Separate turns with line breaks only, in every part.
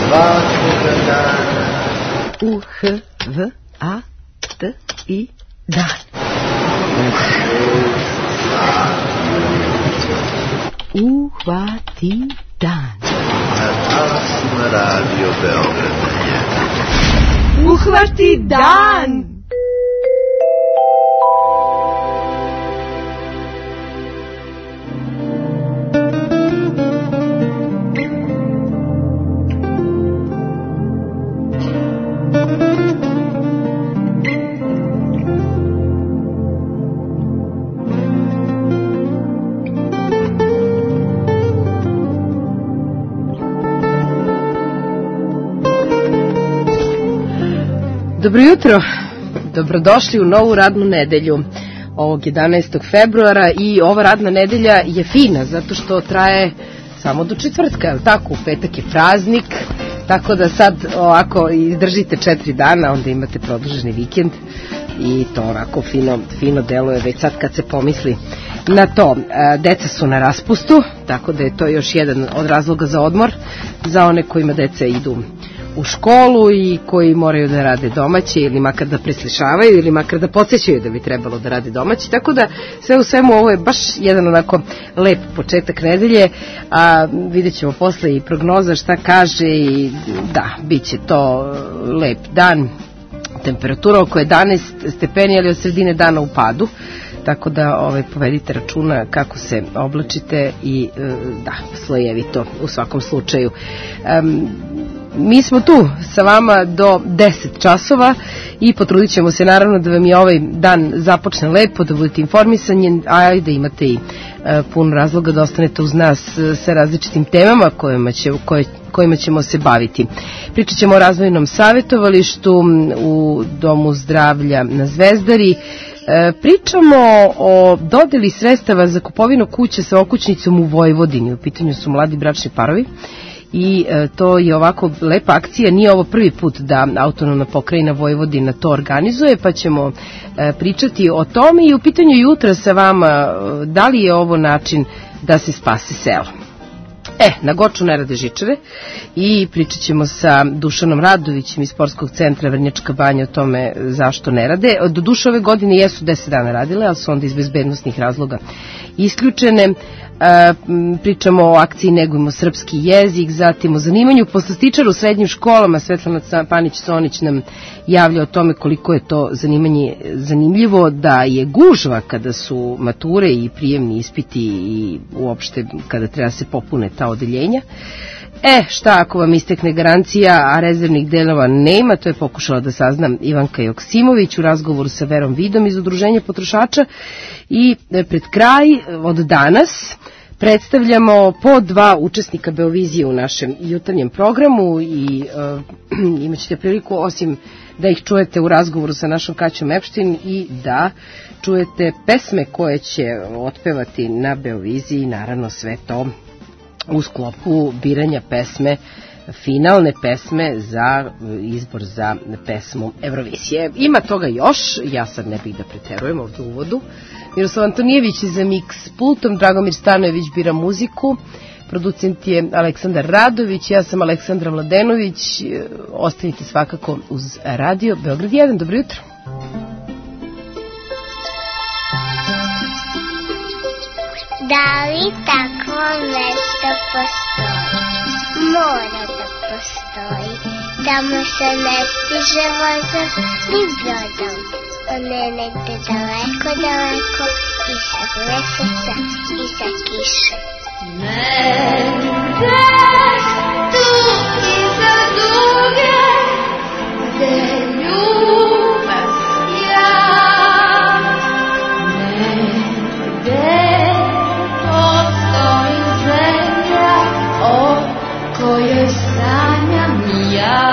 svakoga dana.
U-H-V-A-T-I dan. Uhvati dan.
Na talasima Radio Beograd.
Uhvati dan. Dobro jutro, dobrodošli u novu radnu nedelju ovog 11. februara i ova radna nedelja je fina zato što traje samo do četvrtka, je tako? U petak je praznik, tako da sad ovako izdržite 4 dana, onda imate produženi vikend i to onako fino deluje već sad kad se pomisli na to. Deca su na raspustu, tako da je to još jedan od razloga za odmor za one kojima deca idu u školu i koji moraju da rade domaće ili makar da preslišavaju ili makar da podsjećaju da bi trebalo da rade domaće, tako da sve u svemu ovo je baš jedan onako lep početak nedelje, a vidjet ćemo posle i prognoza šta kaže i da, bit će to lep dan, temperatura oko 11 stepeni, ali od sredine dana u padu, tako da povedite računa kako se oblačite i da, slojevito u svakom slučaju. Mi smo tu sa vama do 10 časova i potrudit ćemo se naravno da vam je ovaj dan započne lepo, da budete informisani, a i da imate i puno razloga da ostanete uz nas sa različitim temama kojima ćemo se baviti. Pričat ćemo o razvojnom savjetovalištu u Domu zdravlja na Zvezdari, pričamo o dodeli sredstava za kupovinu kuće sa okućnicom u Vojvodini, u pitanju su mladi bračni parovi. I to je ovako lepa akcija, nije ovo prvi put da autonomna pokrajina Vojvodina to organizuje, pa ćemo pričati o tome i u pitanju jutra sa vama da li je ovo način da se spasi selo. Na Goču ne rade žičare i pričat ćemo sa Dušanom Radovićem iz Sportskog centra Vrnjačka Banja o tome zašto ne rade. Do duše ove godine jesu 10 dana radile, ali su onda iz bezbednostnih razloga isključene. Pričamo o akciji Negujmo srpski jezik, zatim o zanimanju poslastičara u srednjim školama. Svetlana Panić-Sonić nam javlja o tome koliko je to zanimanje zanimljivo, da je gužva kada su mature i prijemni ispiti i uopšte kada treba se popune ta odeljenja. Šta ako vam istekne garancija, a rezervnih delova nema, to je pokušala da sazna Ivanka Joksimović u razgovoru sa Verom Vidom iz Udruženja potrošača. I pred kraj od danas predstavljamo po 2 učesnika Beovizije u našem jutarnjem programu i imat ćete priliku osim da ih čujete u razgovoru sa našom Kaćom Epštin i da čujete pesme koje će otpevati na Beoviziji, naravno sve to u sklopu biranja pesme, finalne pesme za izbor za pesmu Eurovizije. Ima toga još, ja sad ne bih da preterujem ovdje u uvodu. Miroslav Antonijević za Mix pultom, Dragomir Stanojević bira muziku, producent je Aleksandar Radović, ja sam Aleksandra Mladenović, ostanite svakako uz Radio Beograd 1, dobro jutro.
Da li takvo nešto postoji? Mora da postoji. Tamo se ne stiže vozom ni brodom. On je negde daleko, daleko, iza meseca, iza kiše. Negde tu iza duge, gde ljubav ja. Negde kojoj sanjam ja.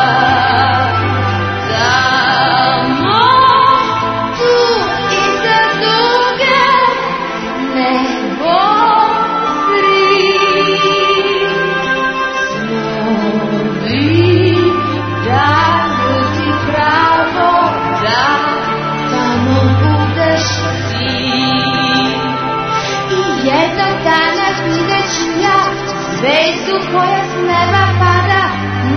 Tamo, tu iza duge, nebo tri. Snovi daju ti pravo da tamo budeš ti. I jednog dana vidjet ću ja zvezdu koja s neba pada,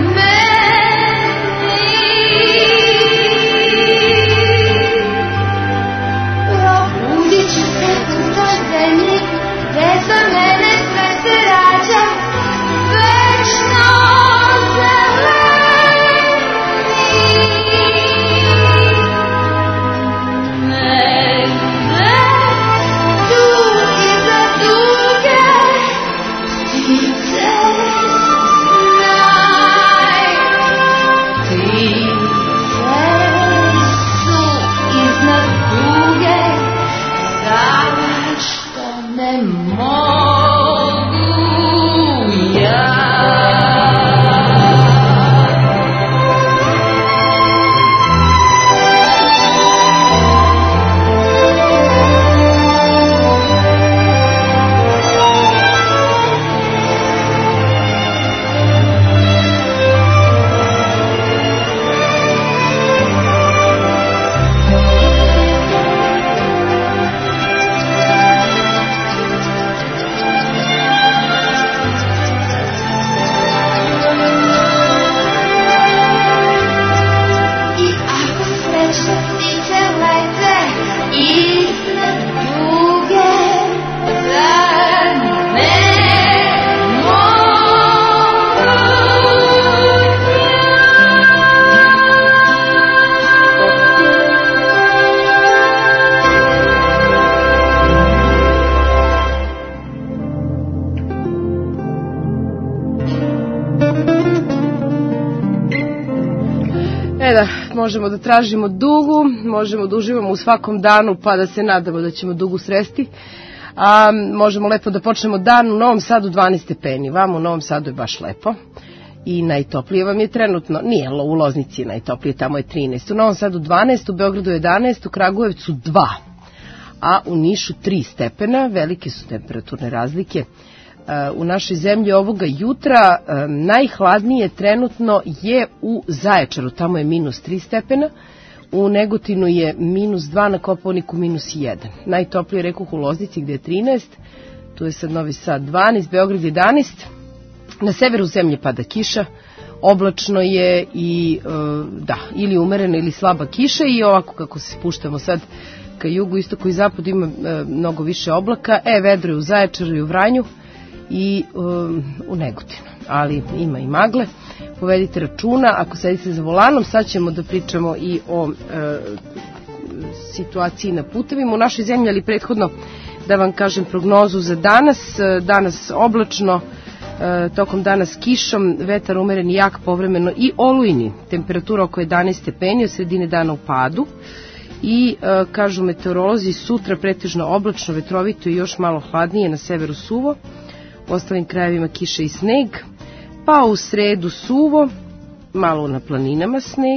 Da, možemo da tražimo dugu, možemo da uživamo u svakom danu pa da se nadamo da ćemo dugu sresti. A možemo lepo da počnemo dan u Novom Sadu 12 stepeni. Vamo u Novom Sadu je baš lepo. I najtoplije vam je trenutno, nije u Loznici je najtoplije, tamo je 13. U Novom Sadu 12, u Beogradu 11, u Kragujevcu 2, a u Nišu 3 stepena, velike su temperaturne razlike. U našoj zemlji ovoga jutra najhladnije trenutno je u Zaječaru, tamo je -3 stepena, u Negotinu je -2, na Kopaoniku -1. Najtoplije rekoh u Loznici gde je 13, tu je sad Novi Sad 12, Beograd 11. Na severu zemlje pada kiša, oblačno je i ili umerena ili slaba kiša i ovako kako se spuštamo sad ka jugu, istoku i zapadu ima mnogo više oblaka, vedro je u Zaječaru i u Vranju i u Negotinu, ali ima i magle. Povedite računa, ako sedite za volanom, sad ćemo da pričamo i o situaciji na putevima u našoj zemlji, ali prethodno da vam kažem prognozu za danas. Danas oblačno, tokom dana s kišom, vetar umeren i jak povremeno i olujni, temperatura oko 11 stepeni, od sredine dana u padu i kažu meteorolozi sutra pretežno oblačno, vetrovito i još malo hladnije, na severu suvo, u ostalim krajevima kiša i sneg, pa u sredu suvo, malo na planinama sneg,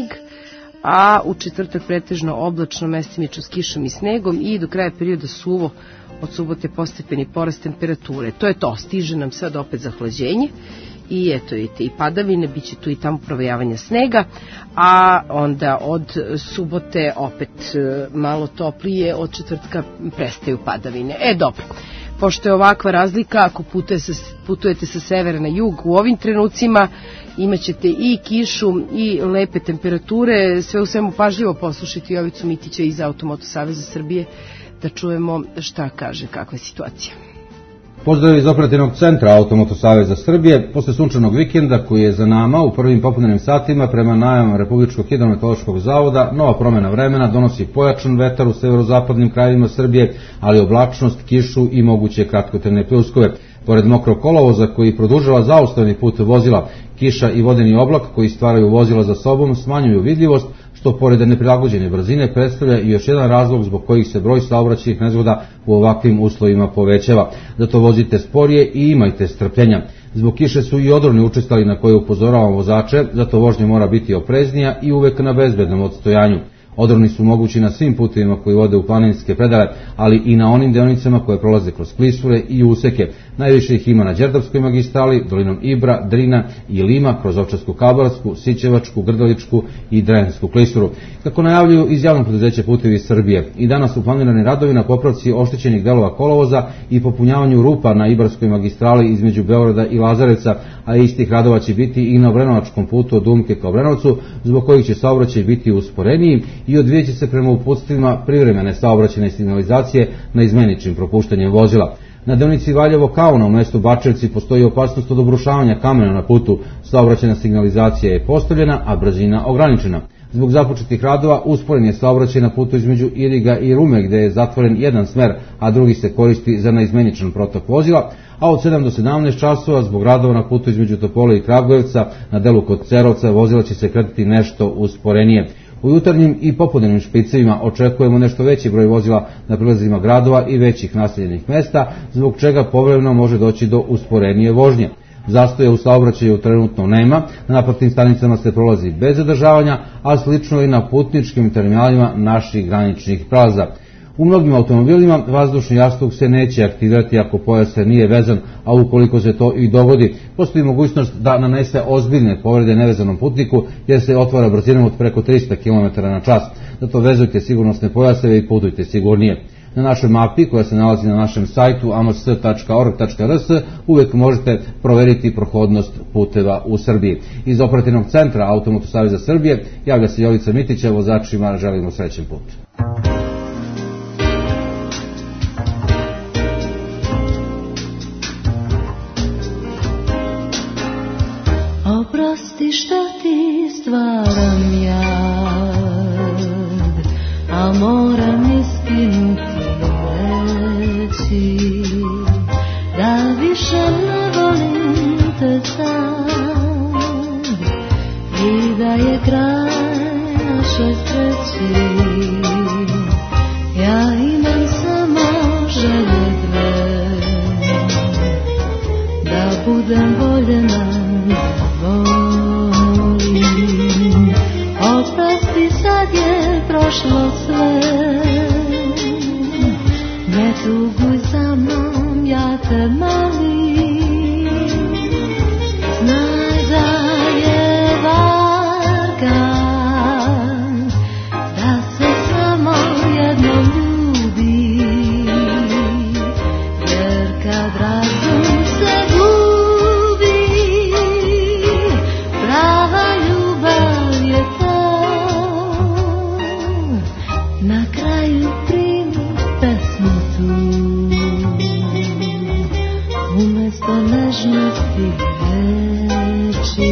a u četvrtak pretežno oblačno, mestimično s kišom i snegom i do kraja perioda suvo, od subote postepeni porast temperature. To je to, stiže nam sad opet zahlađenje i eto vidite i padavine, bit će tu i tamo provejavanja snega, a onda od subote opet malo toplije, od četvrtka prestaju padavine. Dobro, pošto je ovakva razlika, ako putujete sa severa na jug u ovim trenucima, imaćete i kišu i lepe temperature. Sve u svemu pažljivo poslušajte Jovicu Mitića iz Automoto Saveza Srbije da čujemo šta kaže, kakva je situacija.
Pozdrav iz operativnog centra Automoto Saveza Srbije. Posle sunčanog vikenda koji je za nama, u prvim popodnevnim satima prema najavama Republičkog hidrometeorološkog zavoda, nova promena vremena donosi pojačan vetar u severozapadnim krajevima Srbije, ali oblačnost, kišu i moguće kratkotrajne pljuskove. Pored mokrog kolovoza koji produžava zaustavni put vozila, kiša i vodeni oblak koji stvaraju vozila za sobom smanjuju vidljivost, što pored neprilagođene brzine predstavlja i još jedan razlog zbog kojih se broj saobraćajnih nezgoda u ovakvim uslovima povećava. Zato vozite sporije i imajte strpljenja. Zbog kiše su i odroni učestali na koje upozoravamo vozače, zato vožnja mora biti opreznija i uvek na bezbednom odstojanju. Odroni su mogući na svim putevima koji vode u planinske predale, ali i na onim deonicama koje prolaze kroz klisure i useke. Najviše ih ima na Đerdapskoj magistrali, dolinom Ibra, Drina i Lima, kroz Ovčarsku Kablarsku, Sićevačku, Grdeličku i Drensku klisuru. Kako najavljuju iz javnog preduzeća Putevi Srbije, i danas su planirani radovi na popravci oštećenih delova kolovoza i popunjavanju rupa na Ibarskoj magistrali između Beograda i Lazarevca, a istih radova će biti i na Obrenovačkom putu od Umke ka Obrenovcu, zbog kojih će saobraćaj biti usporeniji i odvijeće se prema uputstvima privremene saobraćajne signalizacije na izmeničnim propuštanjem vozila. Na deonici Valjevo-Kauna u mestu Bačevci postoji opasnost od obrušavanja kamena na putu, saobraćajna signalizacija je postavljena, a brzina ograničena. Zbog započetih radova usporen je saobraćaj na putu između Iriga i Rume, gde je zatvoren jedan smer, a drugi se koristi za neizmeničan protok vozila, a od 7 do 17 časova zbog radova na putu između Topole i Kragujevca na delu kod Cerovca vozila će se kretati nešto usporenije. U jutarnjim i popodnevnim špicevima očekujemo nešto veći broj vozila na prilazima gradova i većih naseljenih mesta, zbog čega povremeno može doći do usporenije vožnje. Zastoja u saobraćaju trenutno nema, na naplatnim stanicama se prolazi bez zadržavanja, a slično i na putničkim terminalima naših graničnih prelaza. U mnogim automobilima vazdušni jastuk se neće aktivirati ako pojas nije vezan, a ukoliko se to i dogodi, postoji mogućnost da nanese ozbiljne povrede nevezanom putniku jer se otvara brzinom od preko 300 km na čas. Zato vezujte sigurnosne pojaseve i putujte sigurnije. Na našoj mapi koja se nalazi na našem sajtu ams.org.rs uvek možete proveriti prohodnost puteva u Srbiji. Iz operativnog centra Automoto Saveza Srbije javlja se Jovica Mitića, vozačima želimo srećen put.
Oprosti što ti stvaram ja, a moram iskinuti reći da više ne volim te sad i da je kraj našoj sreći. Ja imam samo želje dve, da budem voljena, volim. Oprosti, sad je prošlo sve, ne tuguj za mnom, ja te molim. Znaj da je varka, da se samo jednom ljubi, jer kad razum se gubi, prava ljubav je to. Na kraju primi pesmu tu, umesto nežnosti reči,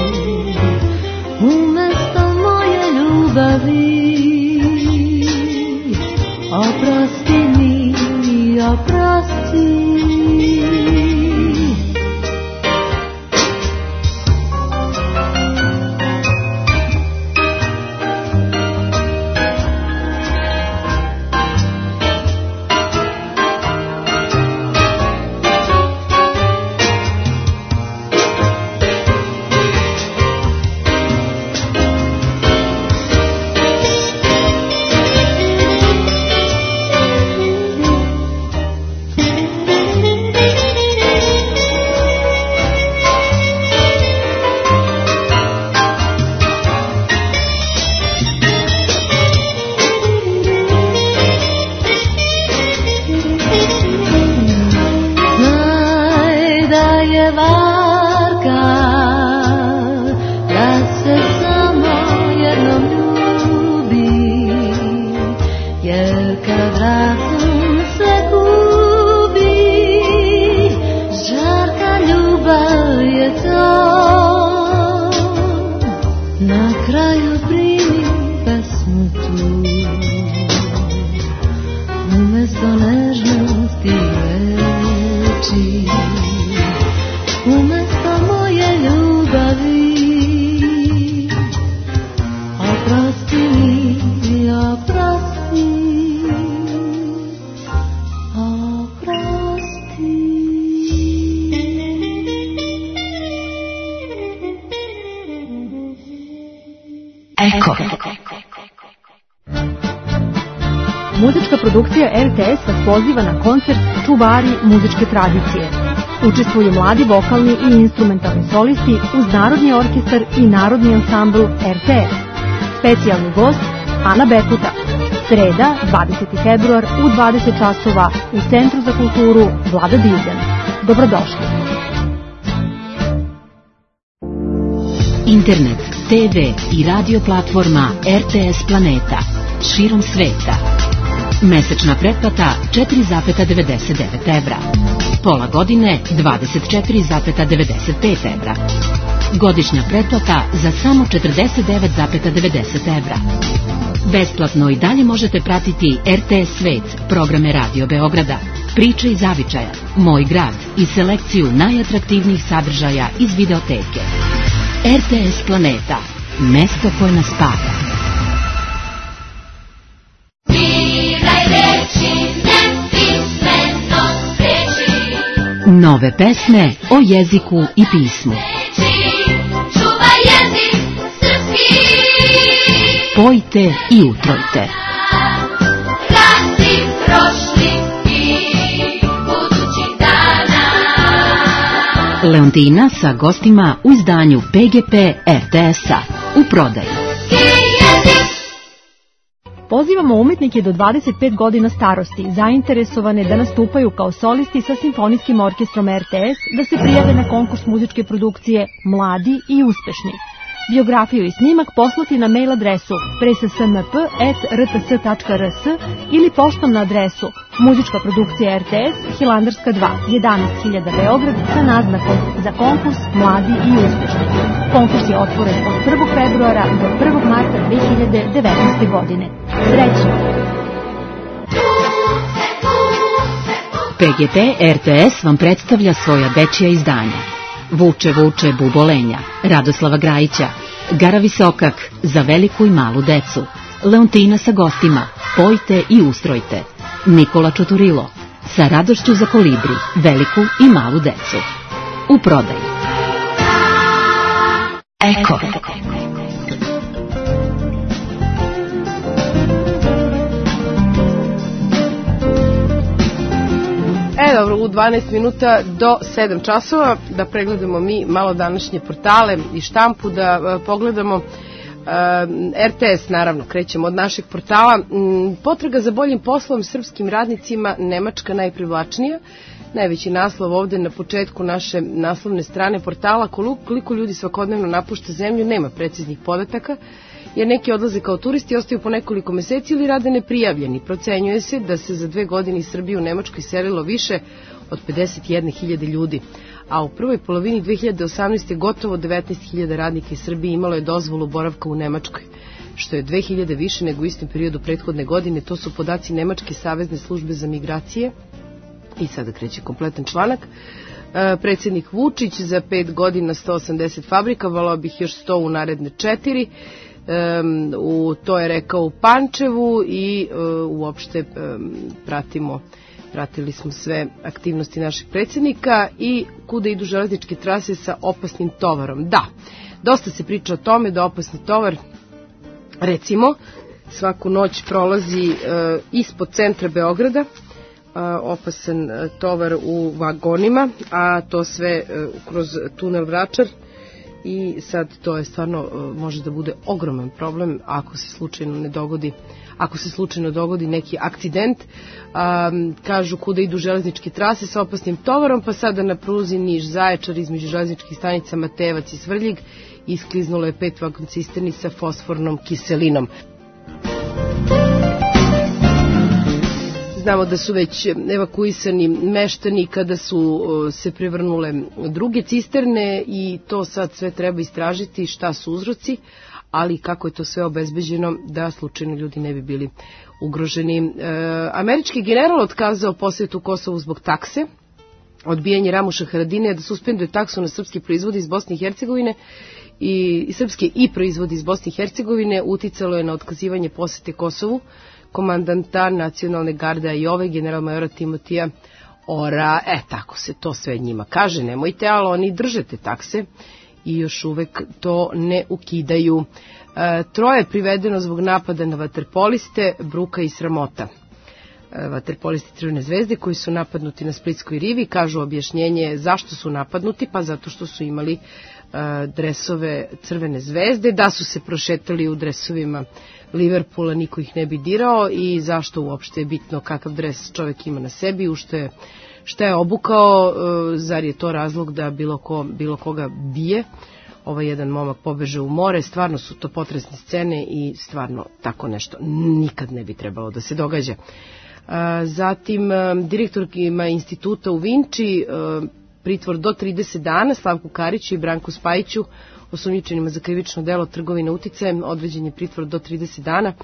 umesto moje ljubavi. Oprosti mi, oprosti.
Muzička produkcija RTS vas poziva na koncert Čuvari muzičke tradicije. Učestvuju mladi vokalni i instrumentalni solisti uz Narodni orkestar i Narodni ansambl RTS. Specijalni gost Ana Bekuta. Sreda, 20. februar u 20 časova u Centru za kulturu Vlada Divljan. Dobrodošli.
Internet, TV i radio platforma RTS Planeta širom sveta. Mesečna pretplata 4,99 evra. Pola godine 24,95 evra. Godišnja pretplata za samo 49,90 evra. Besplatno i dalje možete pratiti RTS Svet, programe Radio Beograda, Priče iz Zavičaja, Moj grad i selekciju najatraktivnijih sadržaja iz videoteke. RTS Planeta, mesto koje nas spaja. Nove pesme o jeziku i pismu.
Čuvaj jezik srpski.
Pojte i utrojte.
Krasi prošli i budućih dana.
Leontina sa gostima u izdanju PGP RTS-a u prodaju.
Pozivamo umetnike do 25 godina starosti, zainteresovane da nastupaju kao solisti sa Simfonijskim orkestrom RTS, da se prijave na konkurs muzičke produkcije Mladi i uspešni. Biografiju i snimak poslati na mail adresu prssmp@rts.rs ili poštom na adresu Muzička produkcija RTS, Hilandarska 2, 11.000 Beograd sa naznakom za konkurs Mladi i uspešni. Konkurs je otvoren od 1. februara do 1. marta 2019. godine. Srećno!
PGP RTS vam predstavlja svoja dečija izdanja. Vuče, vuče, bubolenja, Radoslava Grajića, Gara Visokak, za veliku i malu decu, Leontina sa gostima, Pojte i ustrojte, Nikola Čoturilo, sa radošću za kolibri, veliku i malu decu. U prodaji. Eko.
Dobro, u 12 minuta do 7 časova da pregledamo mi malo današnje portale i štampu, da pogledamo RTS, naravno, krećemo od našeg portala. Potraga za boljim poslom srpskim radnicima, Nemačka najprivlačnija. Najveći naslov ovde na početku naše naslovne strane portala, koliko ljudi svakodnevno napušta zemlju, nema preciznih podataka, jer neki odlaze kao turisti, ostaju po nekoliko meseci ili rade neprijavljeni. Procenjuje se da se za 2 godine iz Srbije u Nemačkoj selilo više od 51.000 ljudi, a u prvoj polovini 2018. gotovo 19.000 radnika iz Srbije imalo je dozvolu boravka u Nemačkoj, što je 2.000 više nego u istom periodu prethodne godine. To su podaci Nemačke savezne službe za migracije. I sada kreće kompletan članak. Predsjednik Vučić za 5 godina 180 fabrika, volao bih još 100 u naredne 4. To je rekao u Pančevu i uopšte pratili smo sve aktivnosti našeg predsjednika. I kuda idu železničke trase sa opasnim tovarom? Da, dosta se priča o tome da opasni tovar, recimo, svaku noć prolazi ispod centra Beograda, opasan tovar u vagonima, a to sve kroz tunel Vračar. I sad to je stvarno, može da bude ogroman problem ako se slučajno dogodi neki akcident. Kažu kuda idu železničke trase sa opasnim tovarom, pa sada na pruzi Niš-Zaječar između železničkih stanica Matejevac i Svrljig iskliznulo je 5 vagon cisterni sa fosfornom kiselinom. Znamo da su već evakuisani meštani kada su se prevrnule druge cisterne i to sad sve treba istražiti šta su uzroci, ali kako je to sve obezbeđeno da slučajno ljudi ne bi bili ugroženi. Američki general otkazao posjetu Kosovu zbog takse. Odbijanje Ramuša Haradinaja da suspenduje taksu na srpski proizvodi iz Bosne i Hercegovine i srpske i proizvodi iz Bosne i Hercegovine uticalo je na otkazivanje posete Kosovu komandanta nacionalne garde i general majora Timotija Ora. Tako se to sve njima kaže, nemojte, ali oni drže te takse i još uvek to ne ukidaju. 3 je privedeno zbog napada na vaterpoliste, bruka i sramota. Vaterpolisti Crvene zvezde koji su napadnuti na Splitskoj rivi, kažu objašnjenje zašto su napadnuti, pa zato što su imali dresove Crvene zvezde, da su se prošetali u dresovima Liverpoola, niko ih ne bi dirao i zašto uopšte je bitno kakav dres čovjek ima na sebi, šta je obukao, zar je to razlog da bilo koga bije. Ovaj jedan momak pobeže u more, stvarno su to potresne scene i stvarno tako nešto nikad ne bi trebalo da se događa. Zatim, direktorima instituta u Vinči, pritvor do 30 dana, Slavku Kariću i Branku Spajiću, osumnjičenima za krivično delo trgovine uticajem, određen je pritvor do 30 dana.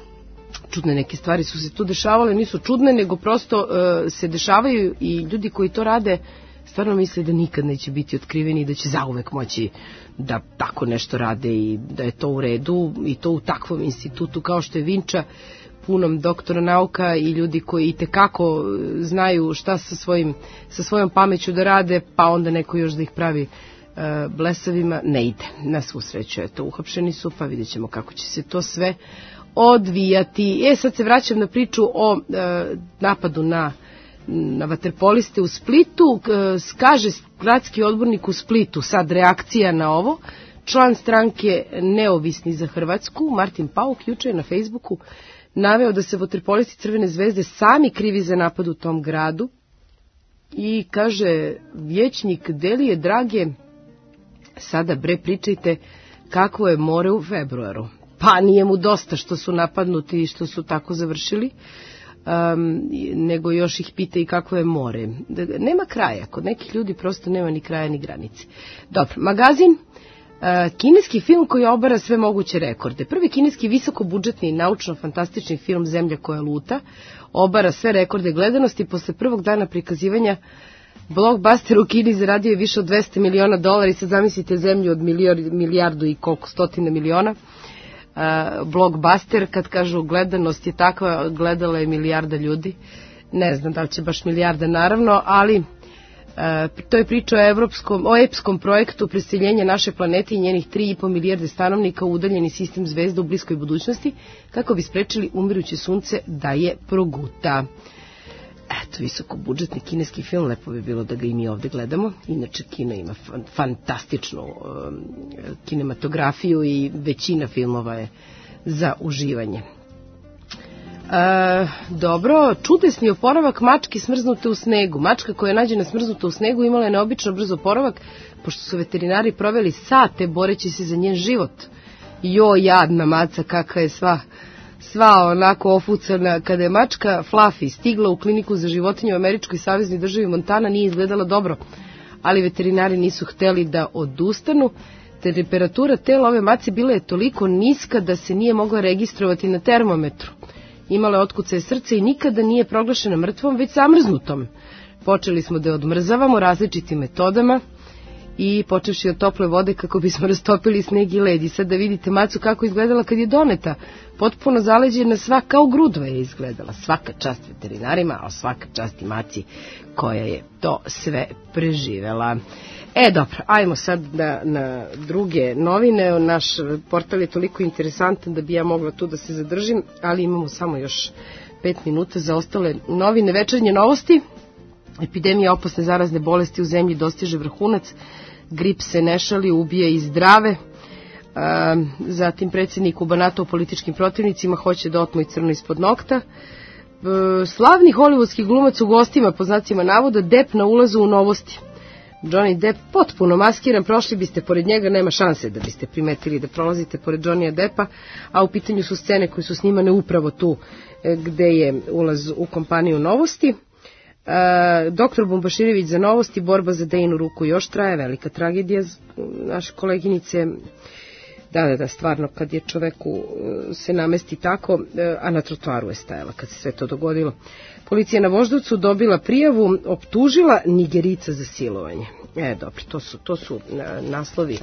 Čudne neke stvari su se tu dešavale, nisu čudne, nego prosto se dešavaju i ljudi koji to rade stvarno misle da nikad neće biti otkriveni i da će zauvek moći da tako nešto rade i da je to u redu i to u takvom institutu kao što je Vinča, punom doktora nauka i ljudi koji itekako znaju šta sa svojom pameću da rade, pa onda neko još da ih pravi blesavima, ne ide. Na svu sreću, eto, uhapšeni su, pa vidjet ćemo kako će se to sve odvijati. Sad se vraćam na priču o napadu na vaterpoliste u Splitu. Kaže gradski odbornik u Splitu, sad reakcija na ovo, član stranke Neovisni za Hrvatsku, Martin Pauk, juče je na Facebooku naveo da se vaterpolisti Crvene zvezde sami krivi za napad u tom gradu i kaže vijećnik Delije Drage, sada bre pričajte kakvo je more u februaru. Pa nije mu dosta što su napadnuti i što su tako završili, nego još ih pita i kakvo je more. Nema kraja, kod nekih ljudi prosto nema ni kraja ni granice. Dobro, magazin. Kineski film koji obara sve moguće rekorde. Prvi kineski visokobudžetni naučno-fantastični film Zemlja koja luta obara sve rekorde gledanosti posle prvog dana prikazivanja Blockbuster u Kini zaradio je više od $200 miliona i sad zamislite zemlju od milijardu i koliko stotina miliona. Blockbuster, kad kažu gledanost je takva, gledala je milijarda ljudi. Ne znam da li će baš milijarda naravno, ali to je priča o epskom projektu preseljenja naše planete i njenih 3,5 milijarde stanovnika u udaljeni sistem zvezda u bliskoj budućnosti, kako bi sprečili umiruće sunce da je proguta. Eto, visokobudžetni kineski film, lepo bi bilo da ga i mi ovde gledamo. Inače, Kina ima fantastičnu kinematografiju i većina filmova je za uživanje. Dobro, čudesni oporavak mačke smrznute u snegu. Mačka koja je nađena smrznuta u snegu imala je neobično brz oporavak, pošto su veterinari proveli sate boreći se za njen život. Jo, jadna maca, kakva je sva onako ofucana. Kada je mačka Fluffy stigla u kliniku za životinje u američkoj saveznoj državi Montana, nije izgledala dobro, ali veterinari nisu hteli da odustanu. Temperatura tela ove mace bila je toliko niska da se nije mogla registrovati na termometru. Imala je otkucaje srca i nikada nije proglašena mrtvom, već zamrznutom. Počeli smo da je odmrzavamo različitim metodama i počevši od tople vode kako bismo rastopili sneg i led. I sad da vidite macu kako izgledala kad je doneta. Potpuno zaleđena, sva kao grudva je izgledala. Svaka čast veterinarima, a svaka čast i maci koja je to sve preživela. Dobro, ajmo sad na druge novine. Naš portal je toliko interesantan da bi ja mogla tu da se zadržim, ali imamo samo još 5 minuta za ostale novine. Večernje novosti. Epidemija opasne zarazne bolesti u zemlji dostiže vrhunac. Grip se ne šali, ubija i zdrave. Zatim predsjednik u Banatu o političkim protivnicima hoće da otmu i crno ispod nokta. Slavni hollywoodski glumac u gostima, po znacima navoda, Depp na ulazu u Novosti. Johnny Depp potpuno maskiran, prošli biste pored njega, nema šanse da biste primetili da prolazite pored Johnnyja Deppa, a u pitanju su scene koje su snimane upravo tu gde je ulaz u kompaniju Novosti. Doktor Bumbaširević za Novosti, borba za Dejinu ruku još traje, velika tragedija naše koleginice. Da, stvarno, kad je čoveku se namesti tako, a na trotoaru je stajala kad se sve to dogodilo. Policija na Voždovcu dobila prijavu, optužila Nigerica za silovanje. Dobro, to su naslovi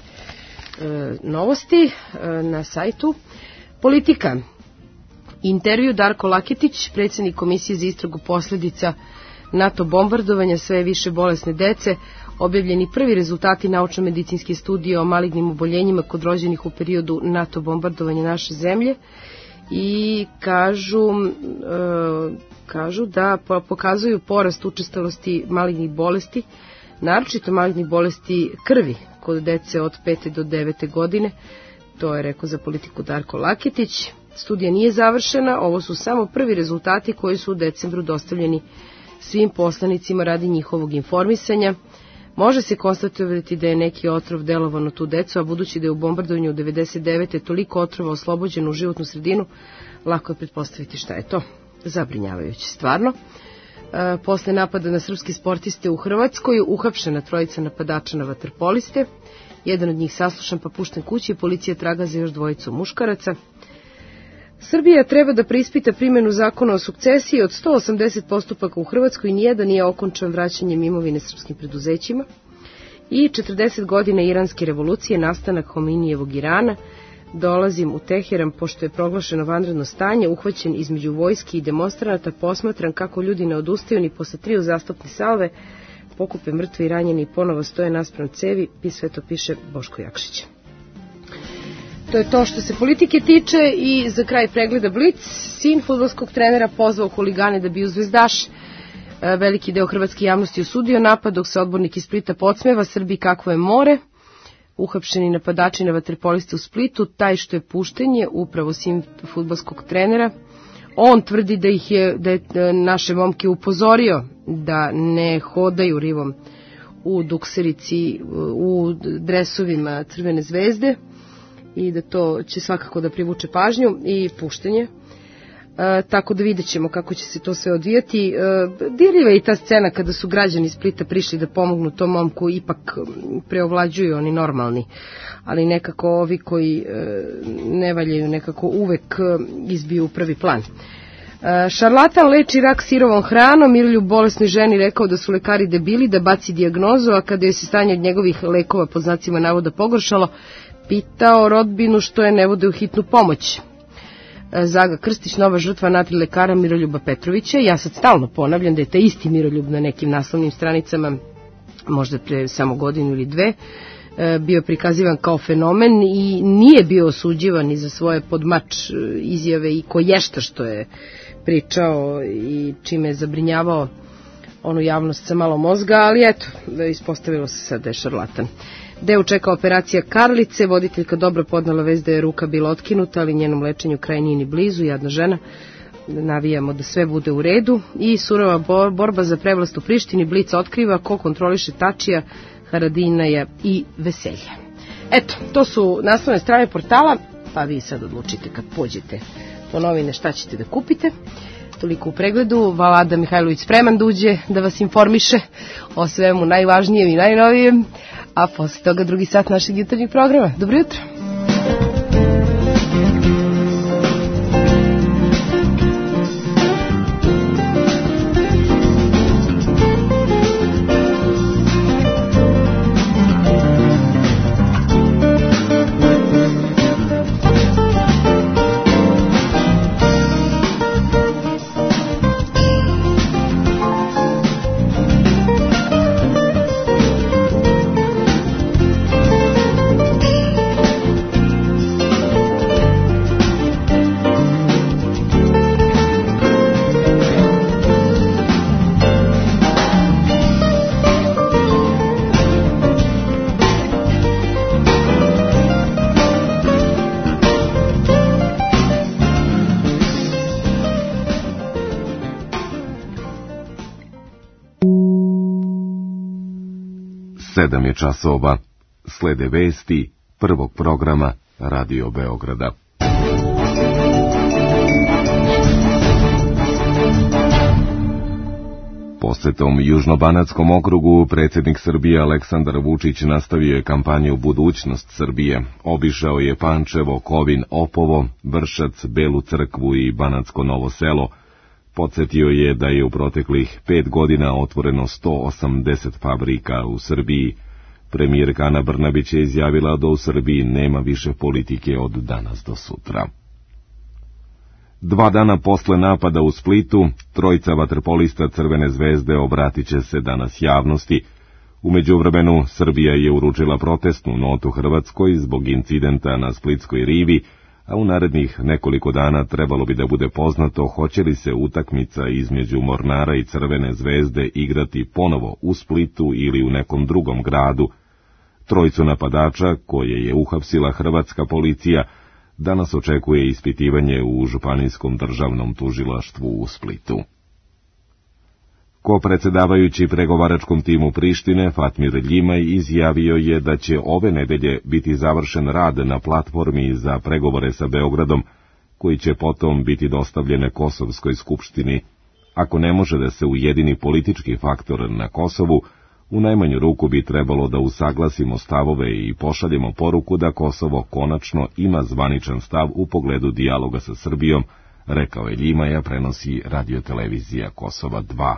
novosti na sajtu. Politika. Intervju Darko Laketić, predsjednik Komisije za istragu posljedica NATO bombardovanja sve više bolesne dece, objavljeni prvi rezultati naučno-medicinske studije o malignim oboljenjima kod rođenih u periodu NATO bombardovanja naše zemlje i kažu da pokazuju porast učestalosti malignih bolesti, naročito malignih bolesti krvi kod dece od 5. do 9. godine. To je rekao za Politiku Darko Laketić. Studija nije završena, ovo su samo prvi rezultati koji su u decembru dostavljeni svim poslanicima radi njihovog informisanja. Može se konstatovati da je neki otrov delovan na tu decu, a budući da je u bombardovanju u 99. toliko otrova oslobođeno u životnu sredinu, lako je pretpostaviti šta je to. Zabrinjavajuće, stvarno. Posle napada na srpske sportiste u Hrvatskoj, uhapšena 3 napadača na vaterpoliste, jedan od njih saslušan pa pušten kući, policija traga za još 2 muškaraca. Srbija treba da preispita primjenu zakona o sukcesiji. Od 180 postupaka u Hrvatskoj nijedan nije okončan vraćanjem imovine srpskim preduzećima. I 40 godina iranske revolucije, nastanak Hominijevog Irana. Dolazim u Teheran pošto je proglašeno vanredno stanje, uhvaćen između vojski i demonstranata, posmatran kako ljudi ne odustaju ni posle 3 uzastopne salve, pokupe mrtve i ranjeni i ponovo stoje naspram cevi, sve to piše Boško Jakšić. To je to što se politike tiče i za kraj pregleda Blic. Sin fudbalskog trenera pozvao huligane da biju zvezdaš. Veliki deo hrvatske javnosti osudio napad, dok se odbornik iz Splita podsmeva Srbiji kakvo je more. Uhapšeni napadači na vaterpoliste u Splitu, taj što je pušten je upravo sin fudbalskog trenera. On tvrdi da je naše momke upozorio da ne hodaju rivom u dukserici, u dresovima Crvene zvezde, i da to će svakako da privuče pažnju i puštenje. Tako da vidjet ćemo kako će se to sve odvijati. Dirljiva je i ta scena kada su građani Splita prišli da pomognu tom momku, ipak preovlađuju oni normalni, ali nekako ovi koji ne valjaju nekako uvek izbiju u prvi plan. Šarlatan leči rak sirovom hranom, Miroljub bolesnoj ženi rekao da su lekari debili, da baci dijagnozu, a kada je se stanje od njegovih lekova pod znacima navoda pogoršalo, pitao rodbinu što je ne vode u hitnu pomoć. Zaga Krstić, nova žrtva natri lekara Miroljuba Petrovića. Ja sad stalno ponavljam da je taj isti Miroljub na nekim naslovnim stranicama, možda pre samo godinu ili dve, bio prikazivan kao fenomen i nije bio osuđivan ni za svoje podmač izjave i koješta što je pričao i čime je zabrinjavao onu javnost sa malo mozga, ali eto, ispostavilo se sad da je šarlatan. Deu čeka operacija Karlice, voditeljka dobro podnala vest da je ruka bila otkinuta, ali njenom lečenju kraj nije ni blizu, jadna žena. Navijamo da sve bude u redu. I surova borba za prevlast u Prištini, Blic otkriva ko kontroliše Tačija, Haradinaja i Veselja. Eto, to su naslovne strane portala, pa vi sad odlučite kad pođete po novine šta ćete da kupite. Toliko u pregledu. Vlada Mihajlović spreman da uđe da vas informiše o svemu najvažnijem i najnovijem, a posle toga drugi sat našeg jutarnjeg programa. Dobro jutro.
Sedam je časova. Slede vesti prvog programa Radio Beograda. Posetom Južnobanatskom okrugu predsjednik Srbije Aleksandar Vučić nastavio je kampanju Budućnost Srbije. Obišao je Pančevo, Kovin, Opovo, Vršac, Belu Crkvu i Banatsko Novo Selo. Podsjetio je da je u proteklih 5 godina otvoreno 180 fabrika u Srbiji. Premijerka Ana Brnabić je izjavila da u Srbiji nema više politike od danas do sutra. 2 dana posle napada u Splitu, 3 vaterpolista Crvene zvezde obratit će se danas javnosti. U međuvremenu Srbija je uručila protestnu notu Hrvatskoj zbog incidenta na Splitskoj rivi, a u narednih nekoliko dana trebalo bi da bude poznato hoće li se utakmica između Mornara i Crvene zvezde igrati ponovo u Splitu ili u nekom drugom gradu. 3 napadača, koje je uhapsila hrvatska policija, danas očekuje ispitivanje u Županijskom državnom tužilaštvu u Splitu. Ko-predsjedavajući pregovaračkom timu Prištine, Fatmir Ljimaj, izjavio je da će ove nedelje biti završen rad na platformi za pregovore sa Beogradom, koji će potom biti dostavljene Kosovskoj skupštini. Ako ne može da se ujedini politički faktor na Kosovu, u najmanju ruku bi trebalo da usaglasimo stavove i pošaljemo poruku da Kosovo konačno ima zvaničan stav u pogledu dijaloga sa Srbijom, rekao je Ljimaja, prenosi radiotelevizija Kosova 2.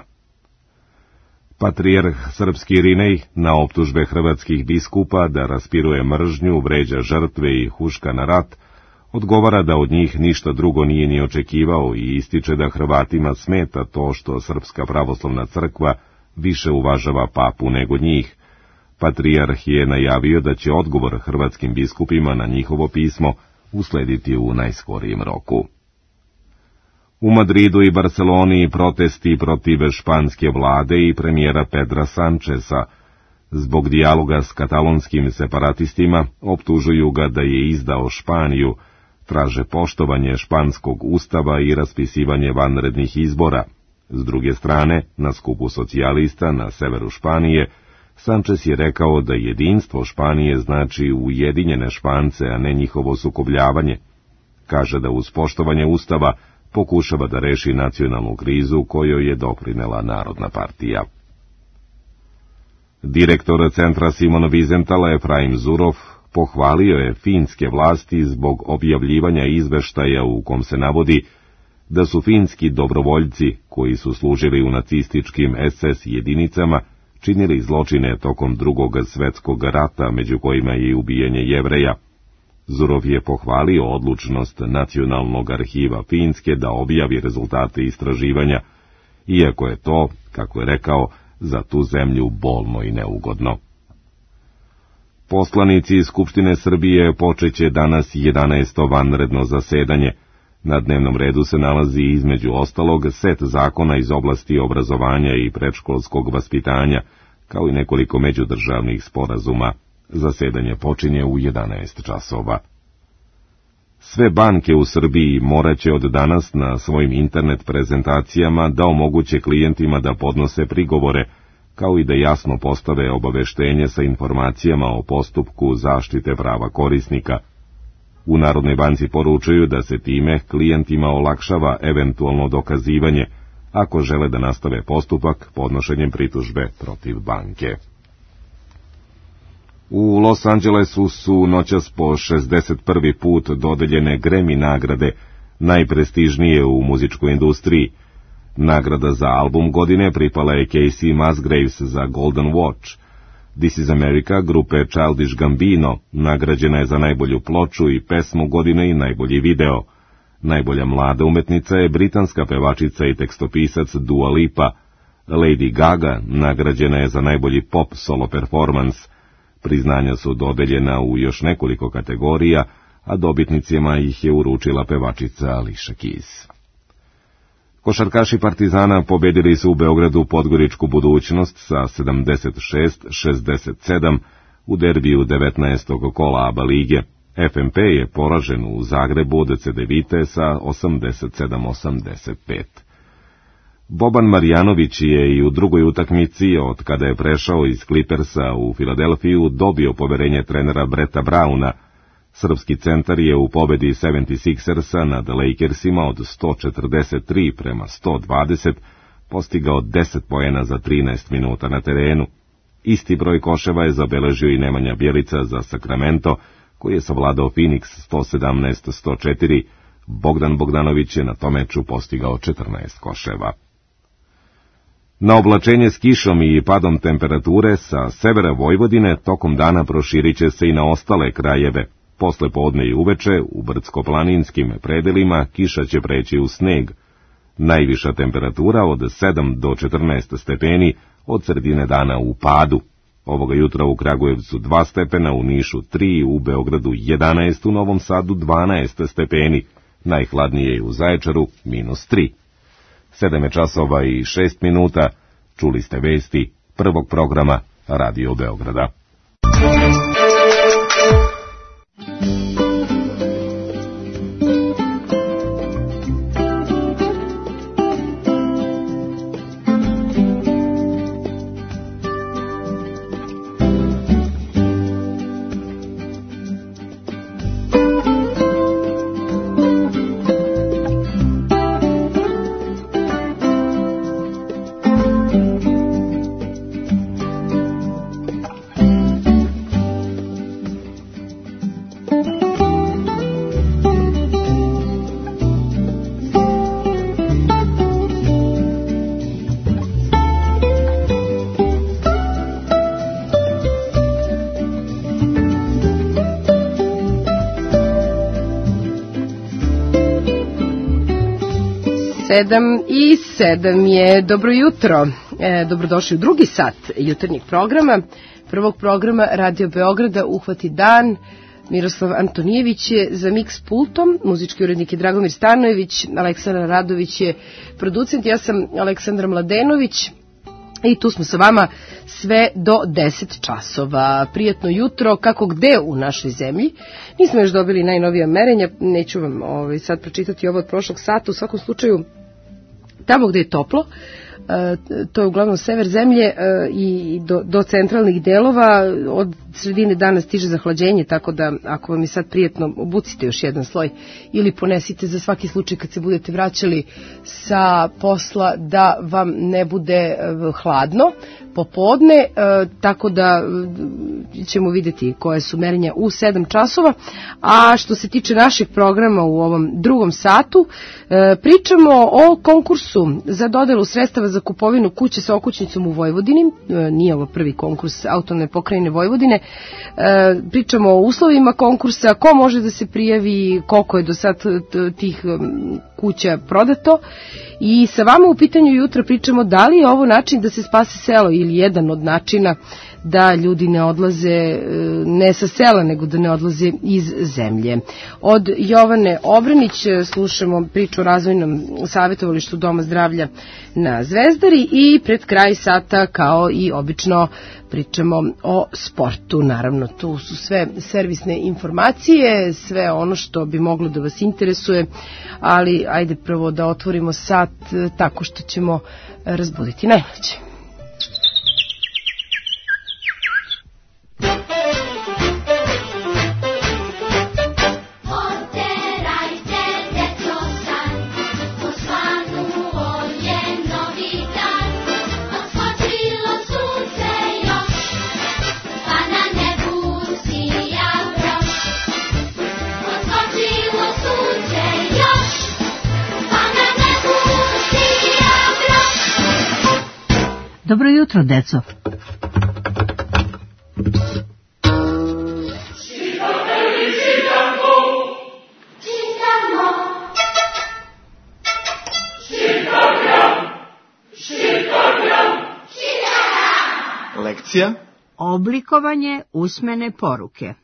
Patrijarh srpski Irinej na optužbe hrvatskih biskupa da raspiruje mržnju, vređa žrtve i huška na rat, odgovara da od njih ništa drugo nije ni očekivao i ističe da Hrvatima smeta to što Srpska pravoslavna crkva više uvažava papu nego njih. Patrijarh je najavio da će odgovor hrvatskim biskupima na njihovo pismo uslediti u najskorijem roku. U Madridu i Barceloni protesti protiv španske vlade i premijera Pedra Sančesa. Zbog dijaloga s katalonskim separatistima optužuju ga da je izdao Španiju, traže poštovanje španskog ustava i raspisivanje vanrednih izbora. S druge strane, na skupu socijalista na severu Španije, Sančes je rekao da jedinstvo Španije znači ujedinjene Špance, a ne njihovo sukobljavanje. Kaže da uz poštovanje ustava pokušava da reši nacionalnu krizu kojoj je doprinela Narodna partija. Direktor centra Simon Wiesenthal Efraim Zurov pohvalio je finske vlasti zbog objavljivanja izveštaja u kom se navodi da su finski dobrovoljci, koji su služili u nacističkim SS jedinicama, činili zločine tokom Drugog svjetskog rata, među kojima je i ubijanje Jevreja. Zurov je pohvalio odlučnost Nacionalnog arhiva Finske da objavi rezultate istraživanja, iako je to, kako je rekao, za tu zemlju bolno i neugodno. Poslanici iz Skupštine Srbije počeće danas 11. vanredno zasedanje. Na dnevnom redu se nalazi između ostalog set zakona iz oblasti obrazovanja i predškolskog vaspitanja, kao i nekoliko međudržavnih sporazuma. Zasedanje počinje u 11 časova. Sve banke u Srbiji moraće od danas na svojim internet prezentacijama da omoguće klijentima da podnose prigovore, kao i da jasno postave obaveštenje sa informacijama o postupku zaštite prava korisnika. U Narodnoj banci poručuju da se time klijentima olakšava eventualno dokazivanje, ako žele da nastave postupak podnošenjem pritužbe protiv banke. U Los Angelesu su noćas po 61. put dodeljene Grammy nagrade, najprestižnije u muzičkoj industriji. Nagrada za album godine pripala je Casey Musgraves za Golden Watch. This is America grupe Childish Gambino nagrađena je za najbolju ploču i pesmu godine i najbolji video. Najbolja mlada umetnica je britanska pevačica i tekstopisac Dua Lipa. Lady Gaga nagrađena je za najbolji pop solo performans. Priznanja su dodeljena u još nekoliko kategorija, a dobitnicima ih je uručila pevačica Alicia Keys. Košarkaši Partizana pobedili su u Beogradu Podgoričku Budućnost sa 76-67 u derbiju 19. kola ABA lige. FNP je poražen u Zagrebu od CDVite sa 87-85. Boban Marjanović je i u drugoj utakmici, od kada je prešao iz Clippersa u Filadelfiju, dobio poverenje trenera Bretta Browna. Srpski centar je u pobedi 76ersa nad Lakersima od 143-120 postigao 10 poena za 13 minuta na terenu. Isti broj koševa je zabeležio i Nemanja Bjelica za Sacramento, koji je savladao Phoenix 117-104. Bogdan Bogdanović je na tom meču postigao 14 koševa. Na oblačenje s kišom i padom temperature sa severa Vojvodine tokom dana proširit će se i na ostale krajeve. Posle podne i uveče u brdsko-planinskim predelima kiša će preći u sneg. Najviša temperatura od 7 do 14 stepeni, od sredine dana u padu. Ovoga jutra u Kragujevcu 2 stepena, u Nišu 3, u Beogradu 11, u Novom Sadu 12 stepeni, najhladnije je u Zaječaru -3. 7 časova i 6 minuta, čuli ste vesti prvog programa Radio Beograda.
I 7 je. Dobro jutro. Dobrodošli u drugi sat jutarnjeg programa. Prvog programa Radio Beograda Uhvati dan. Miroslav Antonijević je za miks pultom, muzički urednik je Dragomir Stanojević, Aleksandar Radović je producent, ja sam Aleksandra Mladenović i tu smo sa vama sve do 10 časova. Prijatno jutro, kako gde u našoj zemlji. Nismo još dobili najnovija merenja, neću vam sad pročitati ovo od prošlog sata, u svakom slučaju tamo gde je toplo, to je uglavnom sever zemlje i do centralnih delova, od sredine dana stiže zahlađenje, tako da ako vam je sad prijatno, obucite još jedan sloj ili ponesite za svaki slučaj kad se budete vraćali sa posla da vam ne bude hladno. popodne, tako da ćemo videti koje su merenja u 7 časova. A što se tiče naših programa u ovom drugom satu, pričamo o konkursu za dodelu sredstava za kupovinu kuće sa okućnicom u Vojvodini. Nije ovo prvi konkurs Autonomne pokrajine Vojvodine. Pričamo o uslovima konkursa, ko može da se prijavi, koliko je do sad tih kuća prodato. I sa vama u pitanju jutra pričamo da li je ovo način da se spase selo ili jedan od načina da ljudi ne odlaze ne sa sela, nego da ne odlaze iz zemlje. Od Jovane Obranić slušamo priču o razvojnom savjetovalištu Doma zdravlja na Zvezdari i pred kraj sata, kao i obično, pričamo o sportu. Naravno, tu su sve servisne informacije, sve ono što bi moglo da vas interesuje, ali ajde prvo da otvorimo sat tako što ćemo razbuditi najmlađe.
Dobro jutro, deco.
Lekcija
Oblikovanje usmene poruke.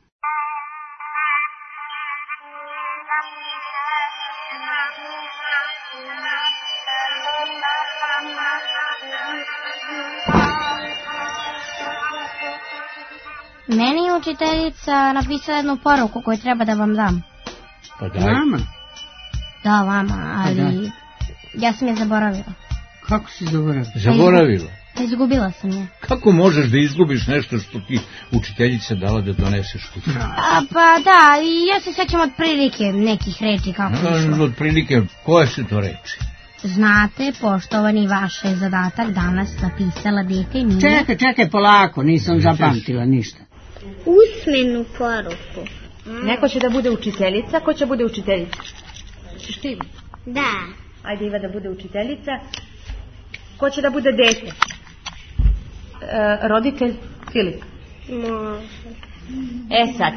Meni je učiteljica napisala jednu poruku koju treba da vam dam.
Pa daj.
Vama?
Da, vama, ali ja sam je zaboravila.
Kako si zaboravila?
Zaboravila?
Izgubila sam je.
Kako možeš da izgubiš nešto što ti učiteljica dala da doneseš kući?
Pa da, i ja se sećam od prilike nekih reči kako išlo.
Od prilike, koje su to reči?
Znate, poštovani, vaš je zadatak danas napisala dete nije...
Čekaj, polako, nisam zapamtila ništa.
Usmenu poruku.
Neko će da bude učiteljica, ko će bude učiteljica? Češ ti?
Da.
Ajde, Iva da bude učiteljica. Ko će da bude dete? Roditelj Filip.
Može.
Sad.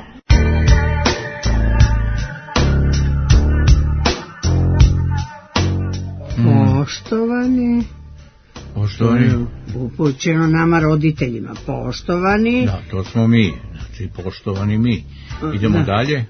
Poštovani. Upućeno nama roditeljima. Poštovani.
Da, to smo mi. Znači, poštovani mi. Idemo dalje.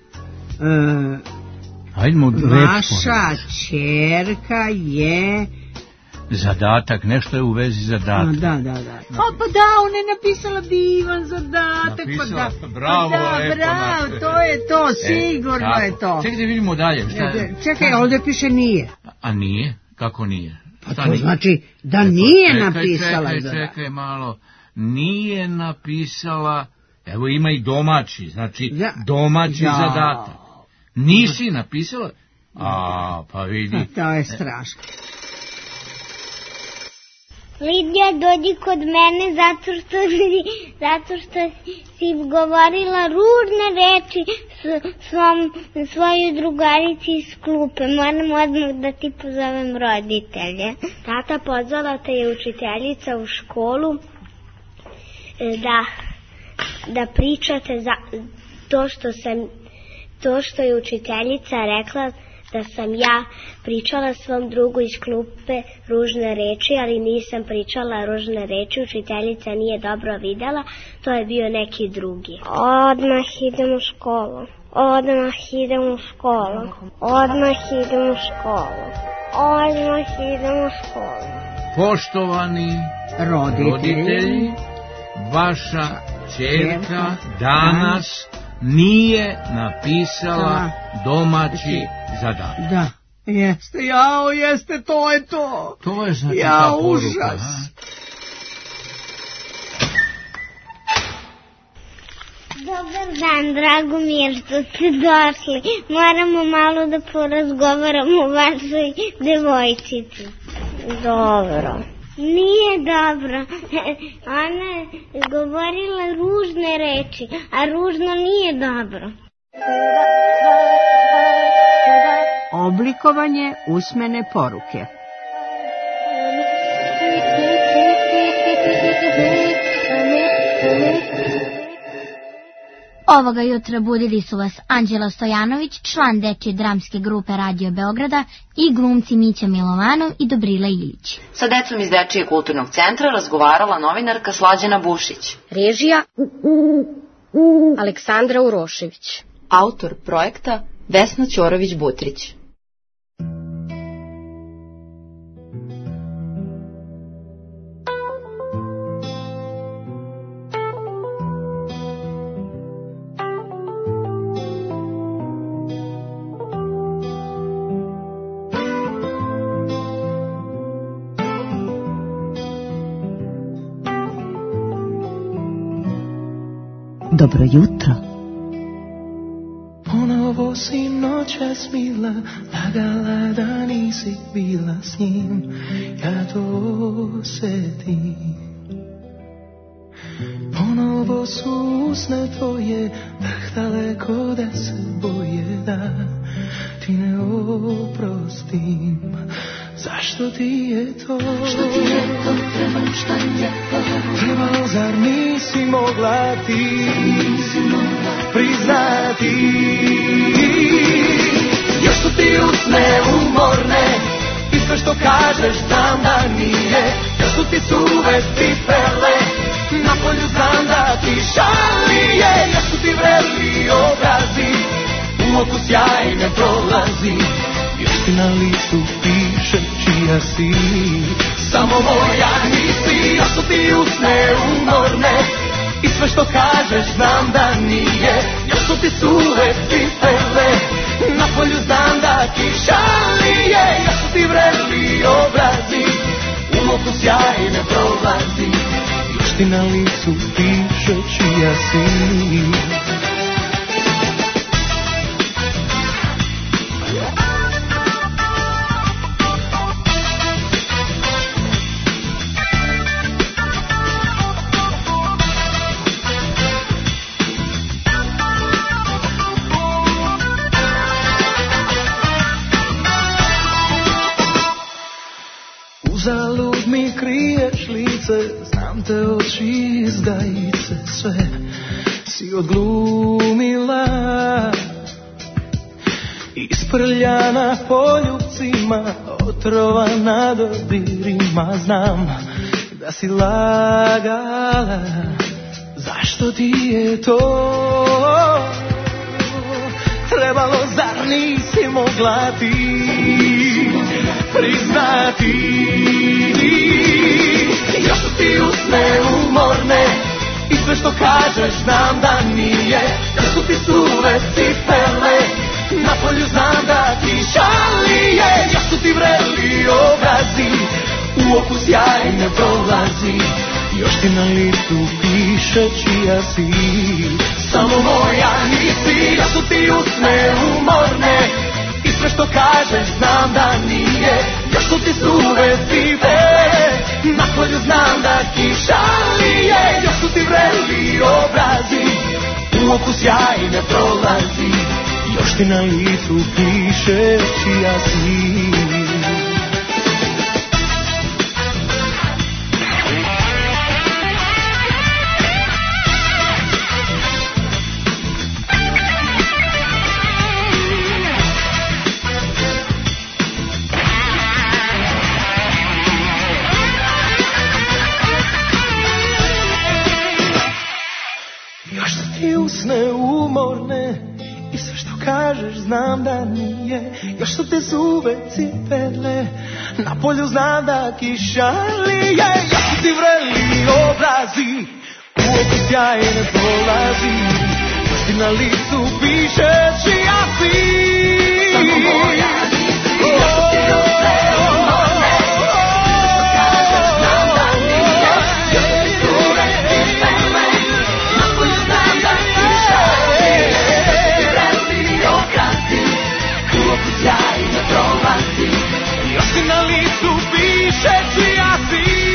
Vaša ćerka je...
Zadatak, nešto je u vezi zadatak.
Da. Pa da, ona je napisala divan zadatak.
Napisala, bravo,
bravo, to je to, sigurno je to.
Čekaj da vidimo dalje.
Čekaj, ovdje piše nije.
A nije? Kako nije?
Pa to znači da nije napisala zadatak.
Čekaj malo, nije napisala, evo ima i domaći, znači domaći zadatak. Nisi napisala? Pa vidi.
To je strašno.
Lidija, dođi kod mene zato što si govorila ružne reči svojoj drugarici iz klupe. Moram odmah da ti pozovem roditelje. Tata, pozvala te je učiteljica u školu da pričate za to što je učiteljica rekla da sam ja pričala svom drugu iz klupe ružne reči, ali nisam pričala ružne reči, učiteljica nije dobro videla, to je bio neki drugi. Odmah idem u školu.
Poštovani roditelji, vaša ćerka danas nije napisala domaći zadatak.
Da, jeste, to je to.
To je znači ta poruka.
Užas.
Dobar dan, drago mi je što ste došli. Moramo malo da porazgovaramo o vašoj devojčici. Dobro. Nije dobro. Ona je govorila ružne reči, a ružno nije dobro.
Oblikovanje usmene poruke.
Ovoga jutra budili su vas Anđela Stojanović, član dečje dramske grupe Radio Beograda, i glumci Mića Milovanov i Dobrila Ilić.
Sa decom iz Dečijeg kulturnog centra razgovarala novinarka Slađana Bušić.
Režija Aleksandra Urošević.
Autor projekta Vesna Ćorović-Butrić.
Dobro jutro.
Ponovo si noćas mila, lagala da nisi bila s njim, ja to osetim. Ponovo su usne tvoje, tak daleko da se boje da ti ne oprostim. Zašto ti je to? Što ti je to? Trebalo šta je to? Trebalo, zar nisi mogla ti priznati? Još su ti usne umorne i sve što kažeš znam da nije. Još su ti suve cipele, na polju znam da ti šalije. Još su ti vreli obrazi, u oku sjaj ne prolazi. Još ti na licu piše čija si, samo moja nisi. Još su ti usne umorne i sve što kažeš znam da nije. Još su ti suve cipele, na polju znam da ti šalije. Još su ti vreli obrazi, u oku sjaj ne prolazi. Još ti na licu piše čija si. Uzalud mi kriješ lice, znam te oči izdajice, sve si odglumila. Isprljana poljubcima, otrovana dodirima, znam da si lagala. Zašto ti je to trebalo, zar nisi mogla ti priznati? Još su ti usne umorne i sve što kažeš znam da nije. Još su ti suve cipele, na polju znam da ti šalije. Još su ti vreli obrazi, u oku sjaj ne prolazi. Još ti na licu piše čija si, samo moja nisi. Još su ti usne umorne i sve što kažeš znam da nije. Još su ti suve cipele, na polju znam da ti šalije. Još su ti vreli obrazi, u oku sjaj ne prolazi. Još ti na licu piše čija si. Usne umorne i sve što kažeš znam da nije. Još su te zube cipele, na polju znam da kiša lije. Još su ti vreli obrazi, u oku sjaj ne prolazi. Još ti na licu piše čija si, samo moja nisi. Još su ti usne umorne i sve što kažeš znam da nije. Još su ti zube cipele, na polju znam da sjaj ne prolazi. Još ti na licu piše čija si.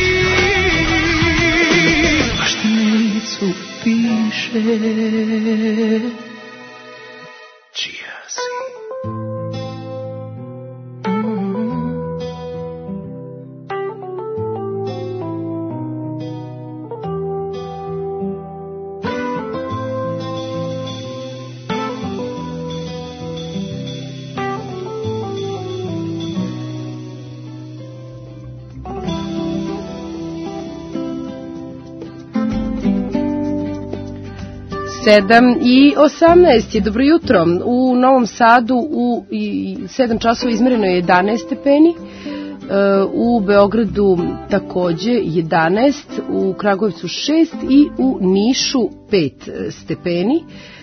7:18 je. Dobro jutro. U Novom Sadu u 7 časova izmereno je 11 stepeni, u Beogradu takođe 11, u Kragujevcu 6 i u Nišu 5 stepeni.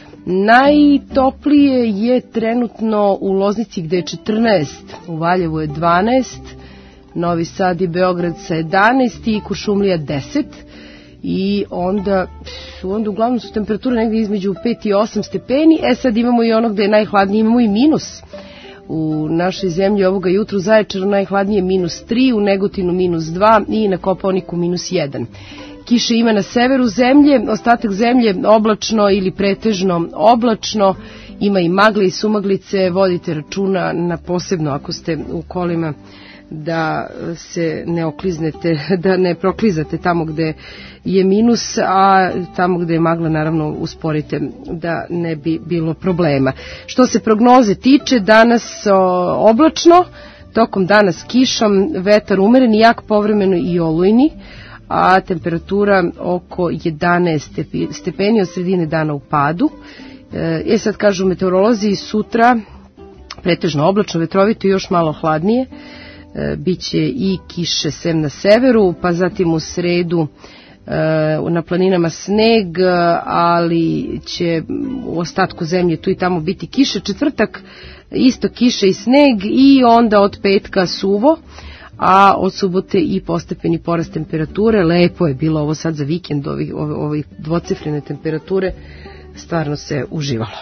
Najtoplije je trenutno u Loznici gde je 14, u Valjevu je 12, Novi Sad i Beograd sa 11 i Kuršumlija 10. I onda uglavnom su temperature negdje između 5 i 8 stepeni. Sad imamo i ono gde je najhladnije, imamo i minus. U našoj zemlji ovoga jutra u Zaječaru najhladnije -3, u Negotinu -2 i na Kopaoniku -1. Kiše ima na severu zemlje, ostatak zemlje oblačno ili pretežno oblačno, ima i magle i sumaglice, vodite računa na posebno ako ste u kolima da se ne okliznete, da ne proklizate tamo gde je minus, a tamo gde je magla naravno usporite da ne bi bilo problema. Što se prognoze tiče, danas oblačno, tokom dana s kišom, vetar umeren i jak povremeno i olujni, a temperatura oko 11 stepeni od sredine dana u padu. Sad kažu meteorolozi, sutra pretežno oblačno, vetrovito i još malo hladnije. Biće i kiše sem na severu, pa zatim u sredu na planinama sneg, ali će u ostatku zemlje tu i tamo biti kiše. Četvrtak isto kiše i sneg i onda od petka suvo, a od subote i postepeni porast temperature. Lepo je bilo ovo sad za vikend, ove dvocifrene temperature, stvarno se uživalo.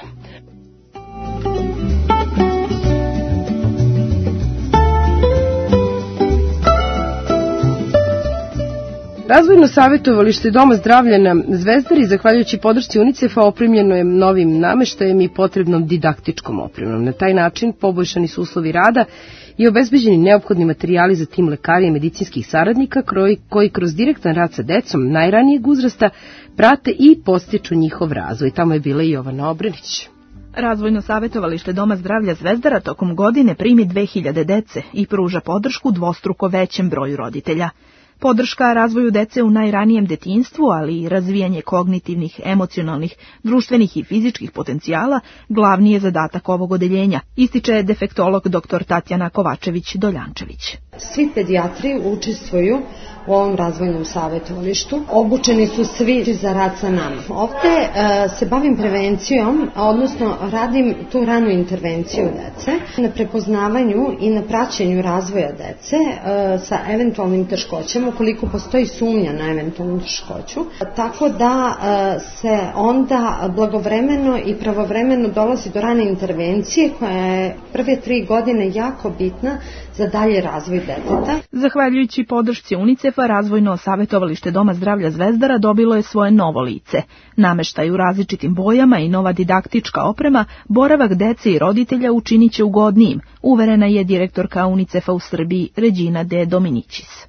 Razvojno savjetovalište Doma zdravlja na Zvezdari, zahvaljujući podršci UNICEF-a, opremljeno je novim nameštajem i potrebnom didaktičkom opremom. Na taj način poboljšani su uslovi rada i obezbeđeni neophodni materijali za tim lekara i medicinskih saradnika koji kroz direktan rad sa decom najranijeg uzrasta prate i podstiču njihov razvoj. Tamo je bila i Jovana Obrenić.
Razvojno savjetovalište Doma zdravlja Zvezdara tokom godine primi 2000 dece i pruža podršku dvostruko većem broju roditelja. Podrška razvoju dece u najranijem detinjstvu, ali i razvijanje kognitivnih, emocionalnih, društvenih i fizičkih potencijala glavni je zadatak ovog odeljenja, ističe defektolog dr. Tatjana Kovačević-Doljančević.
Svi pedijatri učestvuju u ovom razvojnom savjetovalištu. Obučeni su svi za rad sa nama. Ovde se bavim prevencijom, odnosno radim tu ranu intervenciju dece, na prepoznavanju i na praćenju razvoja dece sa eventualnim teškoćama, ukoliko postoji sumnja na eventualnu teškoću, tako da se onda blagovremeno i pravovremeno dolazi do rane intervencije koja je prve 3 godine jako bitna za dalje razvoj deteta.
Zahvaljujući podršci UNICEF-a, razvojno savjetovalište Doma zdravlja Zvezdara dobilo je svoje novo lice. Nameštaj u različitim bojama i nova didaktička oprema boravak dece i roditelja učinit će ugodnijim, uverena je direktorka UNICEF-a u Srbiji Regina de Dominicis.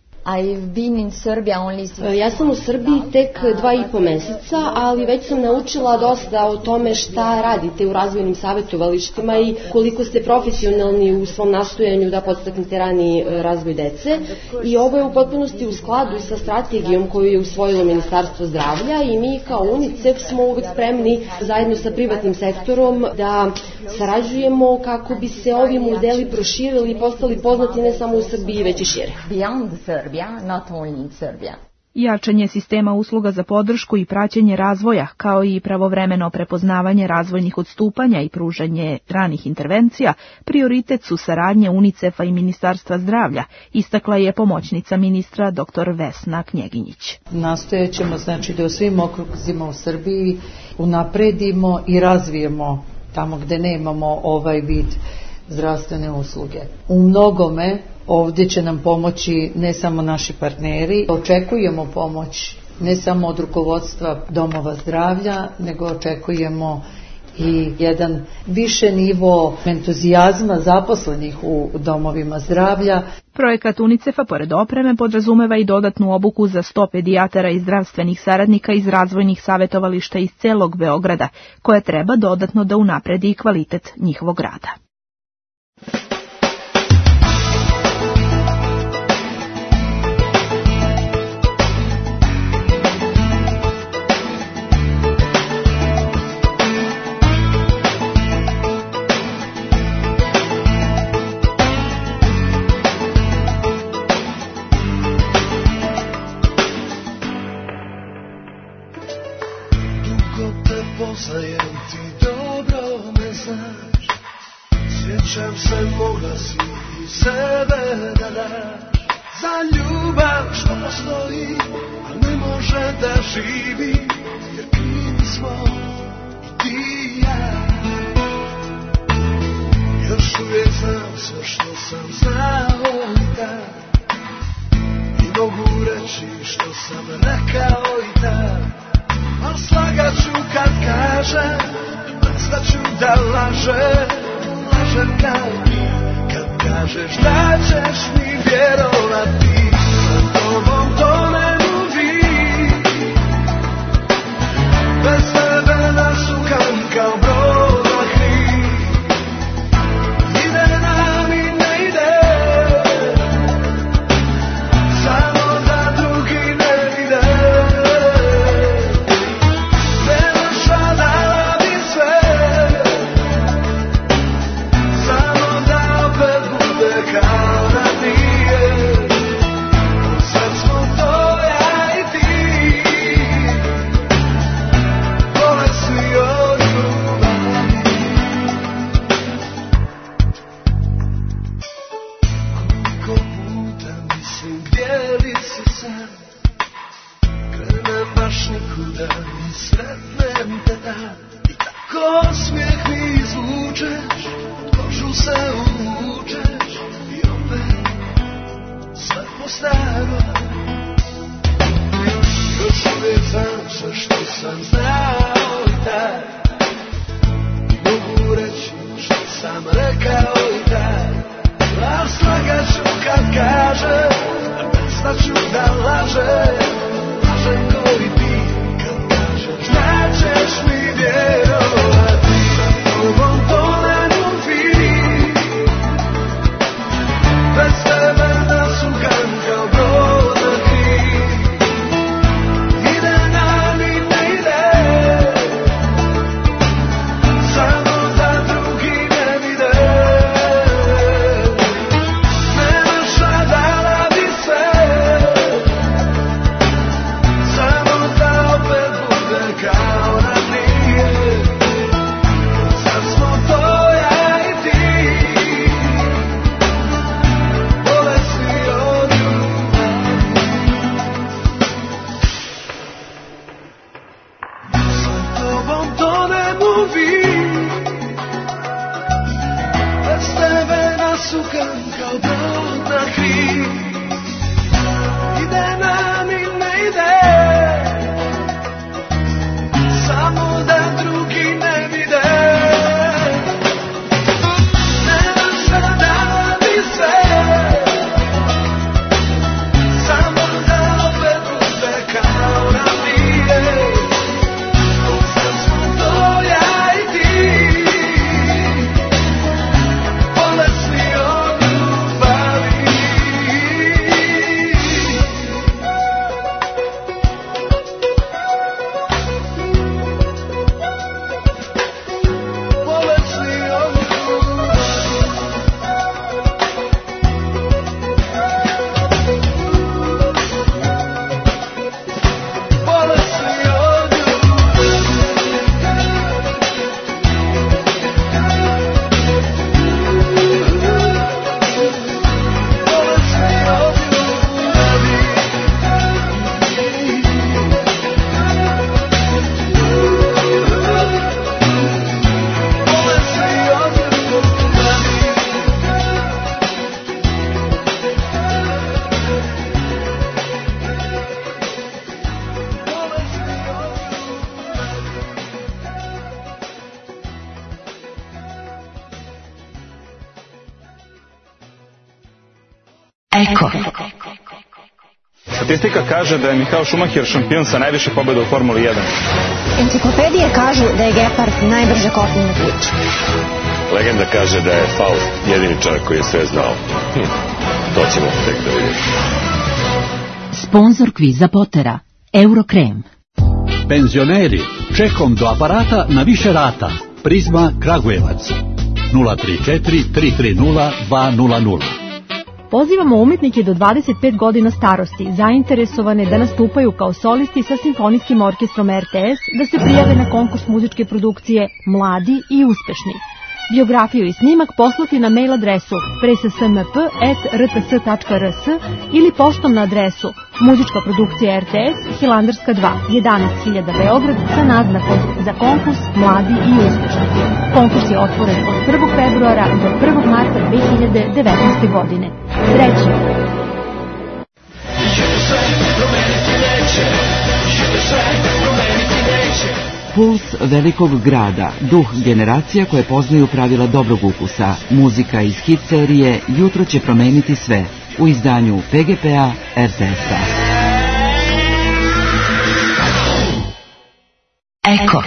Ja sam u Srbiji tek 2,5 meseca, ali već sam naučila dosta o tome šta radite u razvojnim savjetovalištima i koliko ste profesionalni u svom nastojanju da podstaknete rani razvoj dece. I ovo je u potpunosti u skladu sa strategijom koju je usvojilo Ministarstvo zdravlja i mi kao UNICEF smo uvek spremni zajedno sa privatnim sektorom da sarađujemo kako bi se ovi modeli proširili i postali poznati ne samo u Srbiji, već i šire.
Not only in Serbia. Jačanje sistema usluga za podršku i praćenje razvoja, kao i pravovremeno prepoznavanje razvojnih odstupanja i pružanje ranih intervencija, prioritet su saradnje UNICEF-a i Ministarstva zdravlja, istakla je pomoćnica ministra dr. Vesna Knjeginjić.
Nastojećemo da u svim okruzima u Srbiji unapredimo i razvijemo tamo gde nemamo ovaj vid zdravstvene usluge. U mnogome ovdje će nam pomoći ne samo naši partneri, očekujemo pomoć ne samo od rukovodstva domova zdravlja, nego očekujemo i jedan više nivo entuzijazma zaposlenih u domovima zdravlja.
Projekat UNICEF-a pored opreme podrazumeva i dodatnu obuku za 100 pedijatara i zdravstvenih saradnika iz razvojnih savjetovališta iz celog Beograda, koje treba dodatno da unapredi kvalitet njihovog rada.
Poznajem ti, dobro me znaš. Sjećam se, mogla si i sebe da daš. Za ljubav što postoji, a ne može da živi, jer krivi smo i ti i ja. Još uvijek znam sve što sam znao i tad, i mogu reći što sam rekao i tad. A slagat ću kad kažem, prestaću da lažem, lažem kao ti. Kad kažeš da ćeš mi vjerovati, sa tobom to ne nudi. Bez tebe nasukam kao brod na hrib. Ide nam i ne ide, samo da drugi ne vide.
Eko.
Statistika kaže da je Michael Schumacher šampion sa najviše pobjeda u Formuli 1.
Enciklopedije kažu da je gepard najbrže kopnena priče.
Legenda kaže da je Faust jedini čovjek koji je sve znao. To ćemo tek da vidimo.
Sponzor kviza Potera, Eurokrem.
Penzioneri, čekom do aparata na više rata. Prizma Kragujevac. 034 330 200.
Pozivamo umetnike do 25 godina starosti, zainteresovane da nastupaju kao solisti sa Simfonijskim orkestrom RTS, da se prijave na konkurs muzičke produkcije Mladi i uspešni. Biografiju i snimak poslati na mail adresu prssmp@rts.rs ili poštom na adresu Muzička produkcija RTS, Hilandarska 2, 11.000 Beograd sa naznakom za konkurs Mladi i uspešni. Konkurs je otvoren od 1. februara do 1. marta 2019. godine. Srećno!
Puls velikog grada, duh generacija koje poznaju pravila dobrog ukusa. Muzika iz hit serije Jutro će promeniti sve u izdanju PGP-a RTS-a. Eko.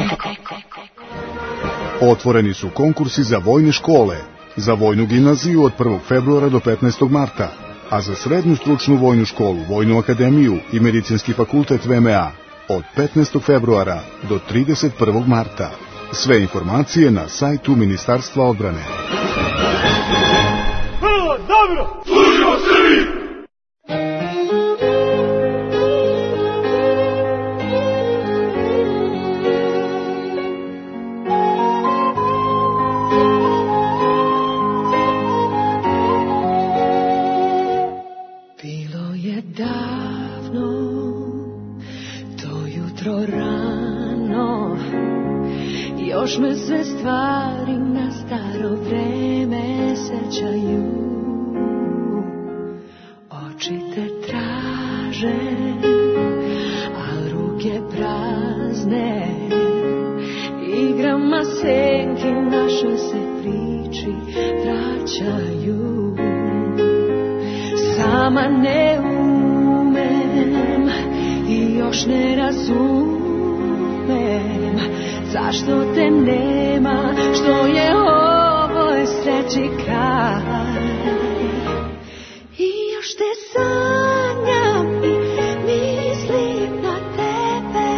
Otvoreni su konkursi za vojne škole, za vojnu gimnaziju od 1. februara do 15. marta, a za srednju stručnu vojnu školu, vojnu akademiju i medicinski fakultet VMA od 15. februara do 31. marta. Sve informacije na sajtu Ministarstva odbrane.
Dobro! Služimo Srbiji!
Bilo je davno, to jutro rano, još me sve stvari na staro vreme sećaju. Oči te traže, a ruke prazne, igrama senki našoj se priči vraćaju. Sama ne umem i još ne razumem zašto te nema, što je ovoj sreći kraj. I još te sanjam i mislim na tebe,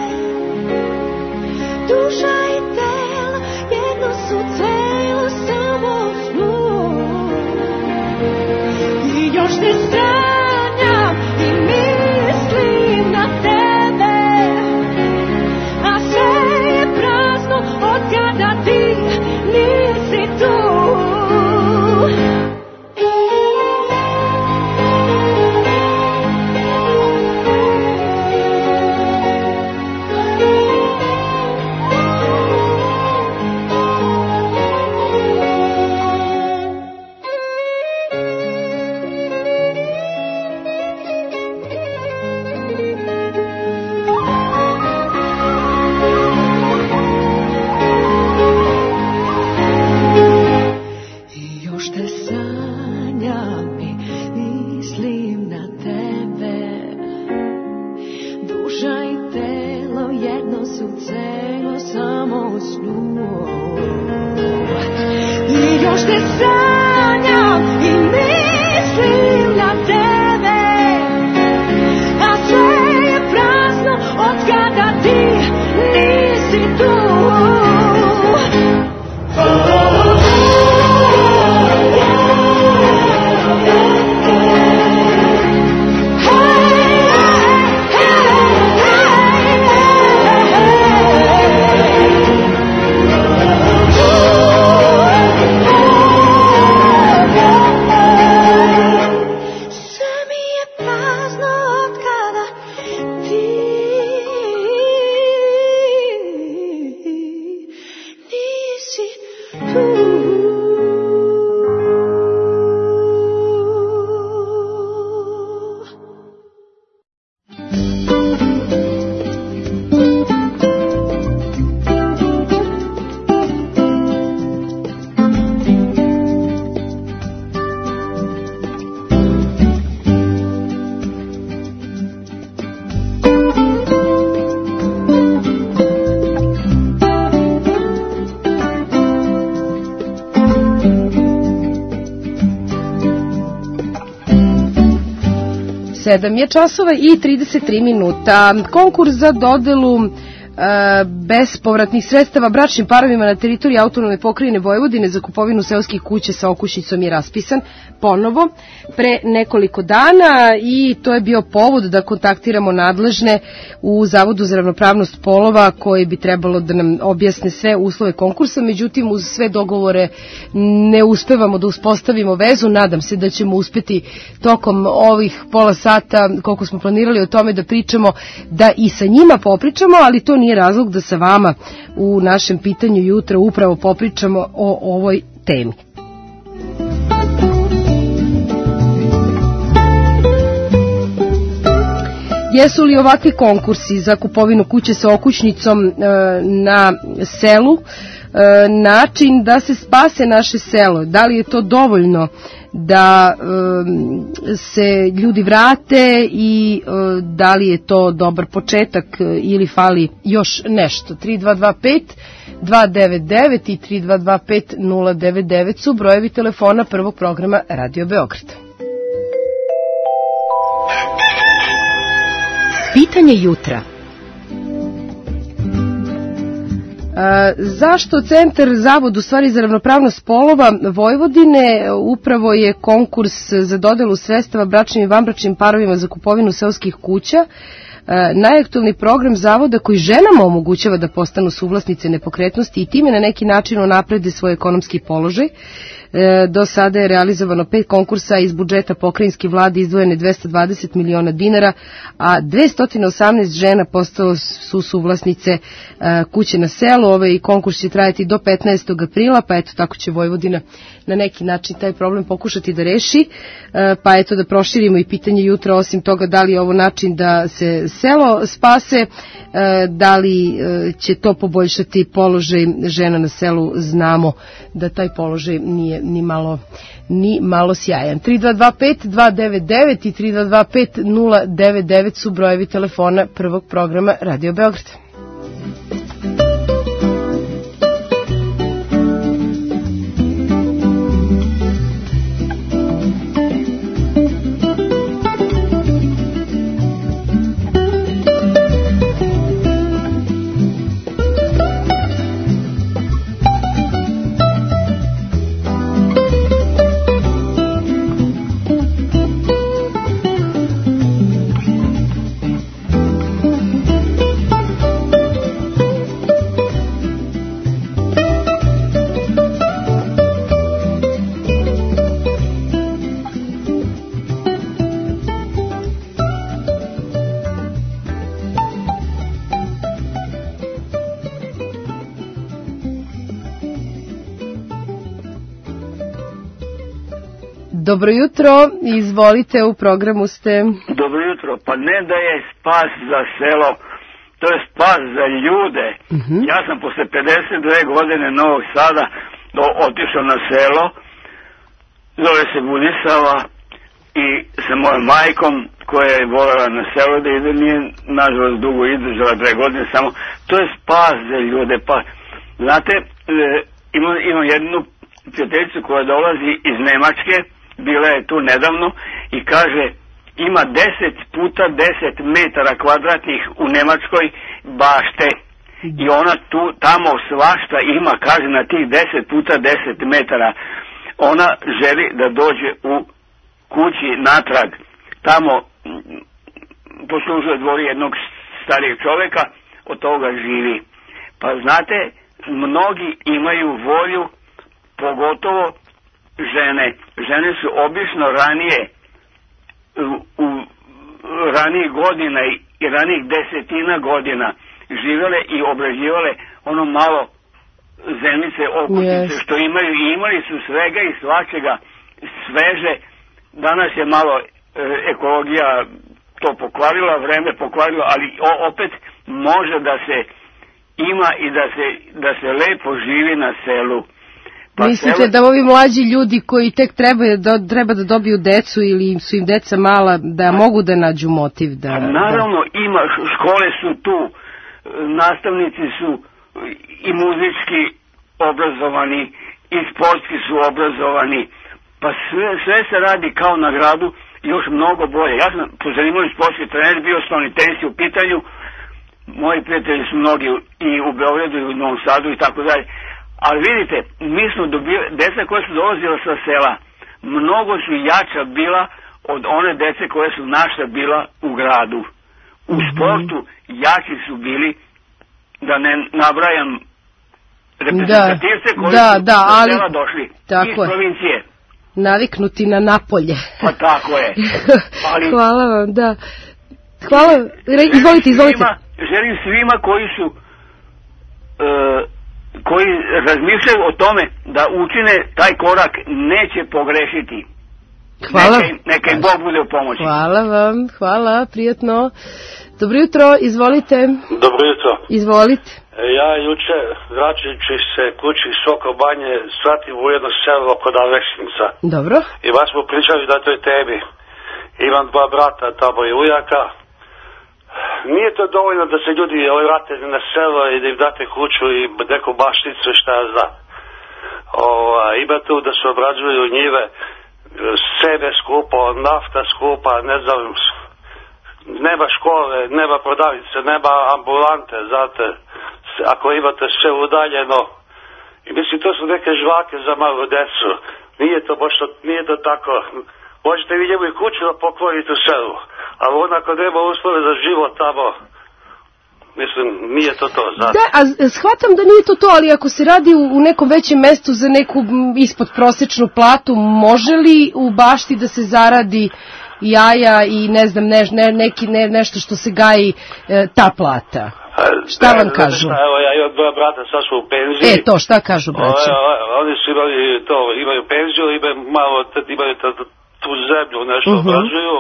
duša i telo jedno su celo samo u snu. I još te sanjam i mislim na tebe, a sve je prazno od kada ti nisi tu.
7 je časova i 33 minuta. Konkurs za dodelu bespovratnih sredstava bračnim parovima na teritoriji autonomne pokrajine Vojvodine za kupovinu seoskih kuća sa okućnicom je raspisan ponovo pre nekoliko dana i to je bio povod da kontaktiramo nadležne u Zavodu za ravnopravnost polova koji bi trebalo da nam objasne sve uslove konkursa, međutim uz sve dogovore ne uspevamo da uspostavimo vezu. Nadam se da ćemo uspeti tokom ovih pola sata koliko smo planirali o tome da pričamo, da i sa njima popričamo, ali to nije razlog da sa vama u našem pitanju jutra upravo popričamo o ovoj temi. Jesu li ovakvi konkursi za kupovinu kuće sa okućnicom na selu način da se spase naše selo? Da li je to dovoljno da se ljudi vrate i da li je to dobar početak ili fali još nešto? 3225 299 i 3225 099 su brojevi telefona prvog programa Radio Beograd. Pitanje jutra. Zašto Centar Zavod u stvari za ravnopravnost polova Vojvodine upravo je konkurs za dodelu sredstava bračnim i vanbračnim parovima za kupovinu seoskih kuća najaktualni program zavoda koji ženama omogućava da postanu suvlasnice nepokretnosti i time na neki način unaprede svoj ekonomski položaj. Do sada je realizovano 5 konkursa, iz budžeta pokrajinske vlade izdvojene 220 miliona dinara, a 218 žena postalo su suvlasnice kuće na selu. Ovaj konkurs će trajati do 15. aprila, pa eto tako će Vojvodina na neki način taj problem pokušati da reši, pa eto da proširimo i pitanje jutra, osim toga da li je ovo način da se selo spase, da li će to poboljšati položaj žena na selu. Znamo da taj položaj nije ni malo sjajan. 3225 299 i 3225 099 su brojevi telefona prvog programa Radio Beograd. Dobro jutro, izvolite, u programu ste.
Dobro jutro, pa ne da je spas za selo, to je spas za ljude. Ja sam posle 52 godine Novog Sada otišao na selo, zove se Budisava, i sa mojom majkom koja je volela na selo da ide, nije nažalost dugo izdržala 2 godine samo. To je spas za ljude. Pa znate, imam jednu prijateljicu koja dolazi iz Nemačke, bila je tu nedavno i kaže ima 10 puta 10 metara kvadratnih u Nemačkoj bašte i ona tu tamo svašta ima, kaže, na tih 10 puta 10 metara. Ona želi da dođe u kući natrag, tamo poslužuje dvori jednog starijeg čoveka, od toga živi. Pa znate, mnogi imaju volju, pogotovo žene. Žene su obično ranije, u ranijih godina i ranijih 10 godina živjele i obrađivale ono malo zemljice, okućnice što imaju, i imali su svega i svačega sveže. Danas je malo ekologija to pokvarila, vreme pokvarilo, ali opet može da se ima i da se lepo živi na selu.
Mislite da ovi mlađi ljudi koji tek treba da dobiju decu ili su im deca mala, da mogu da nađu motiv?
Naravno, ima, škole su tu, nastavnici su i muzički obrazovani i sportski su obrazovani, pa sve se radi kao na gradu, još mnogo bolje. Ja sam po zanimanju sportski trener, bio sam i tenis u pitanju, moji prijatelji su mnogi i u Beogradu i u Novom Sadu i tako dalje. Ali vidite, mi smo dobili, deca koja su dolazila sa sela, mnogo su jača bila od one dece koje su naša bila u gradu. U sportu jači su bili, da ne nabrajam reprezentativce koji su sa sela došli iz provincije.
Naviknuti na Napolje.
Pa tako je. Ali,
hvala vam, da. Hvala, izvolite.
Želim svima koji su koji razmišljaju o tome da učine taj korak, neće pogrešiti.
Hvala.
Neka im Bog bude u pomoći.
Hvala vam, hvala, prijatno. Dobro jutro, izvolite.
Dobro jutro.
Izvolite.
Ja juče, vraćajući se kući iz Sokobanje, svatim u jedno selo kod Aleksinaca.
Dobro.
I vas smo pričali da toj temi. Imam 2 brata, tamo i ujaka. Nije to dovoljno da se ljudi vrate na selo i da im date kuću i neku bašticu i šta ja znam. Ima tu da se obrađuju njive, sebe skupo, nafta skupa, ne znam, nema škole, nema prodavnice, nema ambulante, znate, ako imate sve udaljeno. I mislim, to su neke žvake za malu decu. Nije to tako. Možete vi njemu i kuću da poklonite u selu, ali onako nema uslove za život tamo, mislim, nije to, znate.
Da, a shvatam da nije to, ali ako se radi u nekom većem mestu za neku ispod prosječnu platu, može li u bašti da se zaradi jaja i ne znam, nešto što se gaji ta plata? Šta vam kažu?
Evo, ja imam 2 brata, sad su u penziji.
To, šta kažu braća?
Oni su imaju penziju, imaju tu zemlju, nešto obrađuju.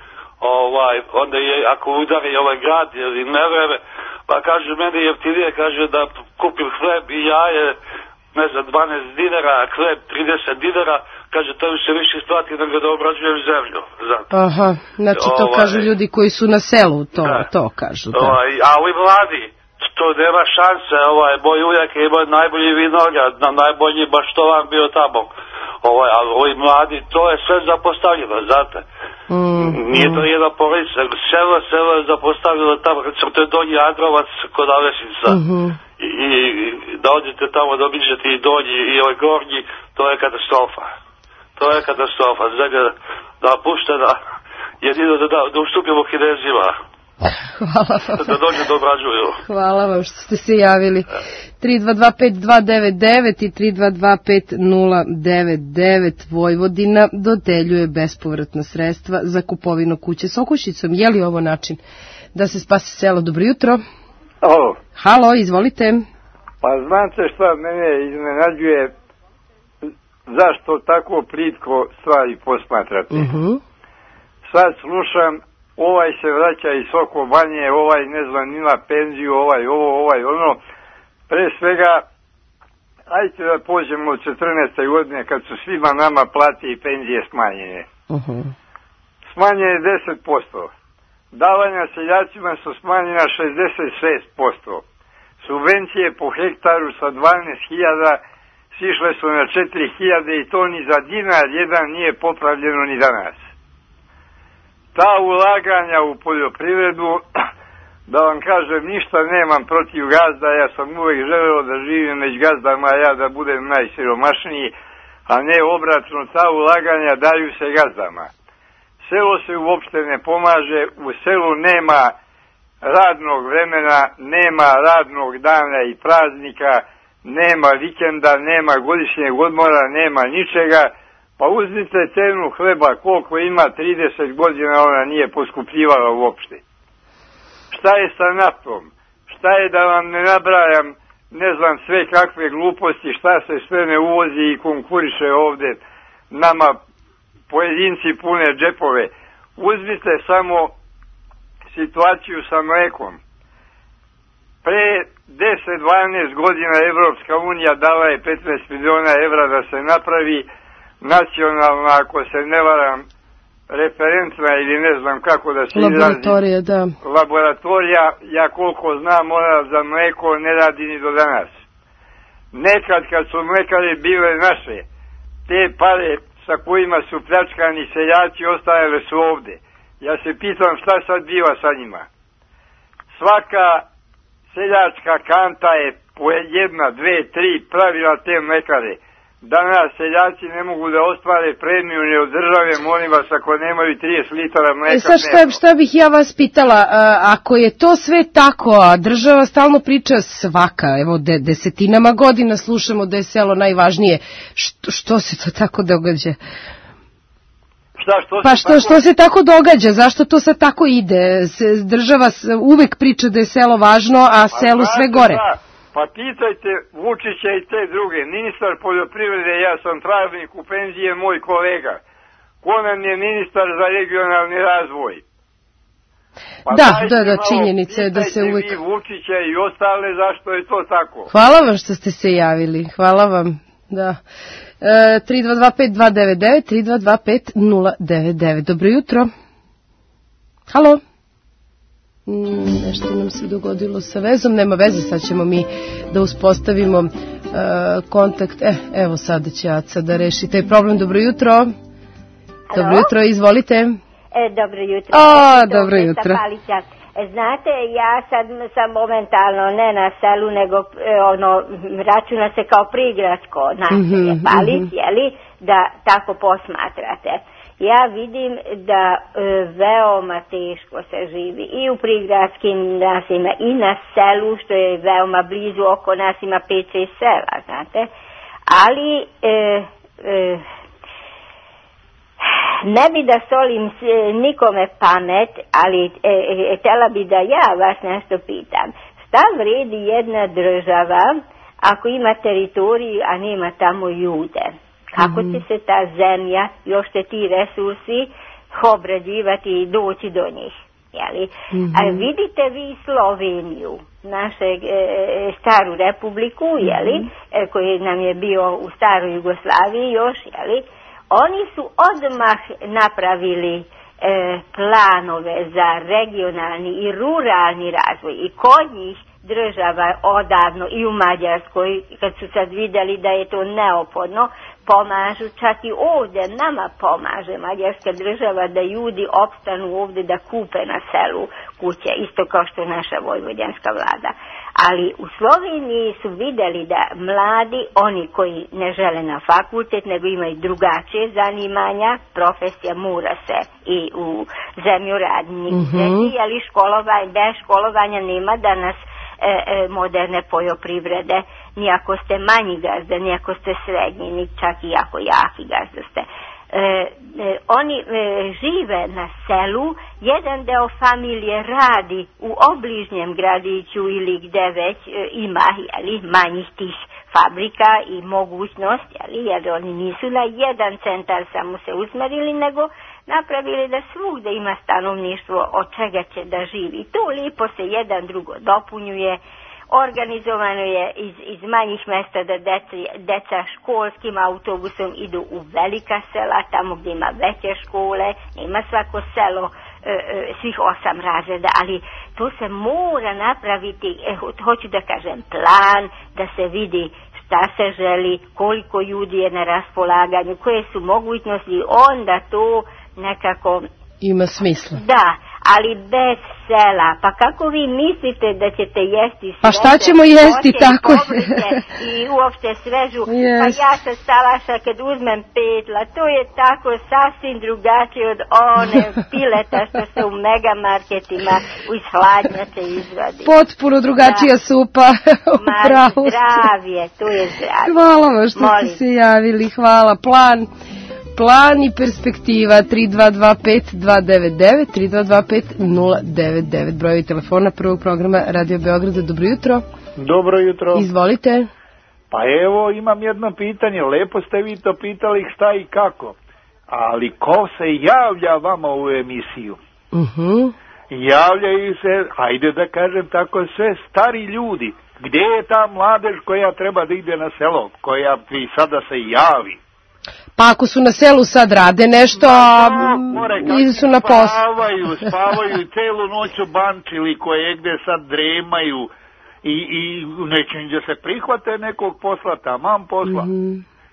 Onda ako udari ovaj grad ili nevreme, pa kaže meni jeftinije, kaže da kupim hleb i jaje, ne znam, 12 dinara, a hleb 30 dinara, kaže to mi se više isplati nego da obrađujem zemlju.
Aha, znači to kažu ljudi koji su na selu, to kažu. Da.
A ovi mladi, to nema šanse, moj ujak je imao najbolji vinograd, najbolji baštovan bio tamo. Ali ovi mladi, to je sve zapostavljeno, znate. Nije to jedna porodica, selo je zapostavljeno tamo, kad sam to Donji Androvac kod Aleksinaca. I da odete tamo da obiđete i Donji i ovaj Gornji, to je katastrofa. Zemlja napuštena, jedino da ustupimo Kinezima.
Hvala vam.
Da dođe da obrađuju.
Hvala vam što ste se javili. 3225-299 i 3225-099. Vojvodina dodeljuje bespovratna sredstva za kupovinu kuće s okućicom. Je li ovo način da se spasi selo? Dobro jutro. Halo, izvolite.
Pa znate šta mene iznenađuje, zašto tako plitko stvari posmatrate? Sad slušam, ovaj se vraća iz Sokobanje, ovaj ne znam, ima penziju, ovaj ovo, ovaj ono. Pre svega, ajte da pođemo od 14. godine kad su svima nama plate i penzije smanjene. Smanjene 10%. Davanja seljacima su smanjena 66%. Subvencije po hektaru sa 12.000 sišle su na 4.000 i to ni za dinar jedan nije popravljeno ni danas. Ta ulaganja u poljoprivredu, da vam kažem, ništa nemam protiv gazda, ja sam uvek želeo da živim među gazdama, ja da budem najsiromašniji, a ne obratno, ta ulaganja daju se gazdama. Selo se uopšte ne pomaže, u selu nema radnog vremena, nema radnog dana i praznika, nema vikenda, nema godišnjeg odmora, nema ničega. Pa uzmite cenu hleba, koliko ima, 30 godina ona nije poskupljivala uopšte. Šta je sa naftom? Šta je, da vam ne nabrajam, ne znam sve kakve gluposti, šta se sve ne uvozi i konkuriše ovde, nama pojedinci pune džepove. Uzmite samo situaciju sa mlekom. Pre 10-12 godina Evropska unija dala je 15 miliona evra da se napravi nacionalna, ako se ne varam, referentna ili ne znam kako da se
laboratorija, da.
Laboratorija, ja koliko znam, ona za mleko ne radi ni do danas. Nekad kad su mlekare bile naše, te pare sa kojima su pljačkani seljaci ostajale su ovde. Ja se pitam šta sad biva sa njima. Svaka seljačka kanta je po 1, 2, 3 pravila te mlekare. Danas seljaci ne mogu da ostvare premiju ni od države, molim vas, ako nemaju 30 litara mleka.
Sad šta bih ja vas pitala, ako je to sve tako, a država stalno priča svaka, evo desetinama godina slušamo da je selo najvažnije, što se to tako događa? Što se tako događa? Zašto to sad tako ide? Država uvek priča da je selo važno, a selu sve gore.
Pa pitajte Vučića i te druge. Ministar poljoprivrede, ja sam tražnik u penzije, moj kolega. Ko nam je ministar za regionalni razvoj? Pa
da, činjenica je da se uvek...
Pitajte vi Vučića i ostale zašto je to tako.
Hvala vam što ste se javili. Hvala vam, da. 3225-299, 3225-099. Dobro jutro. Halo. Nešto nam se dogodilo sa vezom, nema veze, sad ćemo mi da uspostavimo kontakt. Evo sada će Aca da reši taj problem. Dobro jutro. Dobro jutro, izvolite.
Dobro jutro.
Dobro jutro.
Znate, ja sad sam momentalno ne na selu, nego računa se kao prigradsko naselje Palić, jeli, da tako posmatrate. Ja vidim da veoma teško se živi i u prigradskim naseljima i na selu, što je veoma blizu, oko nas ima 5-6 sela, znate. Ali ne bi da solim nikome pamet, ali htjela bi da ja vas nešto pitam. Šta vredi jedna država ako ima teritoriju, a nema tamo ljude? Kako će se ta zemlja, još će ti resursi obrađivati i doći do njih? Jeli? A vidite vi Sloveniju, našu staru republiku, jeli, koji nam je bio u staroj Jugoslaviji još, jeli, oni su odmah napravili planove za regionalni i ruralni razvoj i kod njih država odavno i u Mađarskoj, kad su sad vidjeli da je to neophodno, pomažu, čak i ovdje nama pomaže mađarska država da ljudi opstanu ovdje, da kupe na selu kuće, isto kao što naša vojvođanska vlada. Ali u Sloveniji su vidjeli da mladi, oni koji ne žele na fakultet, nego imaju drugačije zanimanja, profesija mora se i u zemljoradnji, ali bez školovanja nema danas moderne poljoprivrede, ni ako ste manji gazda, ni ako ste srednji, ni čak i ako jaki gazda ste. Oni žive na selu, jedan deo familije radi u obližnjem gradiću ili gde već ima manjih tih fabrika i mogućnost, jer oni nisu na jedan centar samo se usmerili, nego napravili da svugde ima stanovništvo od čega će da živi. To lipo se jedan drugo dopunjuje, organizovano je iz manjih mesta da deca školskim autobusom idu u velika sela, tamo gdje ima veće škole, nema svako selo svih 8 razreda, ali to se mora napraviti, hoću da kažem, plan, da se vidi šta se želi, koliko ljudi je na raspolaganju, koje su mogućnosti, onda to nekako
ima smisla.
Da, ali bez sela. Pa kako vi mislite da ćete jesti sveže?
Pa šta ćemo jesti tako?
I uopšte svežu. Yes. Pa ja sa salaša kad uzmem petla, to je tako sasvim drugačije od one pileta što se u megamarketima iz hladnjače izvadi.
Potpuno drugačija supa.
Zdravije, to je zdravije.
Hvala vam što ste se javili. Hvala. Plan i perspektiva 3225-299, 3225-099. Brojevi telefona prvog programa Radio Beograda. Dobro jutro.
Dobro jutro.
Izvolite.
Pa evo, imam jedno pitanje. Lepo ste vi to pitali šta i kako. Ali ko se javlja vama u emisiju? Javljaju se, ajde da kažem tako, sve stari ljudi. Gdje je ta mladež koja treba da ide na selo, koja i sada se javi?
Pa ako su na selu sad rade nešto, ili su na poslu.
Spavaju celu noć u bančili koje gde sad dremaju i neće da se prihvate nekog posla, tamam posla.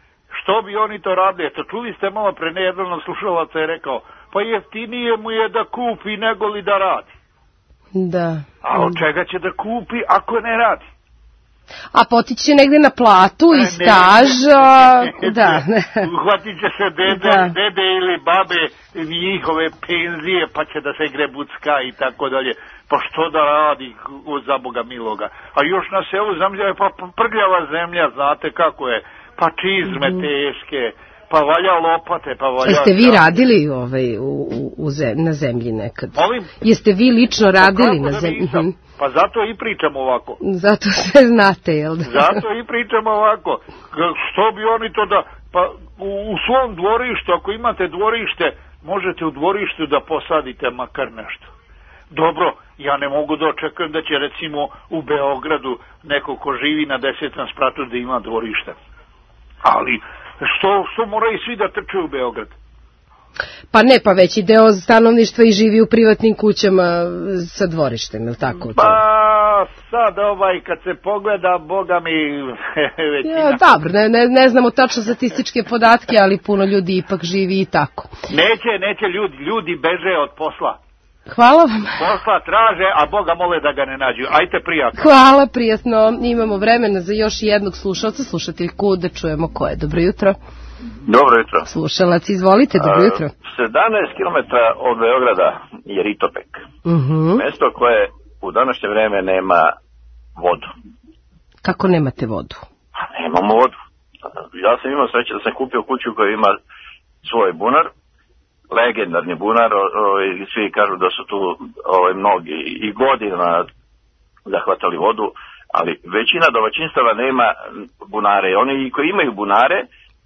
što bi oni to radili? Eto, čuli ste malo pre nejednog slušalaca je rekao, pa jeftinije mu je da kupi nego li da radi.
Da.
A od čega će da kupi ako ne radi?
A potiće negde na platu i staž, da.
Uhvatit će se dede ili babe njihove penzije, pa će da se grebucka i tako dalje. Pa što da radi za Boga miloga? A još na selu zemlja, pa prljava zemlja, znate kako je, pa čizme teške, pa valja lopate, pa valja...
Jeste vi radili na zemlji nekad?
Molim?
Jeste vi lično radili na zemlji?
Pa zato i pričamo ovako.
Zato sve znate, jel da?
Zato i pričamo ovako. Što bi oni to da... Pa u svom dvorištu, ako imate dvorište, možete u dvorištu da posadite makar nešto. Dobro, ja ne mogu da očekujem da će recimo u Beogradu neko ko živi na 10. spratu da ima dvorište. Ali što moraju svi da trče u Beograd?
Pa ne, pa veći deo stanovništva i živi u privatnim kućama sa dvorištem, je li tako?
Pa sad kad se pogleda, Boga mi većina...
Dobro, ne znamo tačno statističke podatke, ali puno ljudi ipak živi i tako.
Neće ljudi beže od posla.
Hvala vam.
Posla traže, a Boga mole da ga ne nađu. Ajte, prijatno.
Hvala, prijatno. Imamo vremena za još jednog slušalca, slušateljku, da čujemo ko je. Dobro jutro.
Dobro jutro.
Slušalac, izvolite, dobro jutro.
17 km od Beograda je Ritopek. Mesto koje u današnje vreme nema vodu.
Kako nemate vodu?
Nemamo vodu. Ja sam imao sreće da sam kupio kuću koja ima svoj bunar, legendarni bunar, svi kažu da su tu mnogi i godina zahvatali vodu, ali većina domaćinstava nema bunare. Oni koji imaju bunare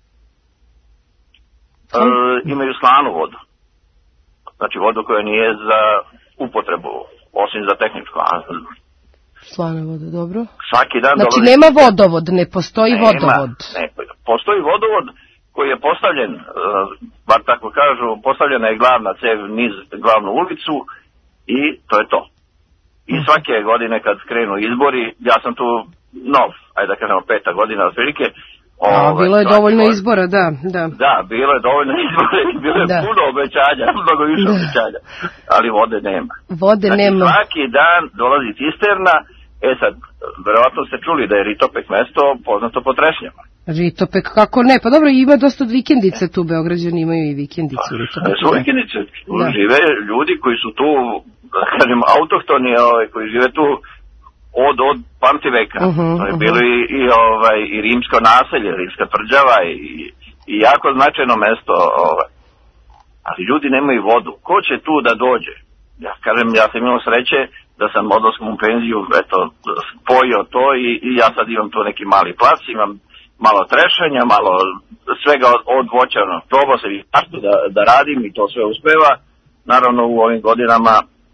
imaju slanu vodu. Znači vodu koja nije za upotrebu, osim za tehničku.
Slana voda, dobro.
Svaki dan
znači nema vodovod, ne postoji vodovod.
Ne, postoji vodovod koji je postavljen, bar tako kažu, postavljena je glavna cev niz glavnu ulicu i to je to. I svake godine kad krenu izbori, ja sam tu nov, ajde da kažemo 5. godina otprilike.
Bilo je dovoljno izbora, da.
Da, bilo je dovoljno izbora i bilo je puno obećanja, mnogo više obećanja, ali vode nema.
Nema.
Svaki dan dolazi cisterna, sad, verovatno ste čuli da je Ritopek mesto poznato po trešnjama.
Ritopek, kako ne? Pa dobro, ima dosta od vikendice tu, Beograđani imaju i vikendicu.
Su vikendice, žive ljudi koji su tu, da kažem, autohtoni, koji žive tu od pamtiveka. Bilo i rimsko naselje, rimska tvrđava i jako značajno mesto. Ali ljudi nemaju vodu. Ko će tu da dođe? Ja kažem, ja sam imao sreće da sam odlaskom u penziju spojio to i ja sad imam tu neki mali plac, imam malo trešanja, malo svega od voćana. Probao sam i da radim i to sve uspeva. Naravno u ovim godinama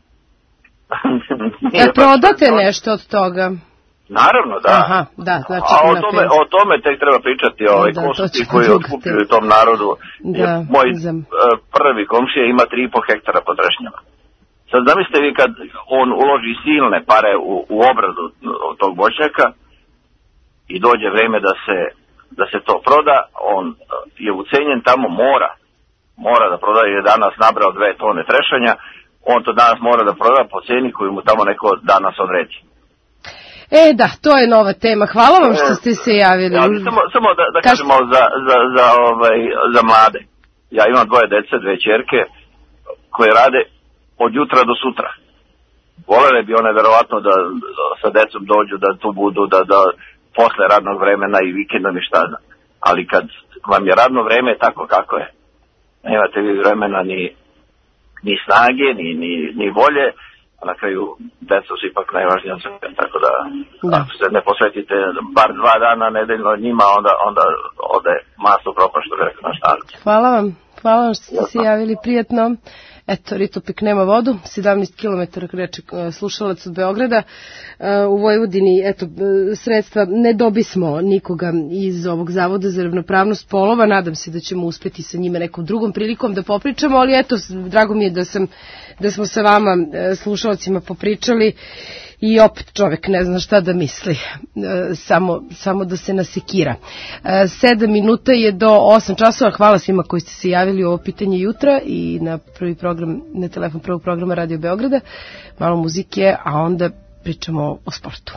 prodate nešto od toga?
Naravno, da.
Znači
o tome tek treba pričati, ko su ti koji otkupljuju tom narodu. Moj prvi komšija ima 3,5 hektara pod trešnjama. Sad zamislite vi kad on uloži silne pare u obradu tog voćnjaka i dođe vreme da se to proda, on je ucenjen tamo, mora da proda, jer je danas nabrao 2 tone trešanja, on to danas mora da proda po ceni koju mu tamo neko danas odredi.
Da, to je nova tema. Hvala vam što ste se javili.
Samo da kažemo za mlade. Ja imam 2 dece, 2 ćerke koje rade od jutra do sutra. Volele bi one verovatno da sa decom dođu, da tu budu, da posle radnog vremena i vikendom i šta znam. Ali kad vam je radno vreme tako kako je, nemate vi vremena ni snage, ni volje, a na kraju deca su ipak najvažnija sve, tako da ako se ne posvetite bar 2 dana nedeljno njima, onda ode masno propast, što bi rekao naš narod.
Hvala vam što ste se javili, prijatno. Eto, Ritopek nema vodu, 17 km kreće slušalac od Beograda. U Vojvodini, eto, sredstva ne dobismo nikoga iz ovog Zavoda za ravnopravnost polova. Nadam se da ćemo uspeti sa njime nekom drugom prilikom da popričamo, ali eto, drago mi je da smo sa vama slušalcima popričali I opet čovek ne zna šta da misli, samo da se nasekira. 7 minuta je do 8 časova. Hvala svima koji ste se javili u ovo pitanje jutra i na prvi program, na telefon prvog programa Radio Beograda. Malo muzike, a onda pričamo o sportu.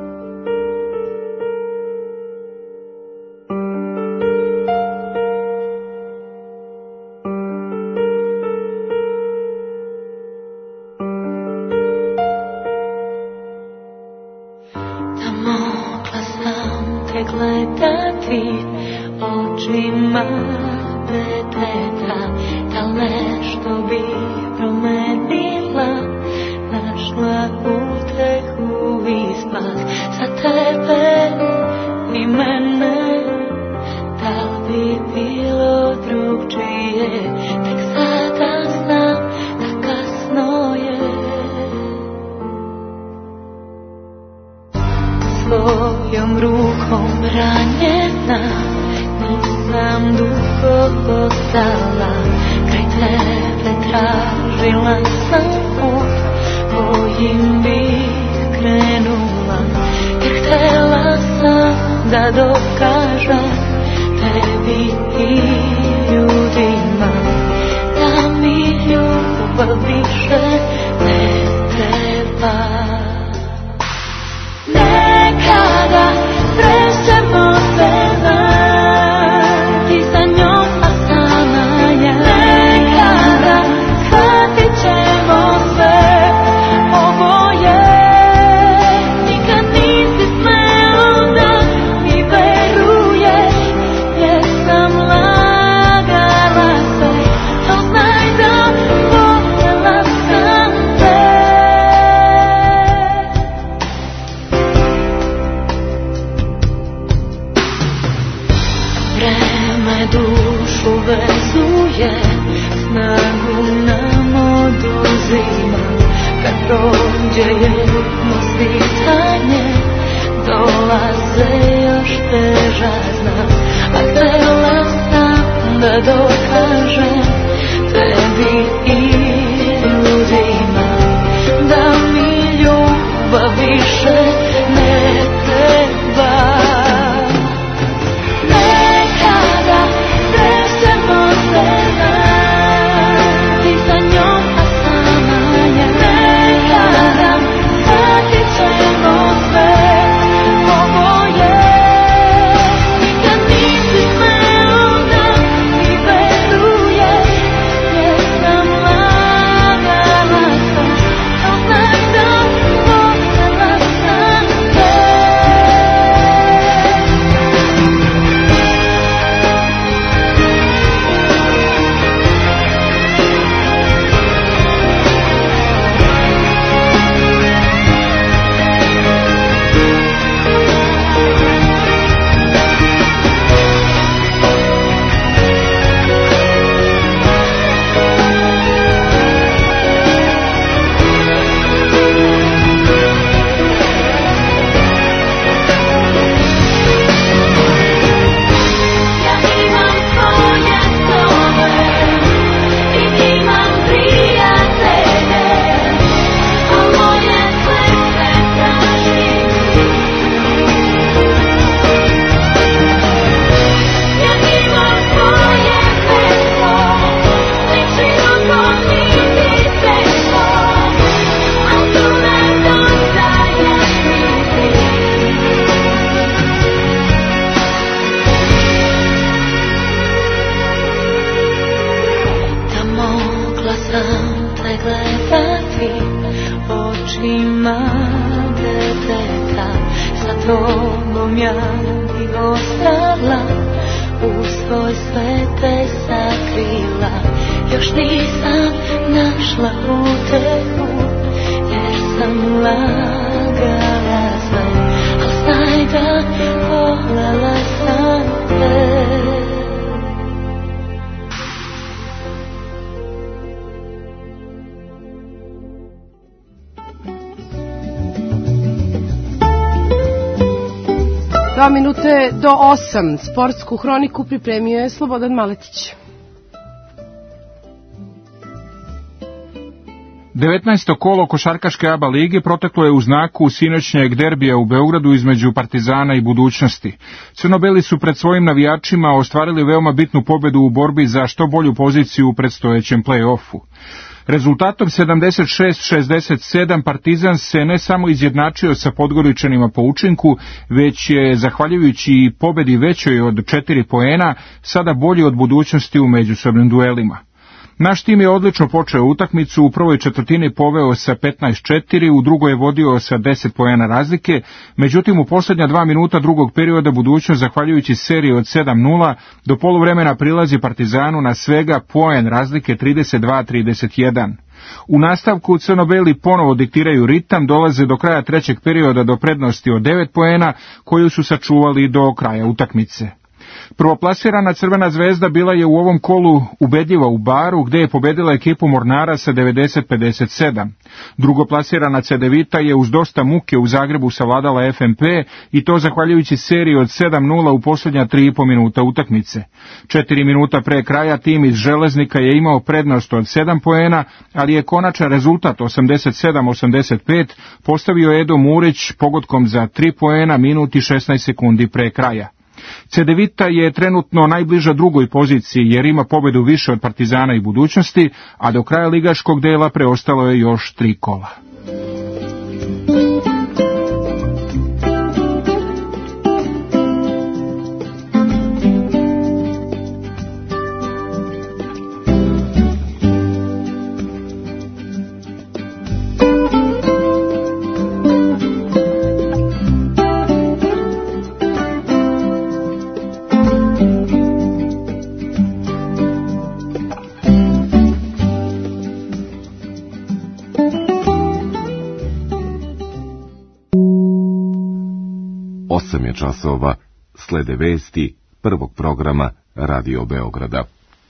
Očima deteta, da nešto bi promenila, našla utehu i spas za tebe i mene. Da bi bilo drugčije, tek sada znam da kasno je. Svojom rukom ranjena, nisam dugo ostala, kraj tebe tražila sam put kojim bih krenula, jer htela sam da dokažem tebi i ljudima da mi ljubav više ne treba. Nekada prećemo se naći sa njom, a sama ja. Nekada shvatit ćemo sve oboje. Nikad nisi smeo da mi veruješ, jer sam lagala se, to znaj da voljela sam te. Vreme dušu vezuje, snagu nam oduzima, kad prođe jedno svitanje, dolaze još teža znam, a htela sam da dokažem tebi i ljudima da mi ljubav više ne treba. Nekada prećemo se naći sa njom, a sama ja. Nekada shvatit ćemo sve oboje. Nikad nisi smeo da mi veruješ, jer sam lagala se, to znaj da voljela sam te. Očima deteta, sa tobom ja bi ostala, u svoj svete sakrila. Još nisam našla utehu, jer sam lagala sve, al znaj da voljela sam te.
Dva minute do 8. Sportsku hroniku pripremio je Slobodan Maletić.
19. kolo košarkaške ABA lige proteklo je u znaku sinoćnjeg derbija u Beogradu između Partizana i Budućnosti. Crnobeli su pred svojim navijačima ostvarili veoma bitnu pobedu u borbi za što bolju poziciju u predstojećem play-offu. Rezultatom 76-67 Partizan se ne samo izjednačio sa Podgoričanima po učinku, već je, zahvaljujući pobedi većoj od 4 poena, sada bolji od Budućnosti u međusobnim duelima. Naš tim je odlično počeo utakmicu, u prvoj četvrtini poveo sa 15-4, u drugoj je vodio sa 10 poena razlike, međutim u posljednja 2 minuta drugog perioda Budućnost, zahvaljujući seriji od 7-0, do poluvremena prilazi Partizanu na svega poen razlike 32-31. U nastavku crno-beli ponovo diktiraju ritam, dolaze do kraja trećeg perioda do prednosti od 9 poena, koju su sačuvali do kraja utakmice. Prvoplasirana Crvena zvezda bila je u ovom kolu ubedljiva u Baru, gde je pobedila ekipu Mornara sa 90-57. Drugoplasirana Cedevita je uz dosta muke u Zagrebu savladala FNP i to zahvaljujući seriji od 7-0 u posljednja 3,5 minuta utakmice. 4 minuta pre kraja tim iz Železnika je imao prednost od 7 poena, ali je konačan rezultat 87-85 postavio Edo Murić pogodkom za 3 poena minut i 16 sekundi pre kraja. Cedevita je trenutno najbliža drugoj poziciji jer ima pobedu više od Partizana i Budućnosti, a do kraja ligaškog dela preostalo je još 3 kola.
Časova slede vesti prvog programa Radio Beograda.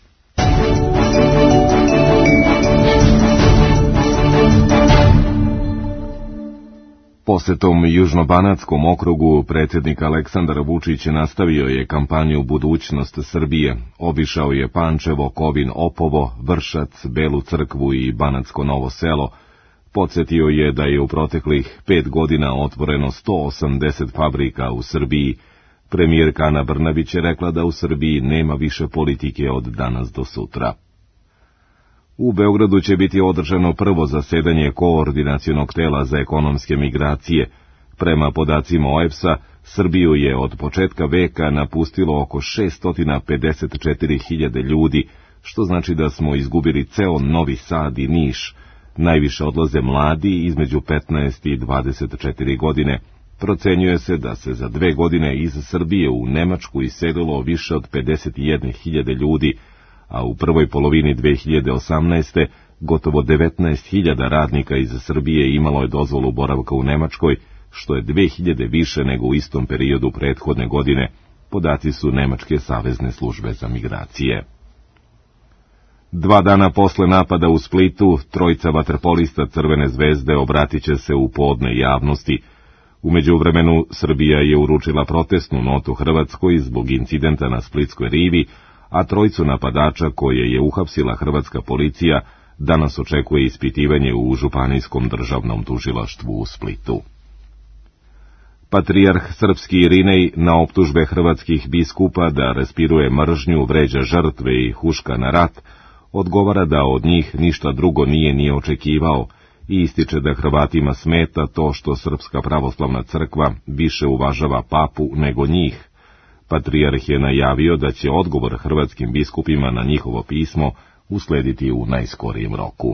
Posetom Južnobanatskom okrugu predsjednik Aleksandar Vučić nastavio je kampanju Budućnost Srbije. Obišao je Pančevo, Kovin, Opovo, Vršac, Belu Crkvu i Banatsko Novo Selo. Podsjetio je da je u proteklih 5 godina otvoreno 180 fabrika u Srbiji. Premijerka Ana Brnabić je rekla da u Srbiji nema više politike od danas do sutra. U Beogradu će biti održano prvo zasedanje koordinacionog tela za ekonomske migracije. Prema podacima OEBS-a, Srbiju je od početka veka napustilo oko 654.000 ljudi, što znači da smo izgubili ceo Novi Sad i Niš. Najviše odlaze mladi između 15 i 24 godine. Procenjuje se da se za 2 godine iz Srbije u Nemačku iselilo više od 51.000 ljudi, a u prvoj polovini 2018. gotovo 19.000 radnika iz Srbije imalo je dozvolu boravka u Nemačkoj, što je 2.000 više nego u istom periodu prethodne godine, podaci su Nemačke savezne službe za migracije. 2 dana posle napada u Splitu, 3 vaterpolista Crvene zvezde obratit će se u podne javnosti. U međuvremenu Srbija je uručila protestnu notu Hrvatskoj zbog incidenta na Splitskoj rivi, a 3 napadača koje je uhapsila hrvatska policija danas očekuje ispitivanje u Županijskom državnom tužilaštvu u Splitu. Patrijarh srpski Irinej na optužbe hrvatskih biskupa da raspiruje mržnju, vređa žrtve i huška na rat, odgovara da od njih ništa drugo nije ni očekivao i ističe da Hrvatima smeta to što Srpska pravoslavna crkva više uvažava papu nego njih. Patrijarh je najavio da će odgovor hrvatskim biskupima na njihovo pismo uslediti u najskorijem roku.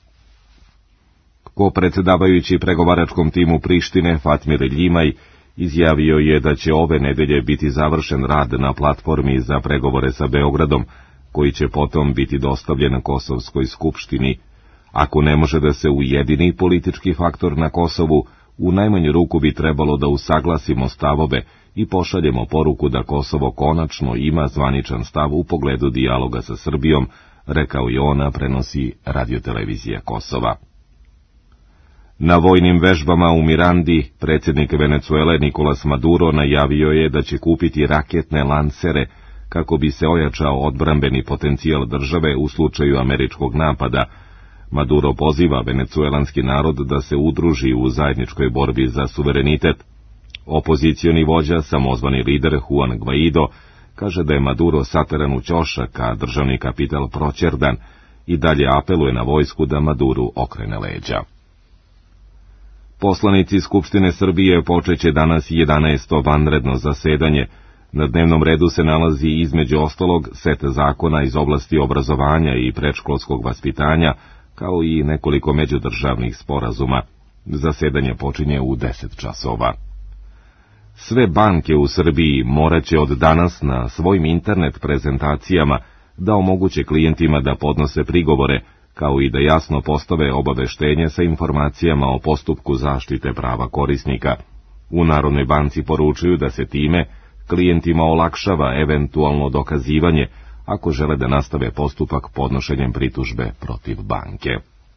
Ko-predsjedavajući pregovaračkom timu Prištine Fatmir Ljimaj izjavio je da će ove nedelje biti završen rad na platformi za pregovore sa Beogradom, koji će potom biti dostavljen Kosovskoj skupštini. Ako ne može da se ujedini politički faktor na Kosovu, u najmanju ruku bi trebalo da usaglasimo stavove i pošaljemo poruku da Kosovo konačno ima zvaničan stav u pogledu dijaloga sa Srbijom, rekao je ona, prenosi radiotelevizija Kosova. Na vojnim vežbama u Mirandi predsjednik Venecuele Nicolas Maduro najavio je da će kupiti raketne lansere kako bi se ojačao odbrambeni potencijal države u slučaju američkog napada. Maduro poziva venecuelanski narod da se udruži u zajedničkoj borbi za suverenitet. Opozicioni vođa, samozvani lider Juan Guaido, kaže da je Maduro sateran u ćošak, a državni kapital proćerdan, i dalje apeluje na vojsku da Maduru okrene leđa. Poslanici Skupštine Srbije počeće danas 11. vanredno zasedanje. Na dnevnom redu se nalazi između ostalog set zakona iz oblasti obrazovanja i predškolskog vaspitanja, kao i nekoliko međudržavnih sporazuma. Zasedanje počinje u 10 časova. Sve banke u Srbiji moraće od danas na svojim internet prezentacijama da omoguće klijentima da podnose prigovore, kao i da jasno postave obaveštenje sa informacijama o postupku zaštite prava korisnika. U Narodnoj banci poručuju da se time klijentima olakšava eventualno dokazivanje ako žele da nastave postupak podnošenjem pritužbe protiv banke.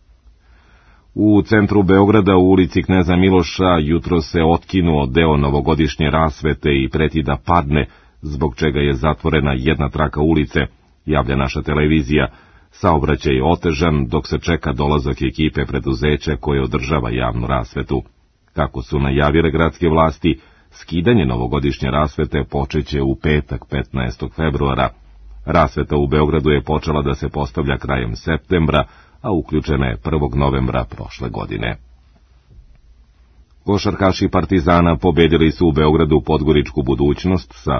U centru Beograda u ulici Kneza Miloša jutro se otkinuo deo novogodišnje rasvete i preti da padne, zbog čega je zatvorena jedna traka ulice, javlja naša televizija. Saobraćaj je otežan dok se čeka dolazak ekipe preduzeća koje održava javnu rasvetu. Kako su najavile gradske vlasti, skidanje novogodišnje rasvete počeće u petak 15. februara. Rasveta u Beogradu je počela da se postavlja krajem septembra, a uključena je 1. novembra prošle godine. Košarkaši Partizana pobedili su u Beogradu Podgoričku Budućnost sa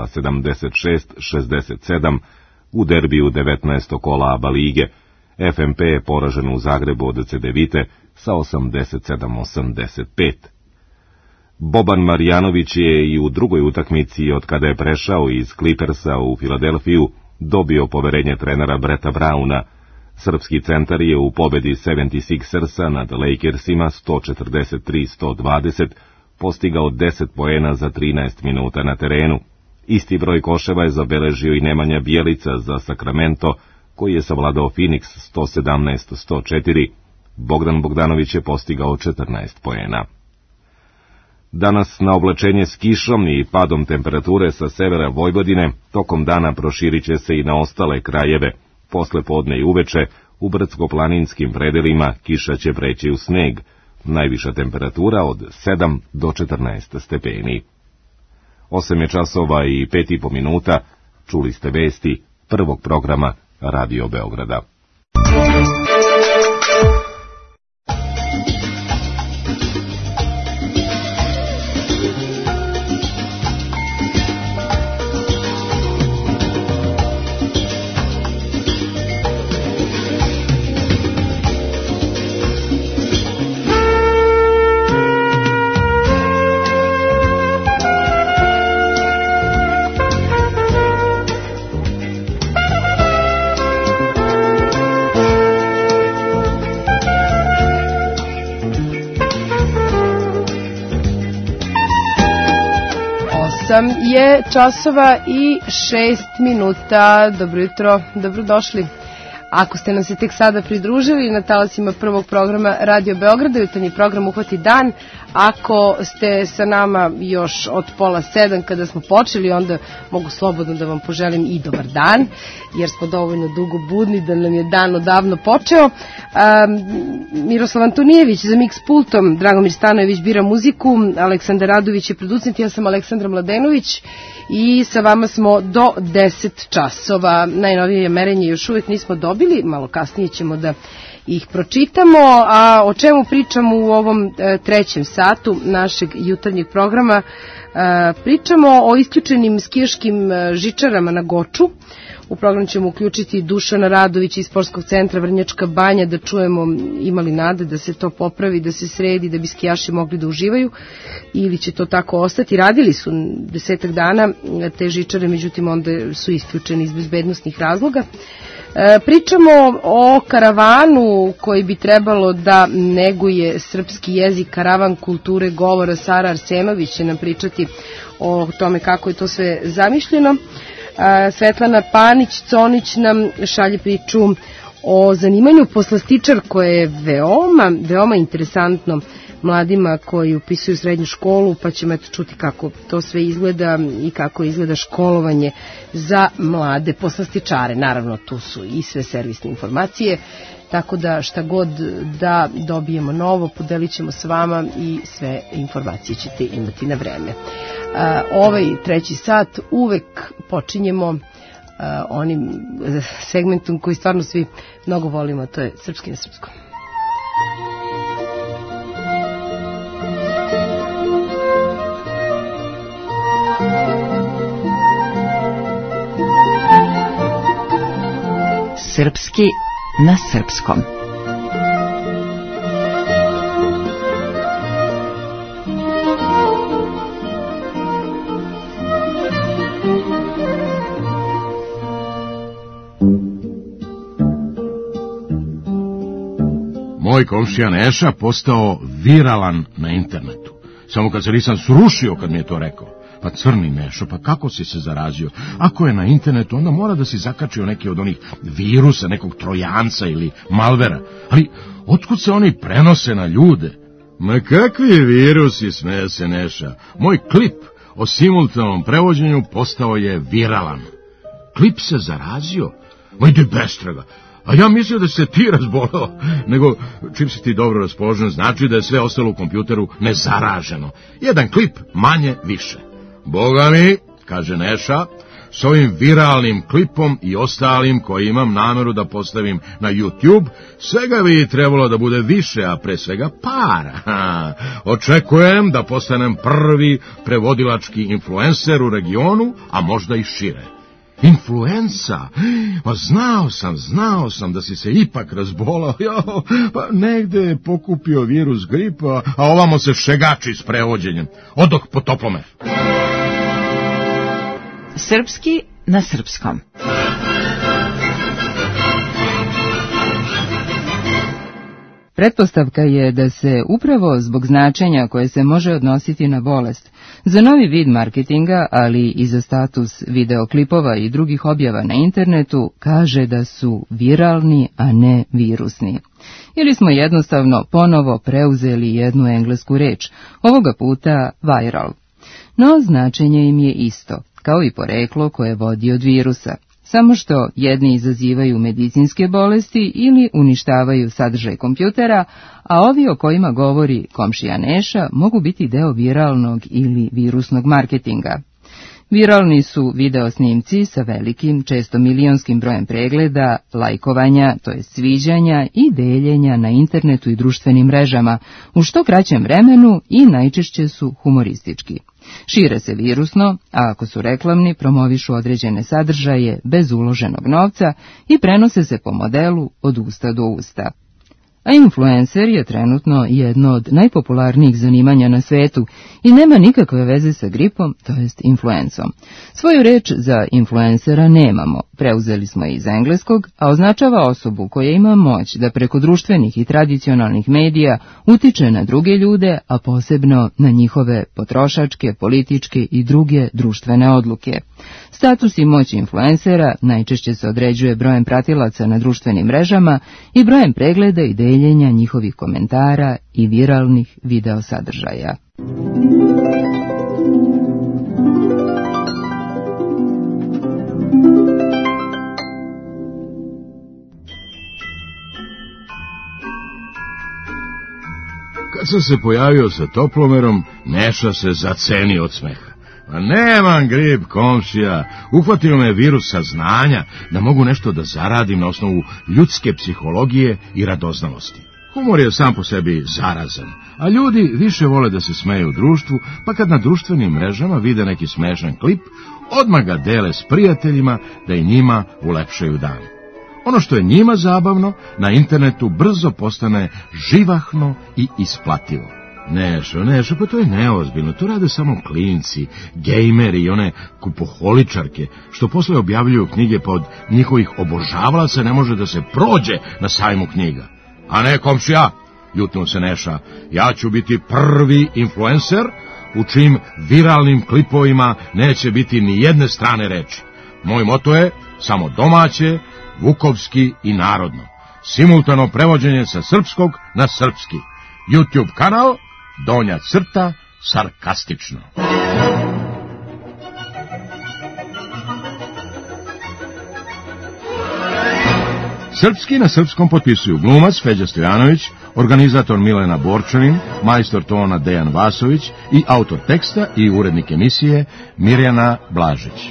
76-67 u derbiju 19. kola ABA lige. FNP je poražen u Zagrebu od Cedevite sa 87-85. Boban Marjanović je i u drugoj utakmici od kada je prešao iz Clippersa u Filadelfiju dobio poverenje trenera Breta Brauna. Srpski centar je u pobedi 76ersa nad Lakersima 143-120 postigao 10 poena za 13 minuta na terenu. Isti broj koševa je zabeležio i Nemanja Bjelica za Sacramento, koji je savladao Phoenix 117-104. Bogdan Bogdanović je postigao 14 poena. Danas na oblačenje s kišom i padom temperature sa severa Vojvodine tokom dana proširit će se i na ostale krajeve. Posle podne i uveče u brdsko-planinskim predelima kiša će preći u sneg. Najviša temperatura od 7 do 14 stepeni. 8 je časova i 5,5 minuta. Čuli ste vesti prvog programa Radio Beograda.
Je časova i 6 minuta. Dobro jutro, dobrodošli. Ako ste nam se tek sada pridružili na talasima prvog programa Radio Beograda, jutarnji program Uhvati dan. Ako ste sa nama još od 6:30 kada smo počeli, onda mogu slobodno da vam poželim i dobar dan, jer smo dovoljno dugo budni da nam je dan odavno počeo. Miroslav Antonijević za mix pultom, Dragomir Stanojević bira muziku, Aleksandar Radović je producent, ja sam Aleksandra Mladenović i sa vama smo do 10 časova. Najnovije merenje još uvijek nismo dobili, malo kasnije ćemo da ih pročitamo, a o čemu pričamo u ovom trećem satu našeg jutarnjeg programa? Pričamo o isključenim skijaškim žičarama na Goču. U program ćemo uključiti Dušana Radovića iz Sportskog centra Vrnjačka Banja, da čujemo imali nade da se to popravi, da se sredi, da bi skijaši mogli da uživaju, ili će to tako ostati. Radili su 10 dana te žičare, međutim onda su isključeni iz bezbednosnih razloga. Pričamo o karavanu koji bi trebalo da neguje srpski jezik, karavan kulture govora. Sara Arsenović će nam pričati o tome kako je to sve zamišljeno. Svetlana Panić-Conić nam šalje priču o zanimanju poslastičar, koje je veoma interesantno mladima koji upisuju srednju školu, pa ćemo eto čuti kako to sve izgleda i kako izgleda školovanje za mlade poslastičare. Naravno, tu su i sve servisne informacije, tako da šta god da dobijemo novo, podelit ćemo s vama i sve informacije ćete imati na vreme. Ovaj treći sat uvek počinjemo onim segmentom koji stvarno svi mnogo volimo, to je Srpski na srpskom.
Srpski na srpskom.
Moj komšija Neša postao viralan na internetu. Samo kad se nisam srušio kad mi je to rekao. Pa crni Nešo, pa kako si se zarazio? Ako je na internetu, onda mora da si zakačio neki od onih virusa, nekog trojanca ili malvera. Ali otkud se oni prenose na ljude? Ma kakvi virusi, smeje se Neša. Moj klip o simultanom prevođenju postao je viralan. Klip se zarazio? Ma ide bestraga. A ja mislio da se ti razbolao, nego čim si ti dobro raspoložen, znači da je sve ostalo u kompjuteru nezaraženo. Jedan klip manje više. Boga mi, kaže Neša, s ovim viralnim klipom i ostalim koji imam nameru da postavim na YouTube, svega bi trebalo da bude više, a pre svega para. Očekujem da postanem prvi prevodilački influencer u regionu, a možda i šire. Influenca? Pa znao sam da si se ipak razbolao. Pa negde je pokupio virus gripa, a ovamo se šegači s prevođenjem. Odoh po toplomer.
Srpski na srpskom. Pretpostavka je da se upravo zbog značenja koje se može odnositi na bolest, za novi vid marketinga, ali i za status videoklipova i drugih objava na internetu, kaže da su viralni, a ne virusni. Ili smo jednostavno ponovo preuzeli jednu englesku reč, ovoga puta viral. No značenje im je isto, kao i poreklo koje vodi od virusa. Samo što jedni izazivaju medicinske bolesti ili uništavaju sadržaj kompjutera, a ovi o kojima govori komšija Neša mogu biti deo viralnog ili virusnog marketinga. Viralni su video snimci sa velikim, često milionskim brojem pregleda, lajkovanja, to je sviđanja i deljenja na internetu i društvenim mrežama, u što kraćem vremenu i najčešće su humoristički. Šire se virusno, a ako su reklamni, promovišu određene sadržaje bez uloženog novca i prenose se po modelu od usta do usta. A influencer je trenutno jedno od najpopularnijih zanimanja na svetu i nema nikakve veze sa gripom, to jest influencom. Svoju reč za influencera nemamo, preuzeli smo je iz engleskog, a označava osobu koja ima moć da preko društvenih i tradicionalnih medija utiče na druge ljude, a posebno na njihove potrošačke, političke i druge društvene odluke. Status i moć influencera najčešće se određuje brojem pratilaca na društvenim mrežama i brojem pregleda i deljenja njihovih komentara i viralnih video sadržaja.
Kad sam se pojavio sa toplomerom, Neša se zaceni od smeha. Pa nemam grip, komšija, uhvatio me virus saznanja da mogu nešto da zaradim na osnovu ljudske psihologije i radoznalosti. Humor je sam po sebi zarazan, a ljudi više vole da se smeju u društvu, pa kad na društvenim mrežama vide neki smešan klip, odmah ga dele s prijateljima da i njima ulepšaju dan. Ono što je njima zabavno, na internetu brzo postane živahno i isplativo. Nešo, pa to je neozbiljno, to rade samo klinci, gejmeri i one kupoholičarke, što posle objavljuju knjige pa od njihovih obožavalaca ne može da se prođe na sajmu knjiga. A ne, komšija, ljutnuo se Neša, ja ću biti prvi influencer u čijim viralnim klipovima neće biti ni jedne strane reči. Moj moto je samo domaće, vukovski i narodno. Simultano prevođenje sa srpskog na srpski. YouTube kanal donja crta, sarkastično. Srpski na srpskom potpisuju glumac Feđa Stojanović, organizator Milena Borčanin, majstor tona Dejan Vasović i autor teksta i urednik emisije Mirjana Blažić.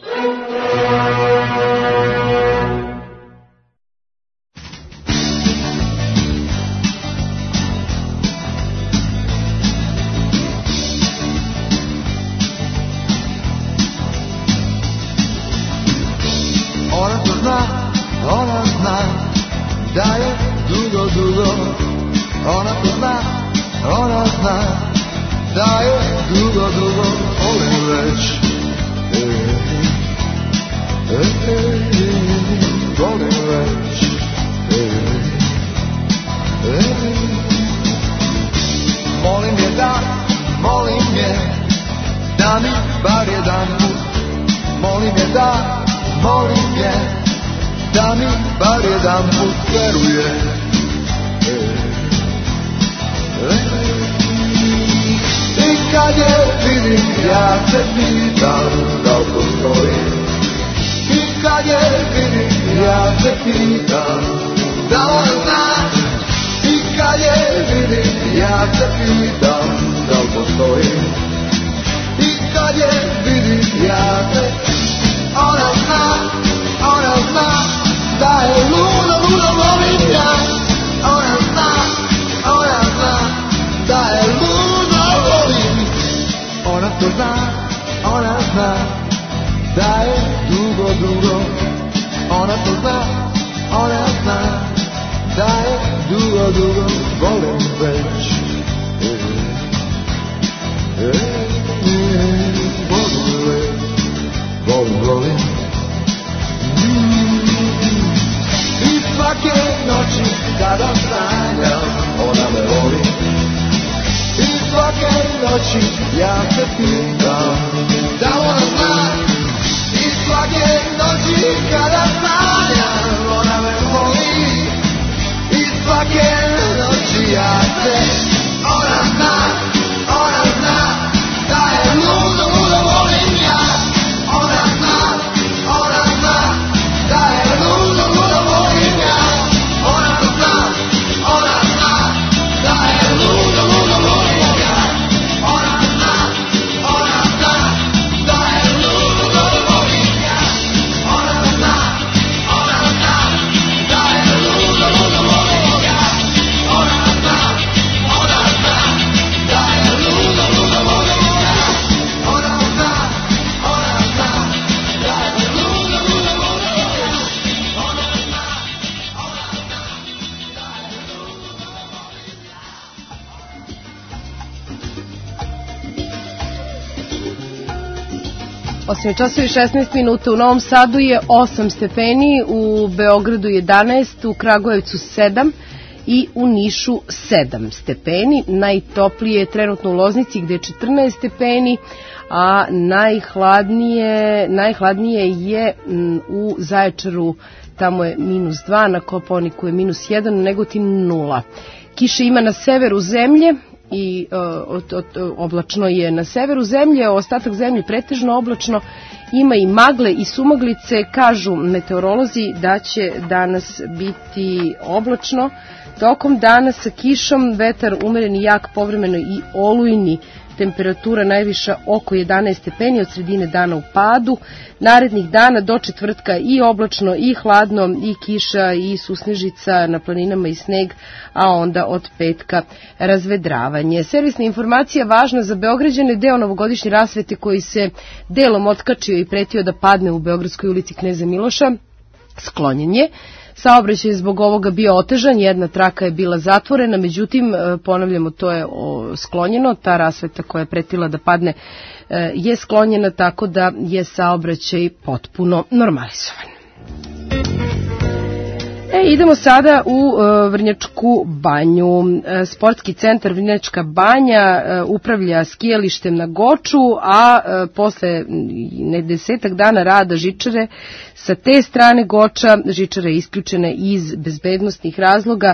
Da je dugo, dugo, ona to zna, ona zna, da je dugo, dugo, volim već, volim već, molim je, da mi bar jedan put, molim je, da mi bar jedan put veruje. I kad je vidim, ja se pitam da li postoji. I kad je vidim, ja se pitam da li zna. I kad je vidim, ja se pitam da li postoji. I kad je vidim, ja se ona zna da je ludo, ludo volim ja. Ona zna da je ludo volim. Ona to zna da je dugo, dugo. Ona to zna da je dugo, dugo volim već. Volim. I svake noći kada sanjam, ona me voli. I svake noći ja se pitam da ona zna. I svake noći kada sanjam, ona me voli. I svake noći ja se, ona zna da je ludo, ludo volim ja. Ona zna da je ludo, ludo volim ja. Ona zna da je ludo, ludo volim ja. Ona zna da je ludo, ludo volim ja. Ona zna da je ludo, ludo volim ja. Ona zna da je ludo, ludo volim ja. Ona zna da je ludo, ludo volim ja.
Osam časova i 16 minuta, u Novom Sadu je 8 stepeni, u Beogradu 11, u Kragujevcu 7 i u Nišu 7 stepeni. Najtoplije je trenutno u Loznici gde je 14 stepeni, a najhladnije je u Zaječaru, tamo je -2, na Kopaoniku je -1, na Negotinu 0. Kiše ima na severu zemlje i oblačno je na severu zemlje, ostatak zemlje pretežno oblačno, ima i magle i sumaglice. Kažu meteorolozi da će danas biti oblačno tokom dana sa kišom, vetar umeren i jak, povremeno i olujni, temperatura najviša oko 11 stepeni, od sredine dana u padu. Narednih dana do četvrtka i oblačno i hladno, i kiša i susnežica na planinama i sneg, a onda od petka razvedravanje. Servisna informacija važna za Beograđane, deo novogodišnje rasvete koji se delom otkačio i pretio da padne u Beogradskoj ulici Kneza Miloša sklonjen je. Saobraćaj je zbog ovoga bio otežan, jedna traka je bila zatvorena, međutim, ponavljamo, to je sklonjeno, ta rasveta koja je pretila da padne je sklonjena, tako da je saobraćaj potpuno normalizovan. Idemo sada u Vrnjačku banju. Sportski centar Vrnjačka banja upravlja skijalištem na Goču, a posle 10 dana rada žičare sa te strane Goča, žičara je isključena iz bezbednostnih razloga.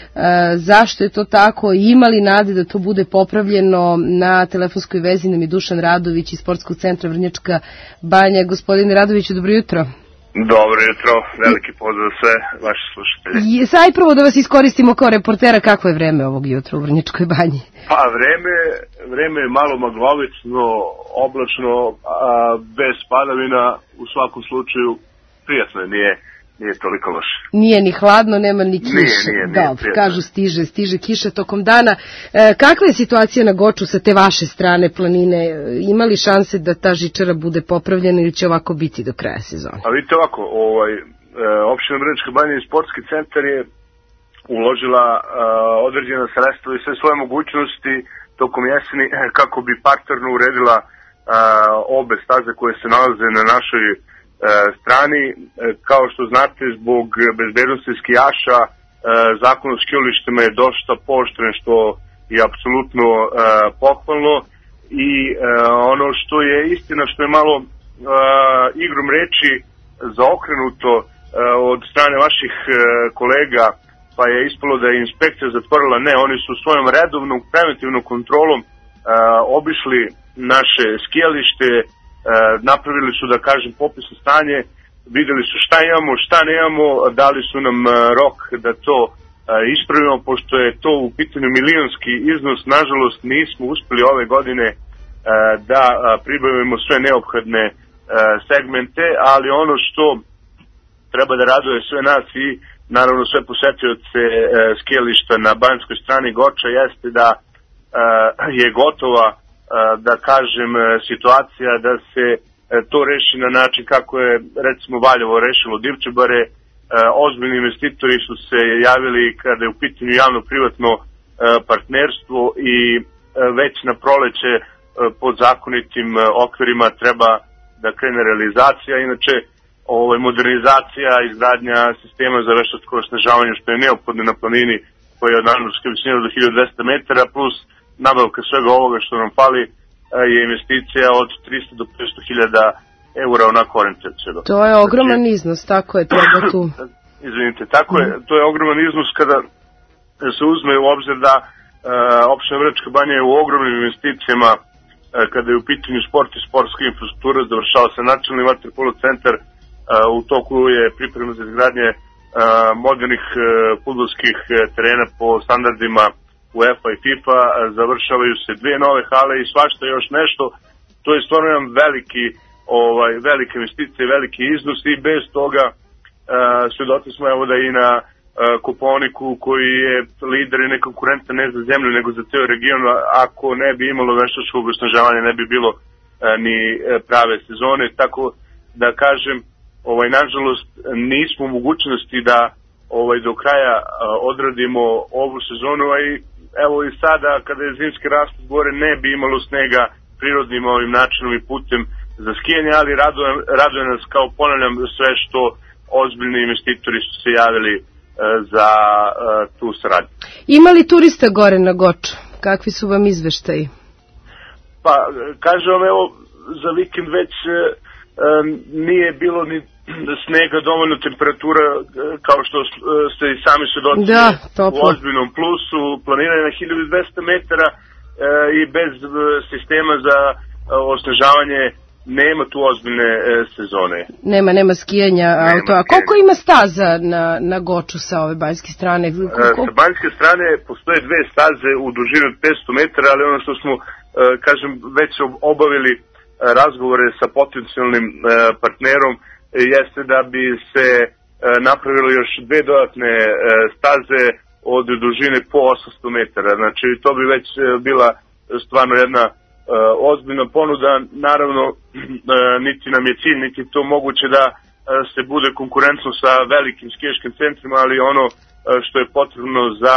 Zašto je to tako? Ima li nade da to bude popravljeno? Na telefonskoj vezi nam je Dušan Radović iz Sportskog centra Vrnjačka banja. Gospodine Radoviću, dobro jutro.
Dobro jutro, veliki pozdrav za sve vaše slušatelje.
Saj prvo da vas iskoristimo kao reportera, kako je vreme ovog jutra u Vrnjačkoj banji?
Pa vreme je malo maglovično, oblačno, bez padavina, u svakom slučaju prijatno je, nije toliko loše.
Nije ni hladno, nema ni kiše.
Nije
kažu stiže kiša tokom dana. Kakva je situacija na Goču sa te vaše strane planine? Ima li šanse da ta žičara bude popravljena ili će ovako biti do kraja sezone?
A vidite ovako, opština Vrnjačka banja i sportski centar je uložila određena sredstva i sve svoje mogućnosti tokom jeseni kako bi parterno uredila obe staze koje se nalaze na našoj strani. Kao što znate, zbog bezbednosti skijaša zakon o skijalištima je dosta pooštren, što je apsolutno pohvalno, i ono što je istina, što je malo igrom reči zaokrenuto od strane vaših kolega, pa je ispalo da je inspekcija zatvorila. Ne, oni su svojom redovnom preventivnom kontrolom obišli naše skijalište, napravili su, da kažem, popisno stanje, videli su šta imamo, šta nemamo, dali su nam rok da to ispravimo, pošto je to u pitanju milionski iznos. Nažalost, nismo uspeli ove godine da pribavimo sve neophodne segmente, ali ono što treba da raduje sve nas i naravno sve posetioce skijališta na banjskoj strani Goča jeste da je gotova, da kažem, situacija da se to reši na način kako je recimo Valjevo rešilo Divčebare. Ozbiljni investitori su se javili kada je u pitanju javno-privatno partnerstvo i već na proleće pod zakonitim okvirima treba da krene realizacija. Inače, modernizacija, izgradnja sistema za veštačko osnažavanje, što je neophodno na planini koja je od nadmorske visine do 1200 metara, plus nabavka svega ovoga što nam fali, je investicija od 300 do 500 hiljada eura, onako orientacijno.
To je ogroman iznos, tako je, treba tu.
Izvinite, tako je, to je ogroman iznos kada se uzme u obzir da opština Vrnjačka banja je u ogromnim investicijama kada je u pitanju sport i sportska infrastruktura. Završava se nacionalni vaterpolo centar, u toku je priprema za izgradnje modernih fudbalskih terena po standardima UEFA i FIFA, završavaju se 2 nove hale i svašta još nešto. To je stvarno jedan velike investicije, veliki iznos, i bez toga svedoci smo evo da i na Kopaoniku, koji je lider i nekonkurentan ne za zemlju nego za ceo region, ako ne bi imalo veštačkog osnažavanja ne bi bilo ni prave sezone. Tako da kažem, nažalost nismo u mogućnosti da do kraja odradimo ovu sezonu, a i evo i sada kada je zimski raspust gore ne bi imalo snega prirodnim ovim načinom i putem za skijanje, ali raduje nas, kao ponavljam, sve što ozbiljni investitori su se javili za tu saradnju.
Ima li turista gore na Goču? Kakvi su vam izveštaji?
Pa, kažem vam, evo, za vikend već nije bilo ni snega, dovoljno temperatura, kao što ste i sami svedoci, u ozbiljnom plusu, planiranje na 1200 metara i bez sistema za osnažavanje nema tu ozbiljne sezone.
Nema skijanja. A koliko ima staza na Goču sa ove banjske strane?
Sa banjske strane postoje 2 staze u dužini od 500 metara, ali ono što smo, kažem, već obavili razgovore sa potencijalnim partnerom jeste da bi se napravilo još 2 dodatne staze od dužine po 800 metara. Znači, to bi već bila stvarno jedna ozbiljna ponuda. Naravno, niti nam je cilj, niti to moguće da se bude konkurentno sa velikim skijaškim centrima, ali ono što je potrebno za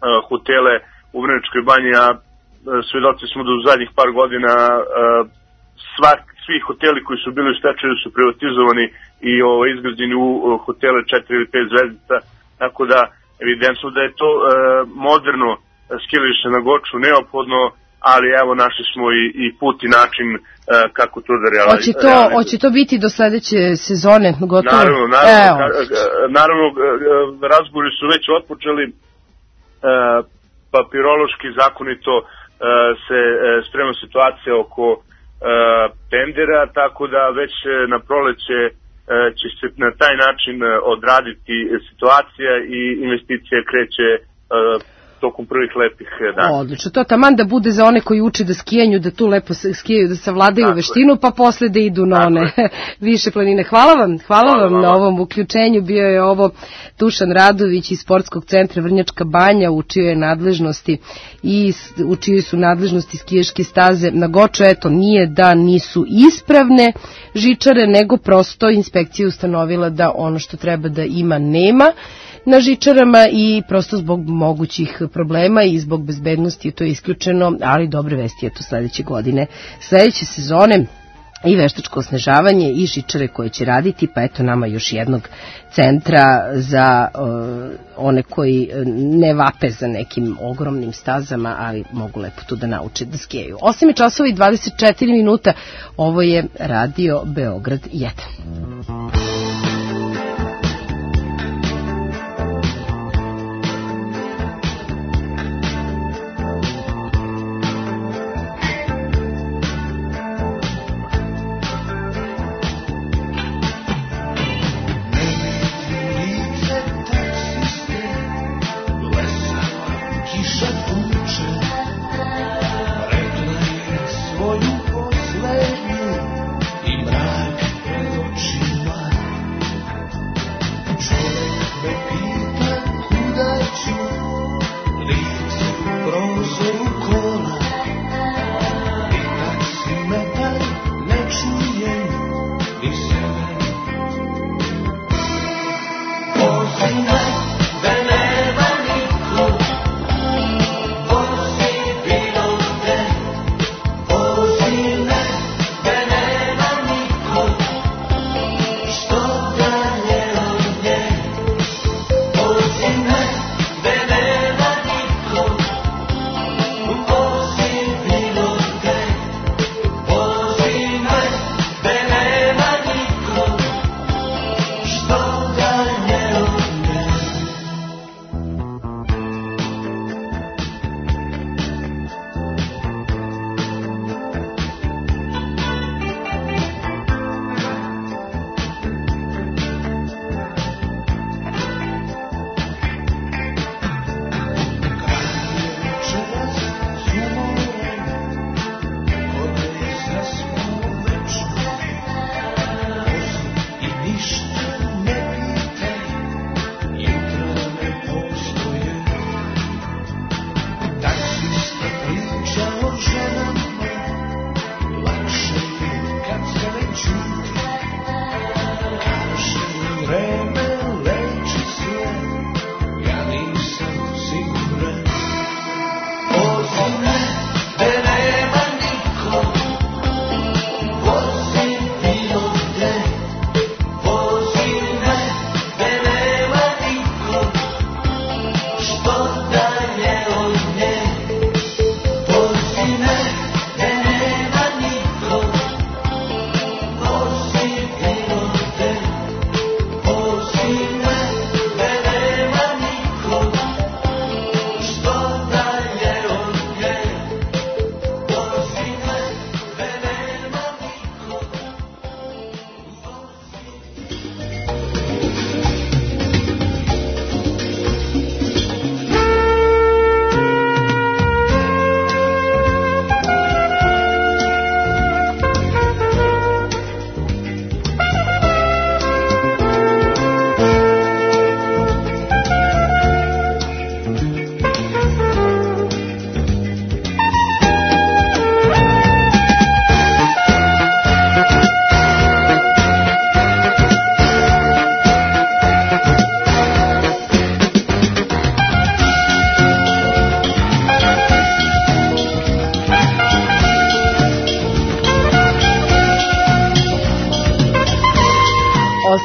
hotele u Vrnjačkoj banji, a svedoci smo da u zadnjih par godina svi hoteli koji su bili u stečaju su privatizovani i izgrađeni u hotele 4 ili 5 zvezdica, tako da evidentno da je to moderno skijalište na Goču neophodno, ali evo našli smo i put i način kako to da realizujemo.
Hoće to biti do sledeće sezone gotovo?
Naravno, razgovori su već otpočeli, papirološki zakonito se sprema situacija oko tendera, tako da već na proleće će se na taj način odraditi situacija i investicija kreće tokom prvih lepih dana.
Odlično, to taman da bude za one koji uče da skijanju, da tu lepo skijaju, da savladaju veštinu, pa posle da idu na one više planine. Hvala vam na ovom uključenju. Bio je ovo Dušan Radović iz Sportskog centra Vrnjačka Banja, u čijoj su nadležnosti skijaške staze na Goču. Eto, nije da nisu ispravne žičare, nego prosto inspekcija ustanovila da ono što treba da ima nema na žičarama i prosto zbog mogućih problema i zbog bezbednosti to je isključeno, ali dobre vesti je to sledeće godine, sledeće sezone i veštačko osnežavanje i žičare koje će raditi, pa eto nama još jednog centra za one koji ne vape za nekim ogromnim stazama, ali mogu lepo tu da nauče da skijaju. 8:24, ovo je Radio Beograd 1.
Svoju poslednju i mrak pred očima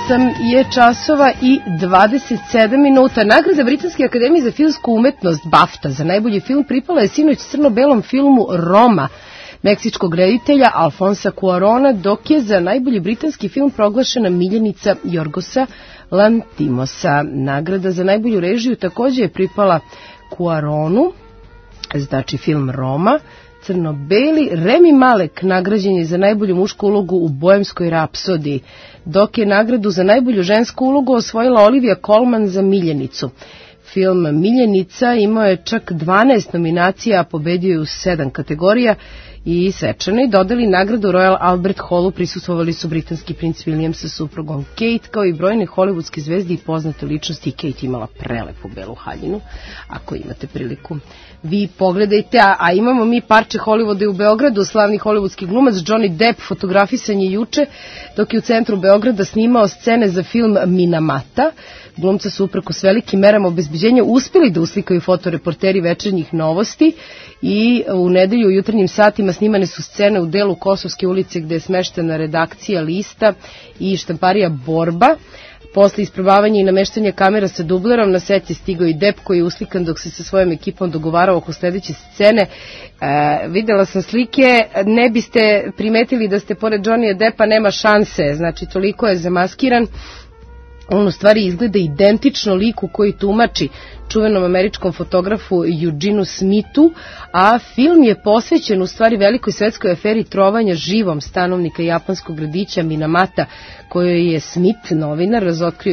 8 je časova i 27 minuta. Nagrada Britanske akademije za filmsku umetnost BAFTA za najbolji film pripala je sinoć crno-belom filmu Roma meksičkog reditelja Alfonsa Cuarona, dok je za najbolji britanski film proglašena Miljenica Jorgosa Lantimosa. Nagrada za najbolju režiju također je pripala Cuaronu, znači film Roma, crno-beli. Remi Malek nagrađen je za najbolju mušku ulogu u Boemskoj rapsodiji, dok je nagradu za najbolju žensku ulogu osvojila Olivia Colman za Miljenicu. Film Miljenica imao je čak 12 nominacija, a pobedio je u 7 kategorija i svečano i dodali nagradu Royal Albert Hallu prisustvovali su britanski princ William sa suprugom Kate, kao i brojne hollywoodske zvezde i poznate ličnosti. Kate imala prelepu belu haljinu, ako imate priliku vi pogledajte. A imamo mi parče Hollywooda u Beogradu. Slavni hollywoodski glumac Johnny Depp fotografisan je juče dok je u centru Beograda snimao scene za film Minamata. Glumca su uprkos velikim merama obezbeđenja uspjeli da uslikaju fotoreporteri Večernjih novosti i u nedelju u jutarnjim satima snimane su scene u delu Kosovske ulice gde je smeštena redakcija Lista i štamparija Borba. Posle isprobavanja i nameštanja kamera sa dublerom na set je stigao i Depp koji je uslikan dok se sa svojom ekipom dogovarao oko sledeće scene. Videla sam slike, ne biste primetili da ste pored Johnnyja Deppa, nema šanse, znači toliko je zamaskiran. On u stvari izgleda identično liku koji tumači čuvenom američkom fotografu Eugeneu Smithu, a film je posvećen u stvari velikoj svetskoj aferi trovanja živom stanovnika japanskog gradića Minamata, kojoj je Smith, novinar, razotkrio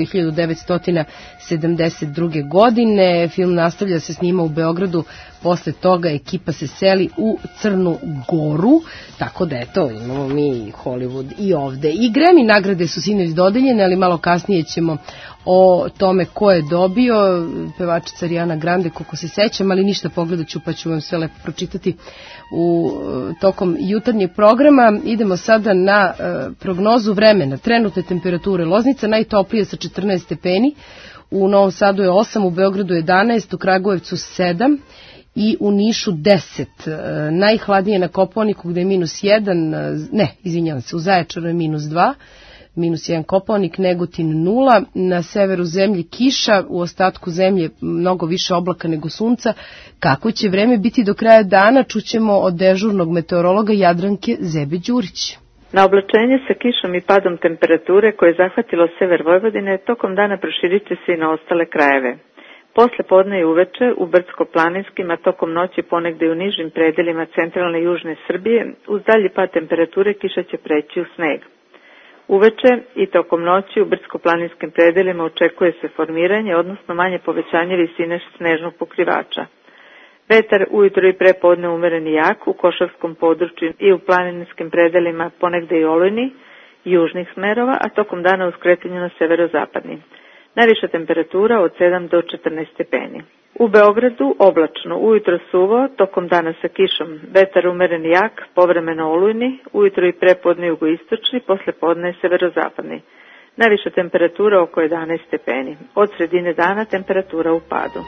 1972. godine. Film nastavlja se snima u Beogradu, posle toga ekipa se seli u Crnu Goru, tako da eto, imamo mi Hollywood i ovde. I Grammy nagrade su sinoć dodeljene, ali malo kasnije ćemo o tome ko je dobio, pevačica Ariana Grande, koliko se sećam, ali ništa, pogledat ću pa ću vam sve lepo pročitati u tokom jutarnjeg programa. Idemo sada na prognozu vremena. Trenutne temperature: Loznica najtoplije sa 14 stepeni, u Novom Sadu je 8, u Beogradu 11, u Kragujevcu 7 i u Nišu 10. Najhladnije na Kopaoniku gde je -1, u Zaječaru je -2, -1 Kopaonik, Negotin 0, na severu zemlje kiša, u ostatku zemlje mnogo više oblaka nego sunca. Kako će vreme biti do kraja dana, čućemo od dežurnog meteorologa Jadranke Zebe-Đurić.
Na oblačenje sa kišom i padom temperature koje je zahvatilo sever Vojvodine, tokom dana proširit će se i na ostale krajeve. Posle podne i uveče u brdsko-planinskim, a tokom noći ponegde i u nižim predelima centralne i južne Srbije, uz dalji pad temperature kiša će preći u sneg. Uveče i tokom noći u brdsko-planinskim predelima očekuje se formiranje, odnosno manje povećanje visine snežnog pokrivača. Vetar ujutro i prepodne umeren i jak u košavskom području i u planinskim predelima ponegde i olujni južnih smerova, a tokom dana u skretanju na severozapadnim. Najviša temperatura od 7 do 14 stepeni. U Beogradu oblačno, ujutro suvo, tokom dana sa kišom, vetar umeren i jak, povremeno olujni, ujutro i prepodne jugoistočni, posle podne severozapadni. Najviša temperatura oko 11 stepeni. Od sredine dana temperatura u padu.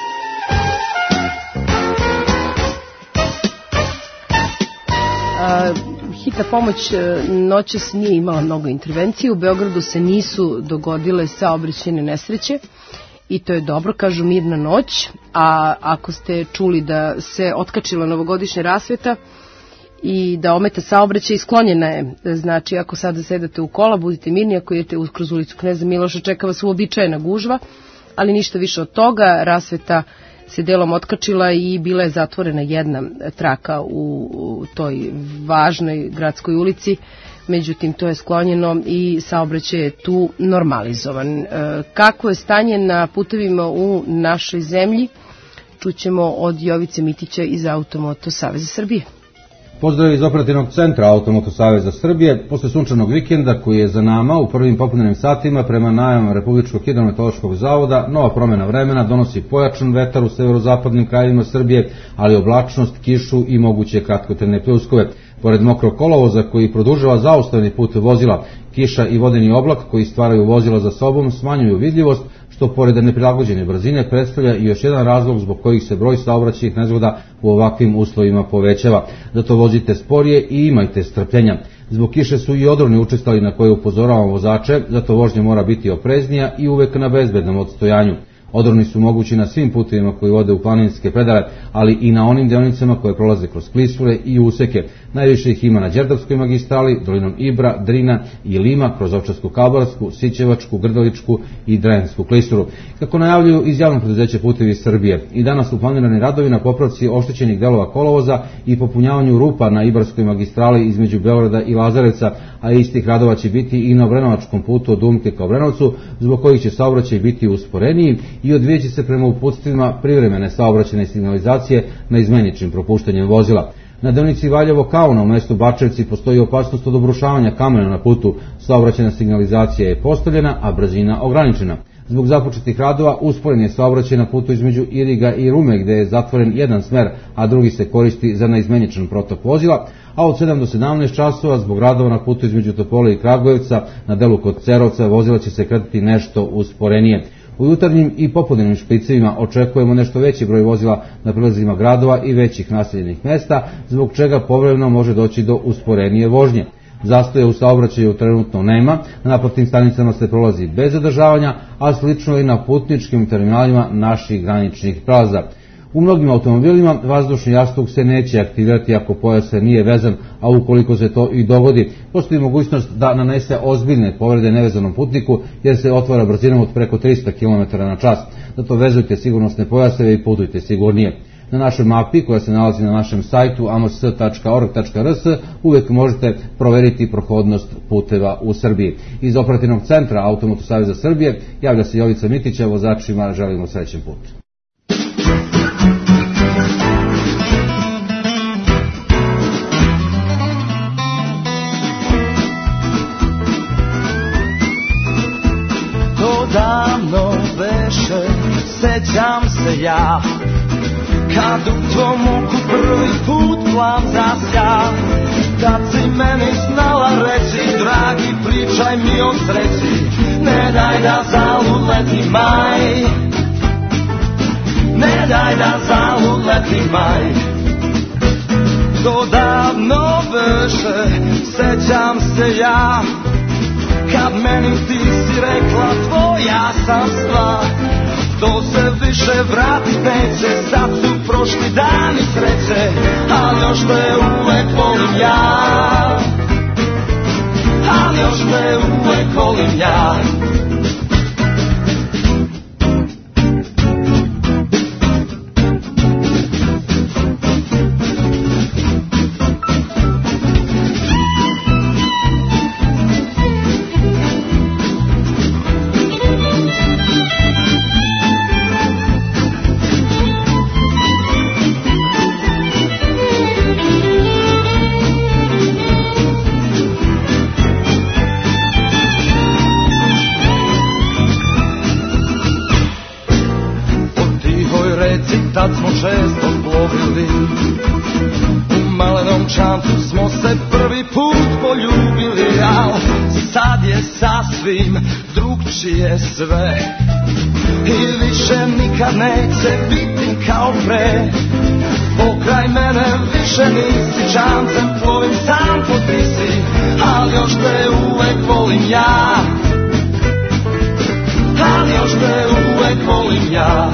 Hitna pomoć noćas nije imala mnogo intervencije. U Beogradu se nisu dogodile saobraćajne nesreće i to je dobro, kažu mirna noć. A ako ste čuli da se otkačila novogodišnja rasveta i da ometa saobraćaj, sklonjena je. Znači, ako sada sedate u kola, budite mirni. Ako idete kroz ulicu Kneza Miloša, čeka vas uobičajena gužva, ali ništa više od toga. Rasveta se delom otkačila i bila je zatvorena jedna traka u toj važnoj gradskoj ulici, međutim to je sklonjeno i saobraćaj je tu normalizovan. Kako je stanje na putevima u našoj zemlji, čućemo od Jovice Mitića iz Automoto Saveza Srbije.
Pozdrav iz operativnog centra Automoto Saveza Srbije. Posle sunčanog vikenda koji je za nama, u prvim popodnevnim satima prema najavama Republičkog hidrometeorološkog zavoda, nova promjena vremena donosi pojačan vetar u severozapadnim krajevima Srbije, ali oblačnost, kišu i moguće kratkotrajne pljuskove. Pored mokrog kolovoza koji produžava zaustavni put vozila, kiša i vodeni oblak koji stvaraju vozila za sobom smanjuju vidljivost, što pored neprilagođene brzine predstavlja i još jedan razlog zbog kojih se broj saobraćajnih nezgoda u ovakvim uslovima povećava. Zato vozite sporije i imajte strpljenja. Zbog kiše su i odroni učestali na koje upozoravamo vozače, zato vožnja mora biti opreznija i uvek na bezbednom odstojanju. Odroni su mogući na svim putevima koji vode u planinske predale, ali i na onim deonicama koje prolaze kroz klisure i useke. Najviše ih ima na Đerdapskoj magistrali, dolinom Ibra, Drina i Lima, kroz Ovčarsku Kablarsku, Sićevačku, Grdeličku i Drensku klisuru. Kako najavljuju iz javnog preduzeća Putevi Srbije, i danas su planirani radovi na popravci oštećenih delova kolovoza i popunjavanju rupa na Ibarskoj magistrali između Beograda i Lazarevca, a istih radova će biti i na Obrenovačkom putu od Umke ka Obrenovcu, zbog kojih će saobraćaj biti usporeniji i odvijeće se prema uputstvima privremene saobraćajne signalizacije na izmeničnim propuštanjem vozila. Na deonici Valjevo-Kauna u mestu Bačevci postoji opasnost od obrušavanja kamena na putu, saobraćajna signalizacija je postavljena, a brzina ograničena. Zbog započetih radova usporen je saobraćaj na putu između Iriga i Rume, gde je zatvoren jedan smer, a drugi se koristi za neizmeničan protok vozila, a od 7 do 17 časova zbog radova na putu između Topole i Kragujevca na delu kod Cerovca vozila će se kretati nešto usporenije. U jutarnjim i popodnevnim špricevima očekujemo nešto veći broj vozila na prilazima gradova i većih naseljenih mesta, zbog čega povremeno može doći do usporenije vožnje. Zastoja u saobraćaju trenutno nema, na naplatnim stanicama se prolazi bez zadržavanja, a slično i na putničkim terminalima naših graničnih prelaza. U mnogim automobilima vazdušni jastuk se neće aktivirati ako pojas nije vezan, a ukoliko se to i dogodi, postoji mogućnost da nanese ozbiljne povrede nevezanom putniku jer se otvara brzinom od preko 300 km na čas. Zato vezujte sigurnosne pojaseve i putujte sigurnije. Na našoj mapi, koja se nalazi na našem sajtu ams.org.rs, uvek možete proveriti prohodnost puteva u Srbiji. Iz operativnog centra Automotosaveza Srbije javlja se Jovica Mitića, vozačima želimo srećen put.
Davno beše, sećam se ja, kad u tvom oku prvi put plav zasja. Tad si meni znala reći, dragi, pričaj mi o sreći, ne daj da zaluleti maj, ne daj da zaluleti maj. To davno beše, sećam se ja, kad meni ti si rekla tvoja sam stvar. To se više vratit neće, sad su prošli dani sreće, ali još te uvek volim ja, ali još te uvek volim ja. Tad smo često plovili, u malenom čamcu smo se prvi put poljubili, al sad je sasvim drugčije sve i više nikad neće biti kao pre. Pokraj mene više nisi, čamcem plovim sam po Tisi, ali još te uvek volim ja, ali još te uvek volim ja.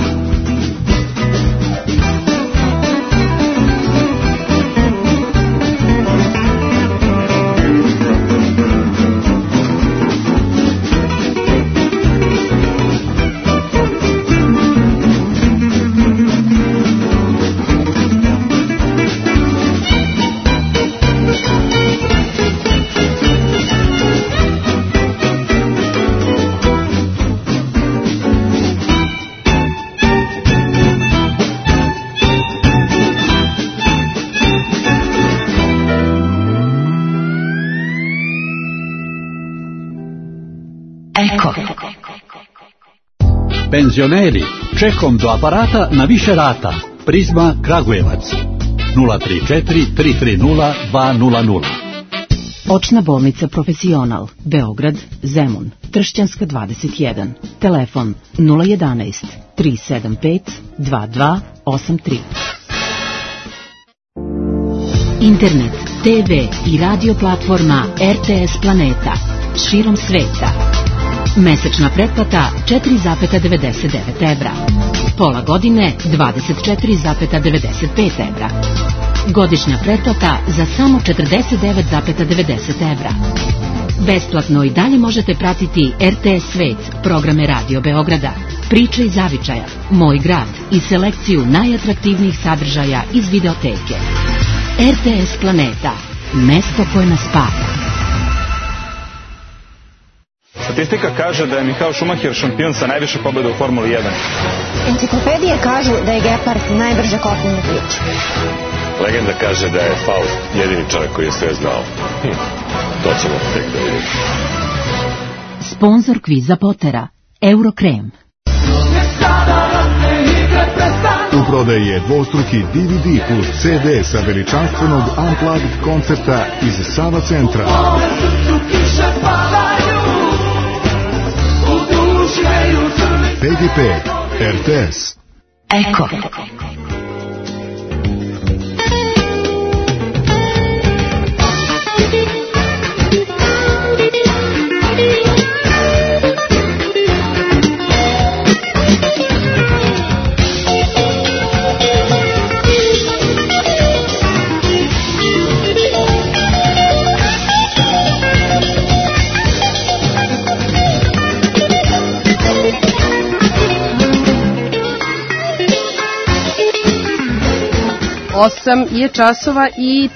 Penzioneri, čekom do aparata na više rata. Prizma Kragujevac 034 330 200.
Očna bolnica Profesional, Beograd, Zemun, Tršćanska 21, telefon 011 375 2283. Internet TV i radio platforma RTS Planeta širom sveta. Mesečna pretplata 4,99 evra. Pola godine 24,95 evra. Godišnja pretplata za samo 49,90 evra. Besplatno i dalje možete pratiti RTS Svet, programe Radio Beograda, Priče iz zavičaja, Moj grad i selekciju najatraktivnijih sadržaja iz videoteke. RTS Planeta, mesto koje nas spaja.
Statistika kaže da je Michael Schumacher šampion sa najviše pobjeda u Formuli 1.
Enciklopedije kažu da je Gepard najbrže kopneni ključ.
Legenda kaže da je Faust jedini čovjek koji je sve znao. To ćemo tek da vidimo.
Sponzor kviza Potera, Eurokrem.
U prodaji je dvostruki DVD plus CD sa veličanstvenog Unplugged koncerta iz Sava centra. PGP, RTS.
Eko.
Osam je časova i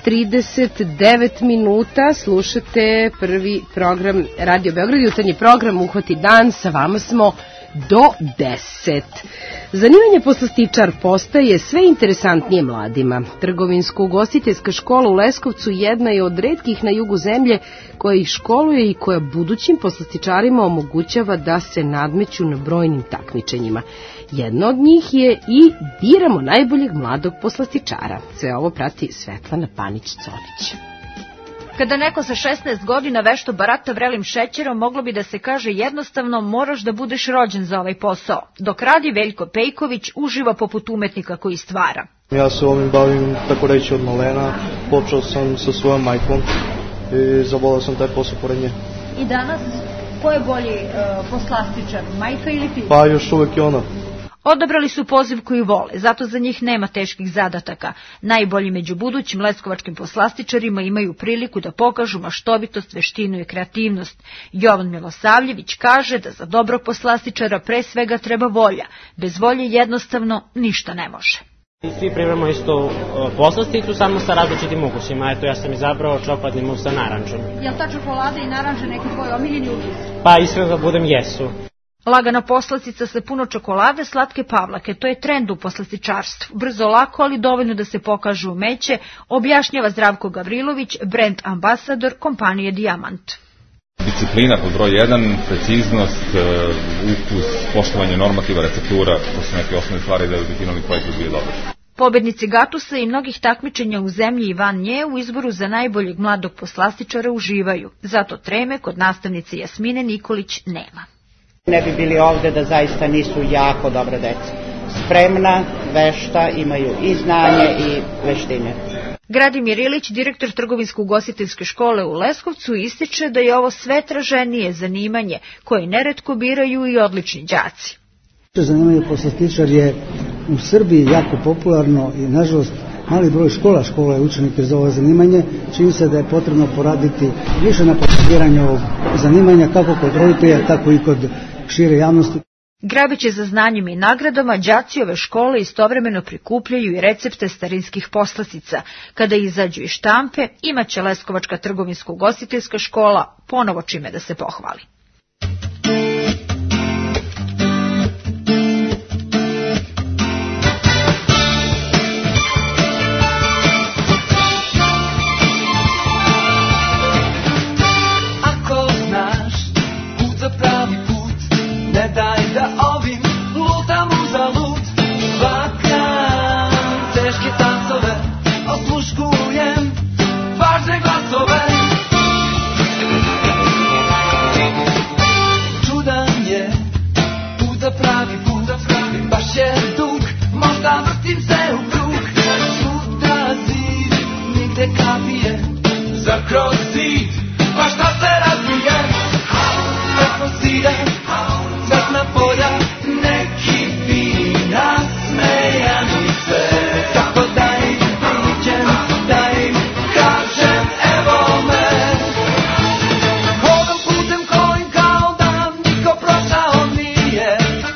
39 minuta. Slušate prvi program Radio Beograd, jutarnji program Uhvati dan. Sa vama smo do 10. Zanimanje poslastičar postaje sve interesantnije mladima. Trgovinsko-ugostiteljska škola u Leskovcu jedna je od retkih na jugu zemlje koja ih školuje i koja budućim poslastičarima omogućava da se nadmeću na brojnim takmičenjima. Jedno od njih je i biramo najboljeg mladog poslastičara. Sve ovo prati Svetlana Panić-Colić.
Kada neko sa 16 godina vešto barata vrelim šećerom, moglo bi da se kaže jednostavno moraš da budeš rođen za ovaj posao. Dok radi Veljko Pejković uživa poput umetnika koji stvara.
Ja se ovim bavim tako reći od malena. Počeo sam sa svojom majkom i zavolao sam taj posao pored nje.
I danas, ko je bolji poslastičar, majka ili ti?
Pa još uvek je ona.
Odabrali su poziv koju vole, zato za njih nema teških zadataka. Najbolji među budućim leskovačkim poslastičarima imaju priliku da pokažu maštovitost, veštinu i kreativnost. Jovan Milosavljević kaže da za dobrog poslastičara pre svega treba volja. Bez volje jednostavno ništa ne može.
Svi pripremamo isto poslasticu, samo sa različitim ukusima. Eto, ja sam izabrao čokoladni mus sa narančom.
Je li ta čokolada i naranča neki tvoj omiljeni ukus?
Pa iskreno da budem, jesu.
Lagana poslastica sa puno čokolade, slatke pavlake, to je trend u poslastičarstvu. Brzo, lako, ali dovoljno da se pokaže umeće, objašnjava Zdravko Gavrilović, brand ambasador kompanije Dijamant.
Disciplina pod broj 1, preciznost, ukus, poštovanje normativa, receptura, to su neke osnovne stvari da bi finalni proizvod bio dobar.
Pobednici Gatusa i mnogih takmičenja u zemlji i van nje u izboru za najboljeg mladog poslastičara uživaju. Zato treme kod nastavnice Jasmine Nikolić nema.
Ne bi bili ovde da zaista nisu jako dobre deca. Spremna, vešta, imaju i znanje i veštine.
Gradimir Ilić, direktor trgovinsko-ugostiteljske škole u Leskovcu, ističe da je ovo sve traženije zanimanje koje neretko biraju i odlični đaci.
Zanimanje poslastičar je u Srbiji jako popularno i nažalost mali broj škola je učenike za ovo zanimanje. Čini se da je potrebno poraditi više na propagiranju ovog zanimanja kako kod roditelja, tako i kod šire javnosti.
Grabeći za znanjem i nagradama, đaci ove škole istovremeno prikupljaju i recepte starinskih poslastica. Kada izađu iz štampe, imaće Leskovačka trgovinsko-ugostiteljska škola ponovo čime da se pohvali.
Važne glasove puta kroz zid, pa šta se razbije? Preko zida, cvetna polja, neki fini nasmejani se. Kako da im priđem, da im kažem evo me. Hodam putem kojim kao da niko prošao nije.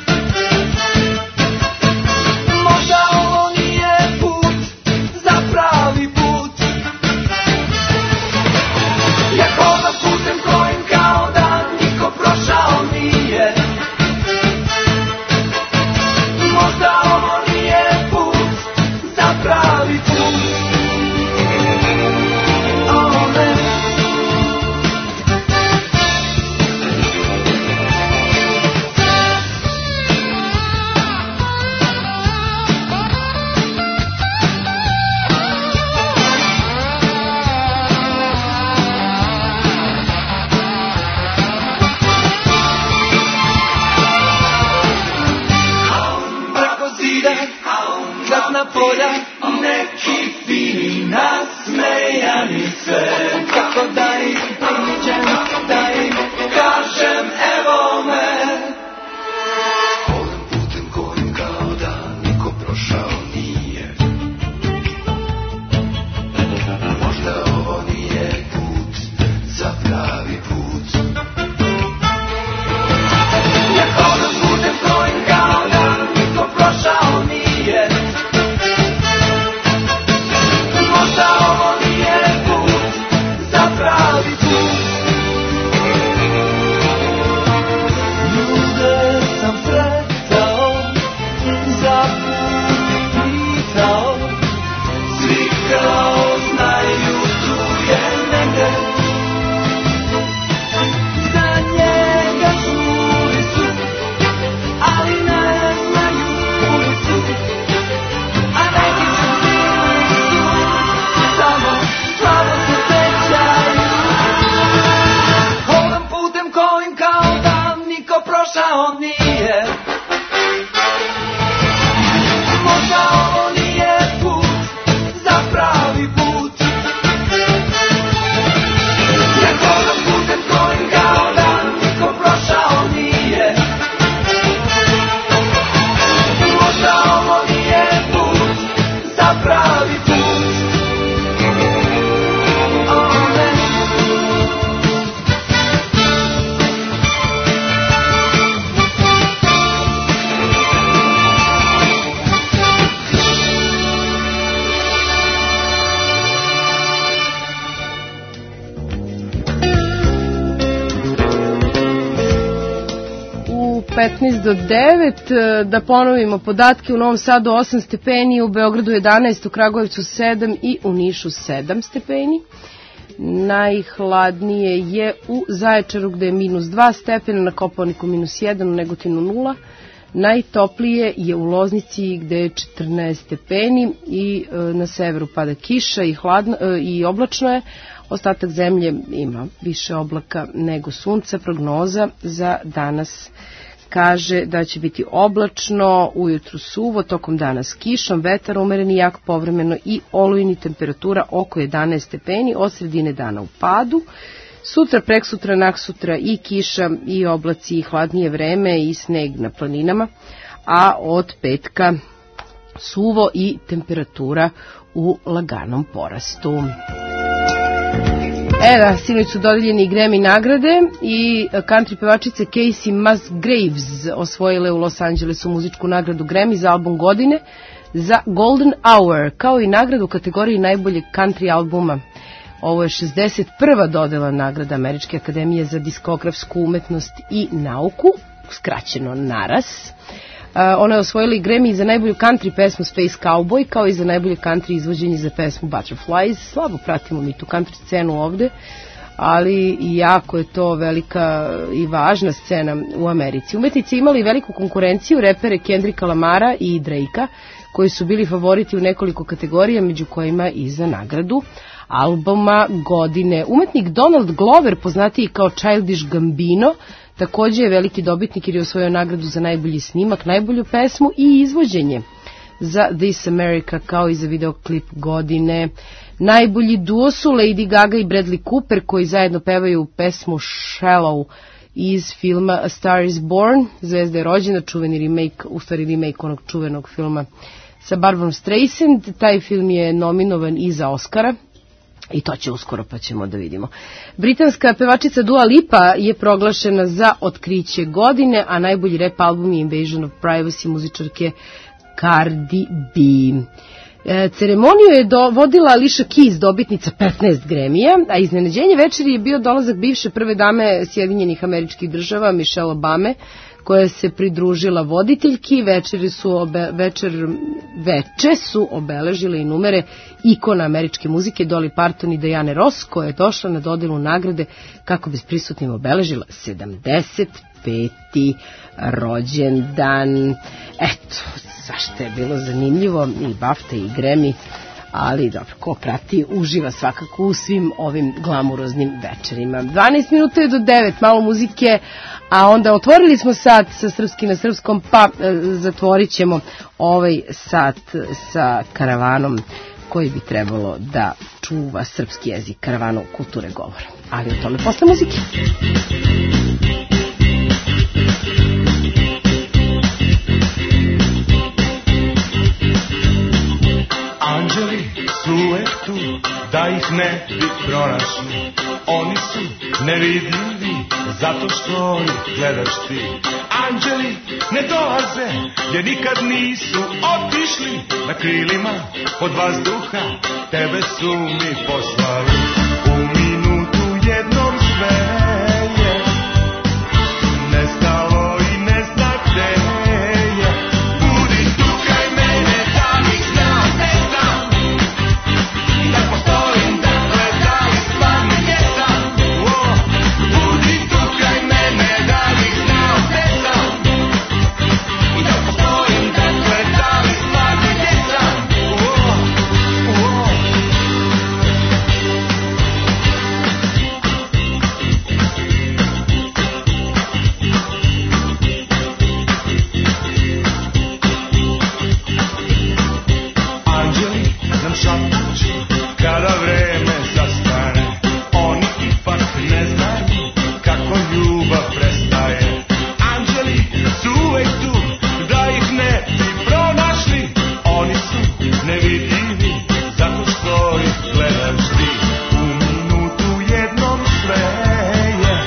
Možda ovo nije put za pravi put. Ja hodam putem kojim kao da niko prošao nije. Možda ovo nije put za pravi put. Oh, ne. Preko zida, cvetna polja, neki fini nasmejani se. Kako da im priđem, da im kažem evo me. Hodam putem kojim kao da niko prošao nije. Možda ovo nije put za pravi put. Ja hodam putem kojim kao da niko prošao nije. Možda ovo nije put za pravi put. Ljude sam sretao, za put pitao, svi kao znaju tu je negde. Za njega čuli su, ali ne znaju ulicu. A neki su bili su, samo slabo se sećaju. Hodam putem kojim kao da niko prošao nije. Možda ovo nije put za pravi put. Ja hodam putem kojim kao da niko prošao nije. Možda ovo nije put za pravi put. Oh, ne.
U 15 do 9, da ponovimo podatke, u Novom Sadu 8 stepeni, u Beogradu 11, u Kragujevcu 7 i u Nišu 7 stepeni. Najhladnije je u Zaječaru gde je -2 stepena, na Kopaoniku -1, u Negotinu 0. Najtoplije je u Loznici gde je 14 stepeni i na severu pada kiša i oblačno je. Ostatak zemlje ima više oblaka nego sunca. Prognoza za danas kaže da će biti oblačno, ujutru suvo, tokom dana s kišom, vetar umereni jak povremeno i olujni, temperatura oko 11 stepeni, od sredine dana u padu. Sutra, preksutra, naksutra i kiša i oblaci i hladnije vreme i sneg na planinama, a od petka suvo i temperatura u laganom porastu. Sinoć su dodeljeni i Grammy nagrade i country pevačice Casey Musgraves osvojile u Los Angelesu muzičku nagradu Grammy za album godine za Golden Hour, kao i nagradu u kategoriji najboljeg country albuma. Ovo je 61. dodela nagrada Američke akademije za diskografsku umetnost i nauku, skraćeno NARAS. Ona je osvojila i Grammy za najbolju country pesmu Space Cowboy, kao i za najbolje country izvođenje za pesmu Butterflies. Slabo pratimo mi tu country scenu ovde, ali jako je to velika i važna scena u Americi. Umetnici imali veliku konkurenciju, repere Kendricka Lamara i Drakea, koji su bili favoriti u nekoliko kategorija, među kojima i za nagradu albuma godine. Umetnik Donald Glover, poznatiji kao Childish Gambino, takođe je veliki dobitnik jer je osvojio nagradu za najbolji snimak, najbolju pesmu i izvođenje. za This America kao i za videoklip godine. Najbolji duo su Lady Gaga i Bradley Cooper koji zajedno pevaju pesmu Shallow iz filma A Star is Born, Zvezda je rođena, čuveni remake, u stvari remake onog čuvenog filma sa Barbarom Streisand. Taj film je nominovan i za Oscara i to će uskoro pa ćemo da vidimo. Britanska pevačica Dua Lipa je proglašena za otkriće godine, a najbolji rap album je Invasion of Privacy muzičarke Cardi B. Ceremoniju je vodila Alicia Keys, dobitnica 15 Grammy-a, a iznenađenje večeri je bio dolazak bivše prve dame Sjedinjenih Američkih Država, Michelle Obame, koja se pridružila voditeljki. Veče su obeležile i numere ikona američke muzike Dolly Parton i Diane Ross, koja je došla na dodelu nagrade kako bi s prisutnim obeležila 75. rođendan. Eto, zašto je bilo zanimljivo i BAFTA i Grammy, ali dobro, ko prati uživa svakako u svim ovim glamuroznim večerima. 12 minuta je do 9, malo muzike, a onda otvorili smo sat sa srpski na srpskom, pa zatvorit ćemo ovaj sat sa karavanom koji bi trebalo da čuva srpski jezik, karavanu kulture govora. Ali o tome posle muzike.
Anđeli su uvek tu, da ih ne bi pronašli. Oni su nevidljivi, zato što ih gledaš ti. Anđeli ne dolaze, jer nikad nisu otišli. Na krilima pod vazduha, tebe su mi poslali. U minutu jednom sve je nestalo i ne zna gde je. Budi tu kraj mene, da bih znao gde sam. I da postojim, dakle, da li stvarno jesam. Budi tu kraj mene, da bih znao gde sam. I da postojim, dakle, da li stvarno jesam. Anđeli nam šapuću kada vreme zastane. Oni ipak ne znaju kako ljubav prestaje. Anđeli su uvek tu, da ih ne bi pronašli. Oni su nevidljivi, zato što ih gledaš ti. U minutu jednom sve je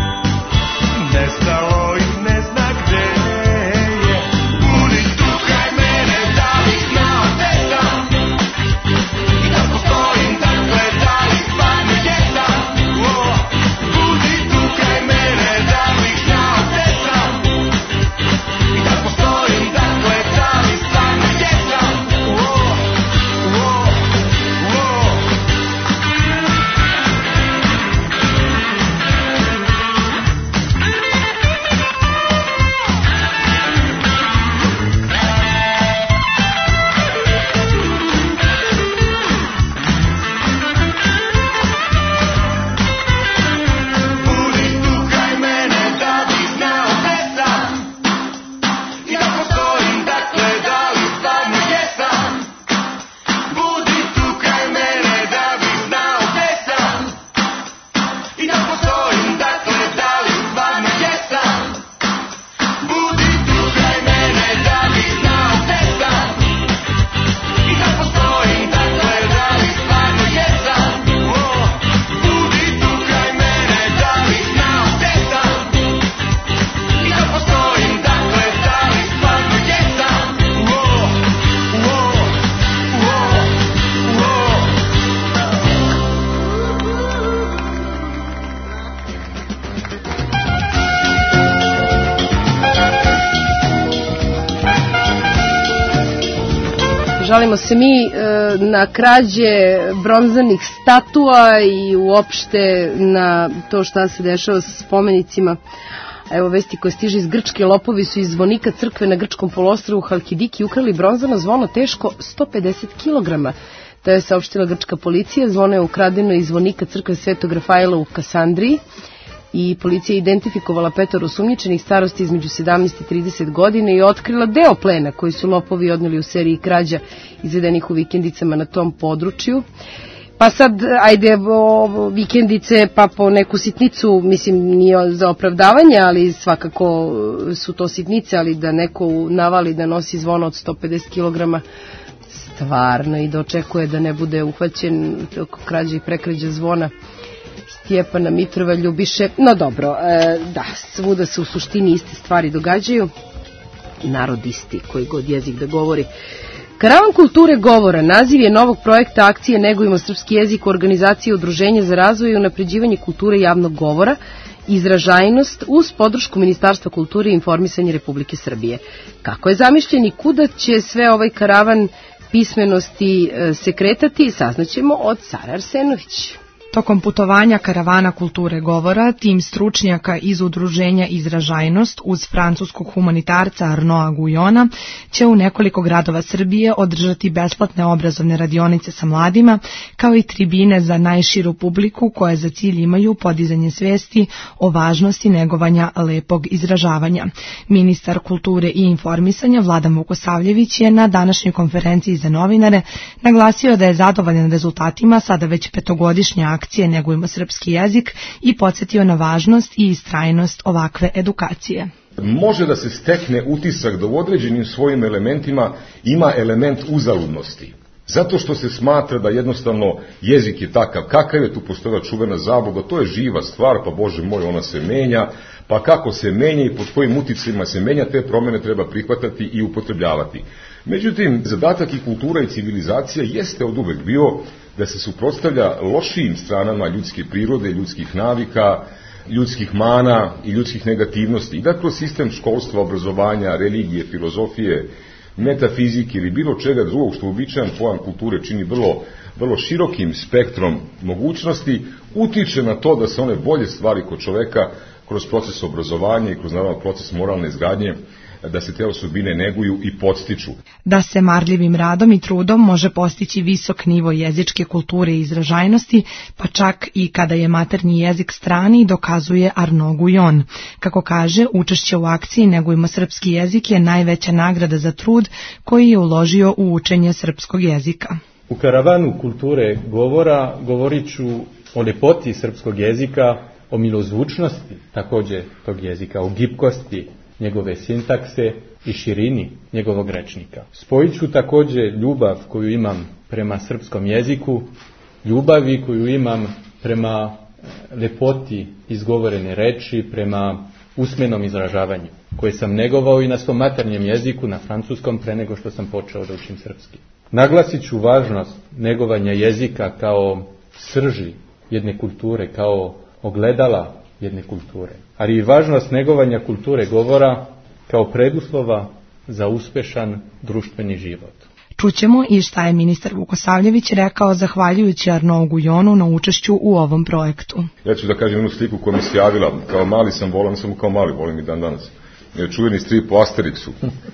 nestalo i ne zna gde je. Budi tu kraj mene, da bih znao gde sam. I da postojim, dakle, da li stvarno jesam. Budi tu kraj mene, da bih znao gde sam. I da postojim, dakle, da li stvarno jesam. Budi tu kraj mene, da bih znao gde sam. I da postojim, dakle, da li stvarno jesam. Budi tu kraj mene, da bih znao gde sam. I da postojim, dakle, da li stvarno jesam. Budi tu kraj mene, da bih znao gde sam. I da postojim, dakle, da li stvarno jesam. Budi tu kraj mene, da bih znao gde sam. I da postojim, dakle, da li stvarno jesam.
Žalimo se mi na krađe bronzanih statua i uopšte na to šta se dešava sa spomenicima. Evo vesti koje stiže iz Grčke, lopovi su iz zvonika crkve na grčkom poluostrvu Halkidiki ukrali bronzano zvono teško 150 kg. To je saopštila grčka policija. Zvono je ukradeno iz zvonika crkve Svetog Rafaela u Kasandriji. i policija je identifikovala 5 osumnjičenih starosti između 17 i 30 godina i otkrila deo plena koji su lopovi odneli u seriji krađa izvedenih u vikendicama na tom području. Pa sad, ajde, vikendice, pa po neku sitnicu, mislim, nije za opravdavanje, ali svakako su to sitnice, ali da neko navali da nosi zvono od 150 kg, stvarno, i da očekuje da ne bude uhvaćen krađa i prekrađa zvona Stjepana Mitrova, Ljubiše. No dobro, da, svuda se u suštini iste stvari događaju, narod isti, koji god jezik da govori. Karavan kulture govora naziv je novog projekta akcije Negujmo srpski jezik u organizaciji Udruženja za razvoj i unapređivanje kulture javnog govora, izražajnost uz podršku Ministarstva kulture i informisanja Republike Srbije. Kako je zamišljen i kuda će sve ovaj karavan pismenosti se kretati, saznaćemo od Sare Arsenović.
Tokom putovanja karavana kulture govora, tim stručnjaka iz udruženja Izražajnost uz francuskog humanitarca Arnaud Guyona će u nekoliko gradova Srbije održati besplatne obrazovne radionice sa mladima, kao i tribine za najširu publiku koje za cilj imaju podizanje svesti o važnosti negovanja lepog izražavanja. Ministar kulture i informisanja Vladan Vukosavljević je na današnjoj konferenciji za novinare naglasio da je zadovoljan rezultatima sada već 5-godišnje akcije Negujmo srpski jezik i podsjetio na važnost i istrajnost ovakve edukacije.
Može da se stekne utisak da u određenim svojim elementima ima element uzaludnosti. Zato što se smatra da jednostavno jezik je takav kakav je, tu postoja čuvena zabluda, to je živa stvar, pa Bože moj, ona se menja, pa kako se menja i pod kojim uticajima se menja, te promjene treba prihvatati i upotrebljavati. Međutim, zadatak i kultura i civilizacija jeste od uvek bio da se suprotstavlja lošijim stranama ljudske prirode, ljudskih navika, ljudskih mana i ljudskih negativnosti. I da kroz sistem školstva, obrazovanja, religije, filozofije, metafizike ili bilo čega drugog što uobičajan pojam kulture čini vrlo širokim spektrom mogućnosti, utiče na to da se one bolje stvari kod čoveka kroz proces obrazovanja i kroz naravno proces moralne izgradnje, da se te osobine neguju i podstiču.
Da se marljivim radom i trudom može postići visok nivo jezičke kulture i izražajnosti, pa čak i kada je maternji jezik strani, dokazuje Arnaud Guyon. Kako kaže, učešće u akciji Negujmo srpski jezik je najveća nagrada za trud koji je uložio u učenje srpskog jezika.
U karavanu kulture govora govorit ću o lepoti srpskog jezika, o milozvučnosti također tog jezika, o gibkosti njegove sintakse i širini njegovog rečnika. Spojit ću također ljubav koju imam prema srpskom jeziku, ljubavi koju imam prema lepoti izgovorene reči, prema usmenom izražavanju, koje sam negovao i na svom maternjem jeziku, na francuskom, pre nego što sam počeo da učim srpski. Naglasit ću važnost negovanja jezika kao srži jedne kulture, kao ogledala jedne kulture, ali i važnost negovanja kulture govora kao preduslova za uspešan društveni život.
Čućemo i šta je ministar Vukosavljević rekao zahvaljujući Arnaud Guyonu na učešću u ovom projektu.
Ja ću da kažem jednu sliku koja mi se javila. Kao mali sam volim, sam kao mali, volim i dan danas. Čuveni strip o Asterixu.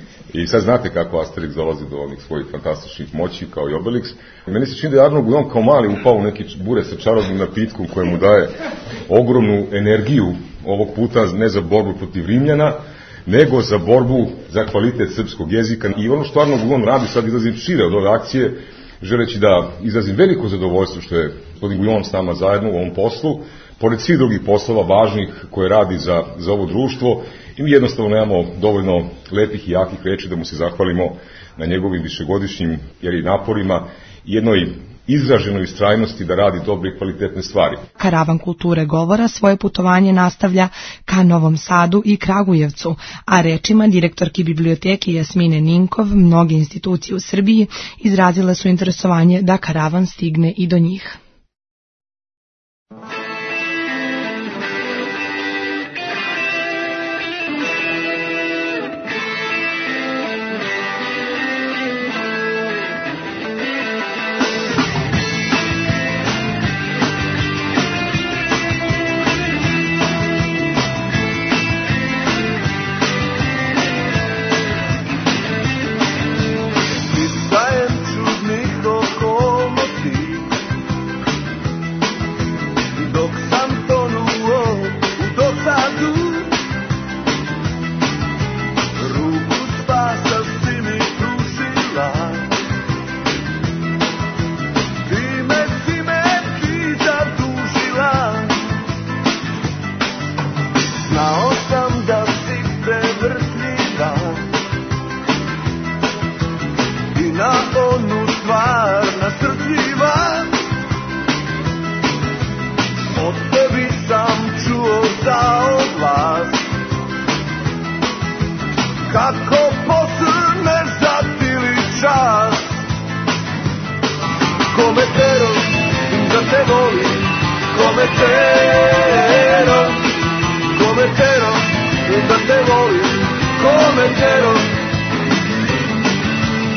I sad znate kako Asterix dolazi do onih svojih fantastičnih moći kao i Obelix. I meni se čini da je Arnaud Guyon kao mali upao u neki bure sa čarobnim napitkom koje mu daje ogromnu energiju ovog puta ne za borbu protiv Rimljana, nego za borbu za kvalitet srpskog jezika. I ono što Arnaud Guyon radi, sad izlazim šire od ove akcije, želeći da izrazim veliko zadovoljstvo što je gospodin Guyon s nama zajedno u ovom poslu, pored svih drugih poslova važnih koje radi za ovo društvo, i mi jednostavno nemamo dovoljno lepih i jakih reči da mu se zahvalimo na njegovim višegodišnjim naporima i jednoj izraženoj istrajnosti da radi dobre i kvalitetne stvari.
Karavan kulture govora svoje putovanje nastavlja ka Novom Sadu i Kragujevcu, a rečima direktorki biblioteke Jasmine Ninkov, mnoge institucije u Srbiji izrazile su interesovanje da karavan stigne i do njih.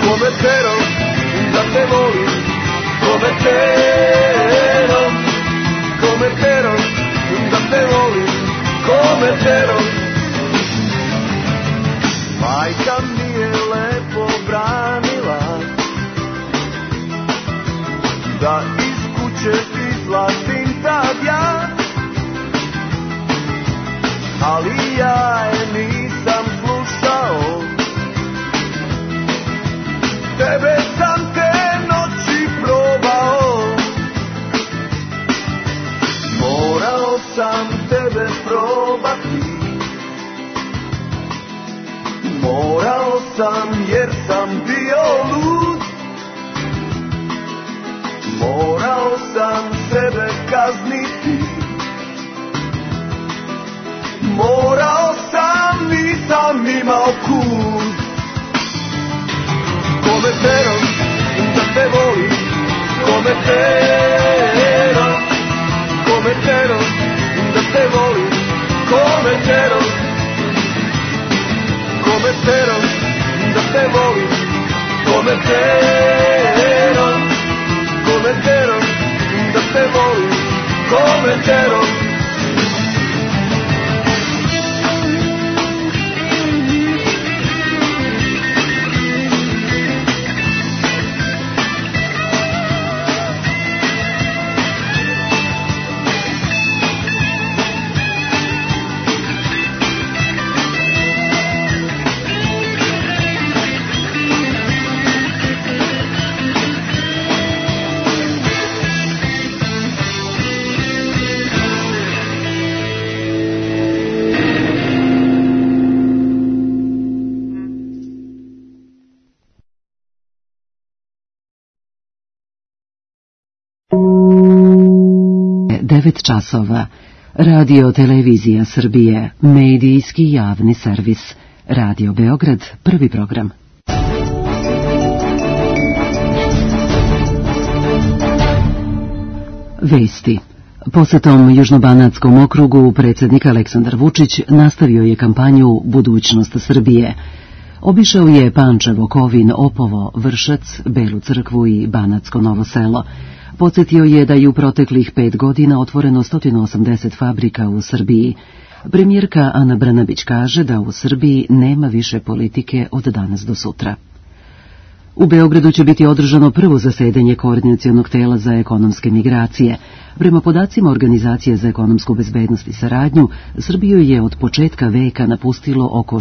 come c'ero da te volim, come c'ero, come c'ero da te volim, come c'ero. Majka mi je lepo branila da iz kuće izlazim tad ja, ali ja je nisam slušao. Tebe sam te noći probao, morao sam tebe probati, morao sam jer sam bio lud, morao sam sebe kazniti, morao sam, nisam imao kud. Come c'ero da te volim, come c'ero, come c'ero da te volim, come c'ero, come c'ero da te volim, come c'ero, come c'ero da te volim, come c'ero.
časova. Radio Televizija Srbije, medijski javni servis. Radio Beograd, prvi program. Vesti. Posetom Južnobanatskom okrugu predsjednik Aleksandar Vučić nastavio je kampanju Budućnost Srbije. Obišao je Pančevo, Kovin, Opovo, Vršac, Belu Crkvu i Banatsko Novo Selo. Podsjetio je da je u proteklih 5 godina otvoreno 180 fabrika u Srbiji. Premijerka Ana Brnabić kaže da u Srbiji nema više politike od danas do sutra. U Beogradu će biti održano prvo zasedanje Koordinacionog tela za ekonomske migracije. Prema podacima Organizacije za ekonomsku bezbednost i saradnju, Srbiju je od početka veka napustilo oko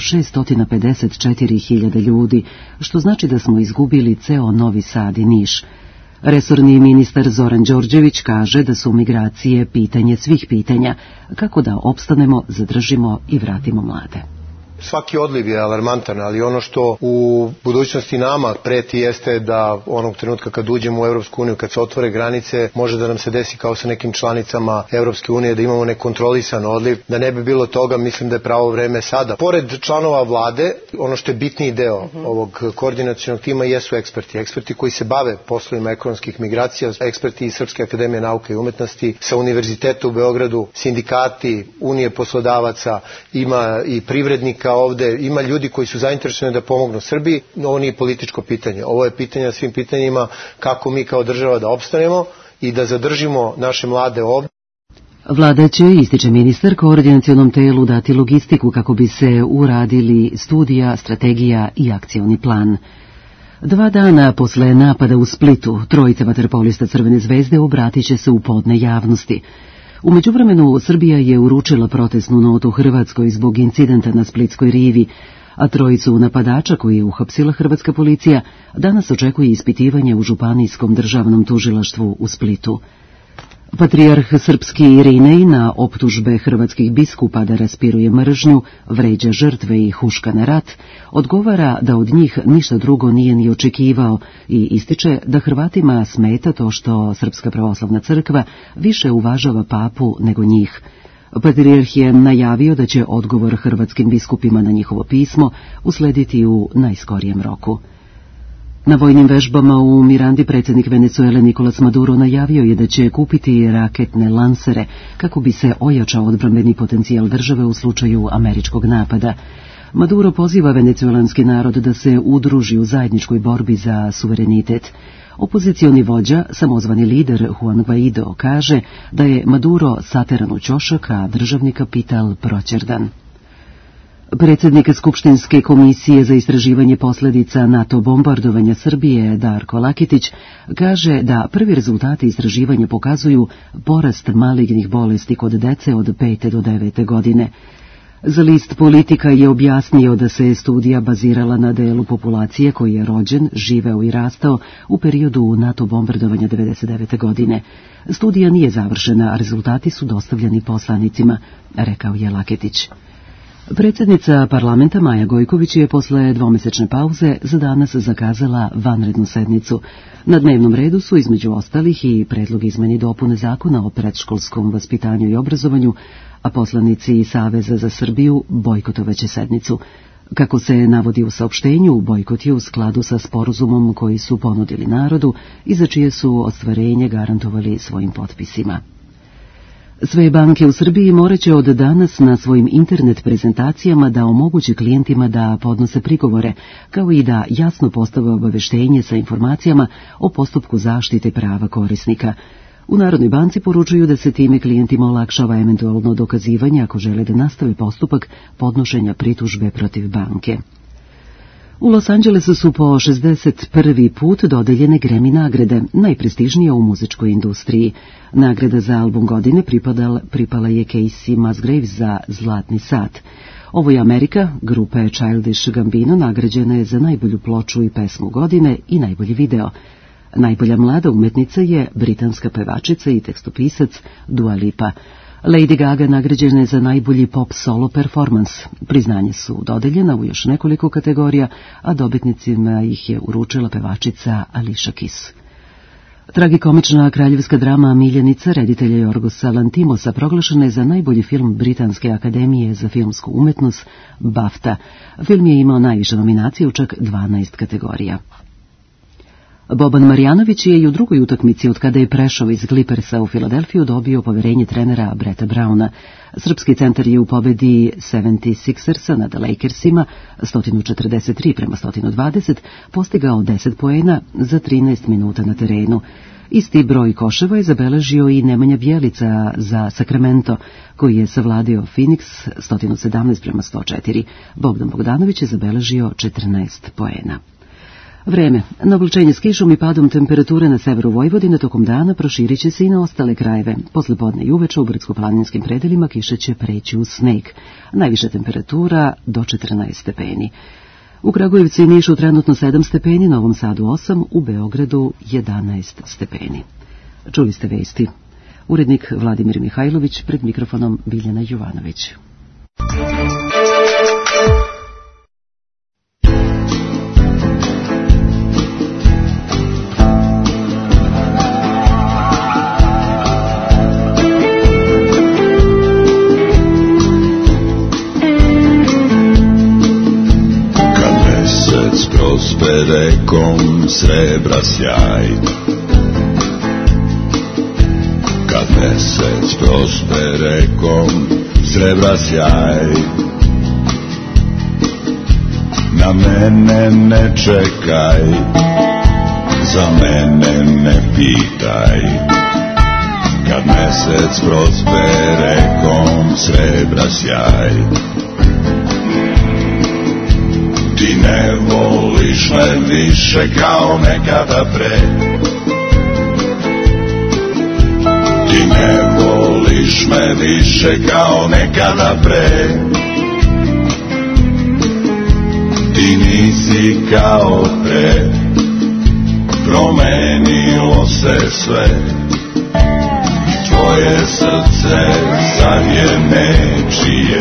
654.000 ljudi, što znači da smo izgubili ceo Novi Sad i Niš. Resorni ministar Zoran Đorđević kaže da su migracije pitanje svih pitanja, kako da opstanemo, zadržimo i vratimo mlade.
Svaki odliv je alarmantan, ali ono što u budućnosti nama preti jeste da onog trenutka kad uđemo u Evropsku uniju, kad se otvore granice, može da nam se desi kao sa nekim članicama Evropske unije da imamo nekontrolisan odliv. Da ne bi bilo toga, mislim da je pravo vreme sada. Pored članova vlade, ono što je bitniji deo ovog koordinacionog tima jesu eksperti. Eksperti koji se bave poslovima ekonomskih migracija, eksperti iz Srpske akademije nauke i umetnosti, sa univerziteta u Beogradu, sindikati, unije poslodavaca, ima i privrednika ovde, ima ljudi koji su zainteresovani da pomognu Srbiji. Ovo nije političko pitanje, ovo je pitanje svim pitanjima kako mi kao država da opstanemo i da zadržimo naše mlade ovde.
Vlada će, ističe ministar, koordinacionom telu dati logistiku kako bi se uradili studija, strategija i akcioni plan. 2 dana posle napada u Splitu, 3 vaterpolista Crvene zvezde obratit će se u podne javnosti. U međuvremenu Srbija je uručila protestnu notu Hrvatskoj zbog incidenta na Splitskoj rivi, a 3 napadača koje je uhapsila hrvatska policija danas očekuje ispitivanje u Županijskom državnom tužilaštvu u Splitu. Patrijarh srpski Irinej na optužbe hrvatskih biskupa da raspiruje mržnju, vređa žrtve i huška na rat, odgovara da od njih ništa drugo nije ni očekivao i ističe da Hrvatima smeta to što Srpska pravoslavna crkva više uvažava papu nego njih. Patrijarh je najavio da će odgovor hrvatskim biskupima na njihovo pismo uslediti u najskorijem roku. Na vojnim vežbama u Mirandi predsjednik Venezuele Nicolas Maduro najavio je da će kupiti raketne lansere kako bi se ojačao odbrambeni potencijal države u slučaju američkog napada.
Maduro poziva venecuelanski narod da se udruži u zajedničkoj borbi za suverenitet. Opozicioni vođa, samozvani lider Juan Guaido, kaže da je Maduro sateran u ćošak, a državni kapital proćerdan. Predsjednik Skupštinske komisije za istraživanje posljedica NATO bombardovanja Srbije, Darko Lakitić, kaže da prvi rezultati istraživanja pokazuju porast malignih bolesti kod dece od 5. do 9. godine. Za list Politika je objasnio da se studija bazirala na delu populacije koji je rođen, živeo i rastao u periodu NATO bombardovanja 1999. godine. Studija nije završena, a rezultati su dostavljeni poslanicima, rekao je Laketić. Predsjednica parlamenta Maja Gojković je posle dvomesečne pauze za danas zakazala vanrednu sednicu. Na dnevnom redu su između ostalih i predlog izmene i dopune zakona o predškolskom vaspitanju i obrazovanju, a poslanici Saveza za Srbiju bojkotovaće sednicu. Kako se navodi u saopštenju, bojkot je u skladu sa sporazumom koji su ponudili narodu i za čije su ostvarenje garantovali svojim potpisima. Sve banke u Srbiji morat će od danas na svojim internet prezentacijama da omogući klijentima da podnose prigovore, kao i da jasno postave obaveštenje sa informacijama o postupku zaštite prava korisnika. U Narodnoj banci poručuju da se time klijentima olakšava eventualno dokazivanje ako žele da nastave postupak podnošenja pritužbe protiv banke. U Los Angelesu su po 61. put dodeljene Grammy nagrade, najprestižnija u muzičkoj industriji. Nagrada za album godine pripala je Casey Musgraves za Zlatni sat. Ovo je Amerika, grupe Childish Gambino nagrađena je za najbolju ploču i pesmu godine i najbolji video. Najbolja mlada umetnica je britanska pevačica i tekstopisac Dua Lipa. Lady Gaga nagrađena je za najbolji pop solo performans. Priznanje su dodeljena u još nekoliko kategorija, a dobitnicima ih je uručila pevačica Alicia Keys. Tragikomična kraljevska drama Miljenica reditelja Jorgosa Lantimosa proglašena je za najbolji film Britanske akademije za filmsku umetnost BAFTA. Film je imao najviše nominacije u čak 12 kategorija. Boban Marjanović je i u drugoj utakmici od kada je prešao iz Clippersa u Filadelfiju dobio poverenje trenera Bretta Browna. Srpski centar je u pobedi 76ersa nad Lakersima 143-120 postigao 10 poena za 13 minuta na terenu. Isti broj koševa je zabeležio i Nemanja Bjelica za Sacramento, koji je savladio Phoenix 117-104. Bogdan Bogdanović je zabeležio 14 poena. Vreme. Na oblačenje s kišom i padom temperature na severu Vojvodine tokom dana proširit će se i na ostale krajeve. Posle podne i uveče u brdsko-planinskim predelima kiša će preći u sneg. Najviša temperatura do 14 stepeni. U Kragujevcu i Nišu trenutno 7 stepeni, Novom Sadu 8, u Beogradu 11 stepeni. Čuli ste vesti. Urednik Vladimir Mihajlović, pred mikrofonom Biljana Jovanović.
Prosperekom srebra sjaj, kad mesec prosperekom srebra sjaj, na mene ne čekaj, za mene ne pitaj, kad mesec prosperekom srebra sjaj. Ti ne voliš me više kao nekada pre, ti ne voliš me više kao nekada pre, ti nisi kao pre, promenilo se sve, tvoje srce sad je nečije.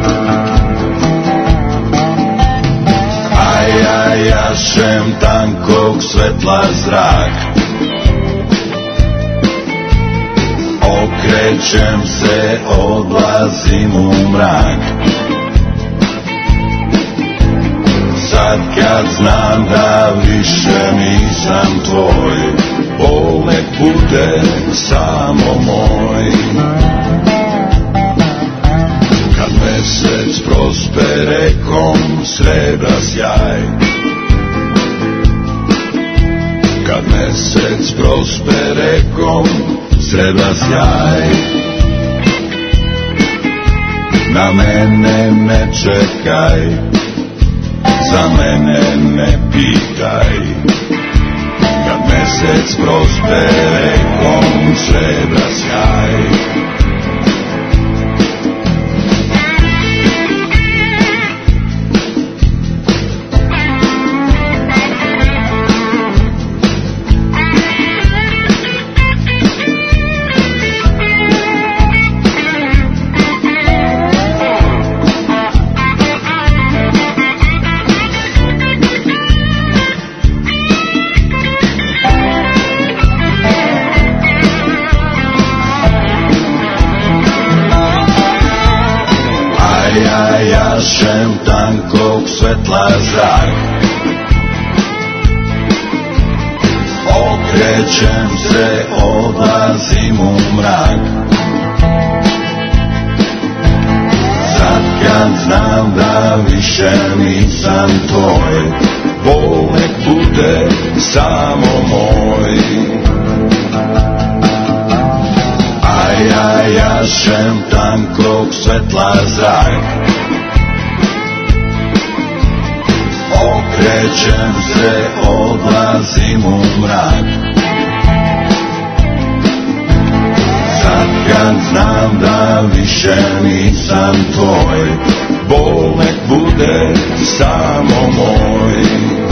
Ja jašem tankog svetla zrak, okrećem se, odlazim u mrak. Sad kad znam da više nisam tvoj, bol nek bude samo moj. Kad mesec prosperekom mesec prospe rekom srebra sjaj. Na mene ne čekaj, za mene ne pitaj. Kad mesec prospe rekom srebra sjaj. Jašem tankog svetla zrak, okrećem se, odlazim u mrak. Sad kad znam da više nisam tvoj, bol nek bude samo moj. A ja jašem tankog svetla zrak, okrećem se, odlazim u mrak. Sad kad znam da više nisam tvoj, bol nek bude samo moj.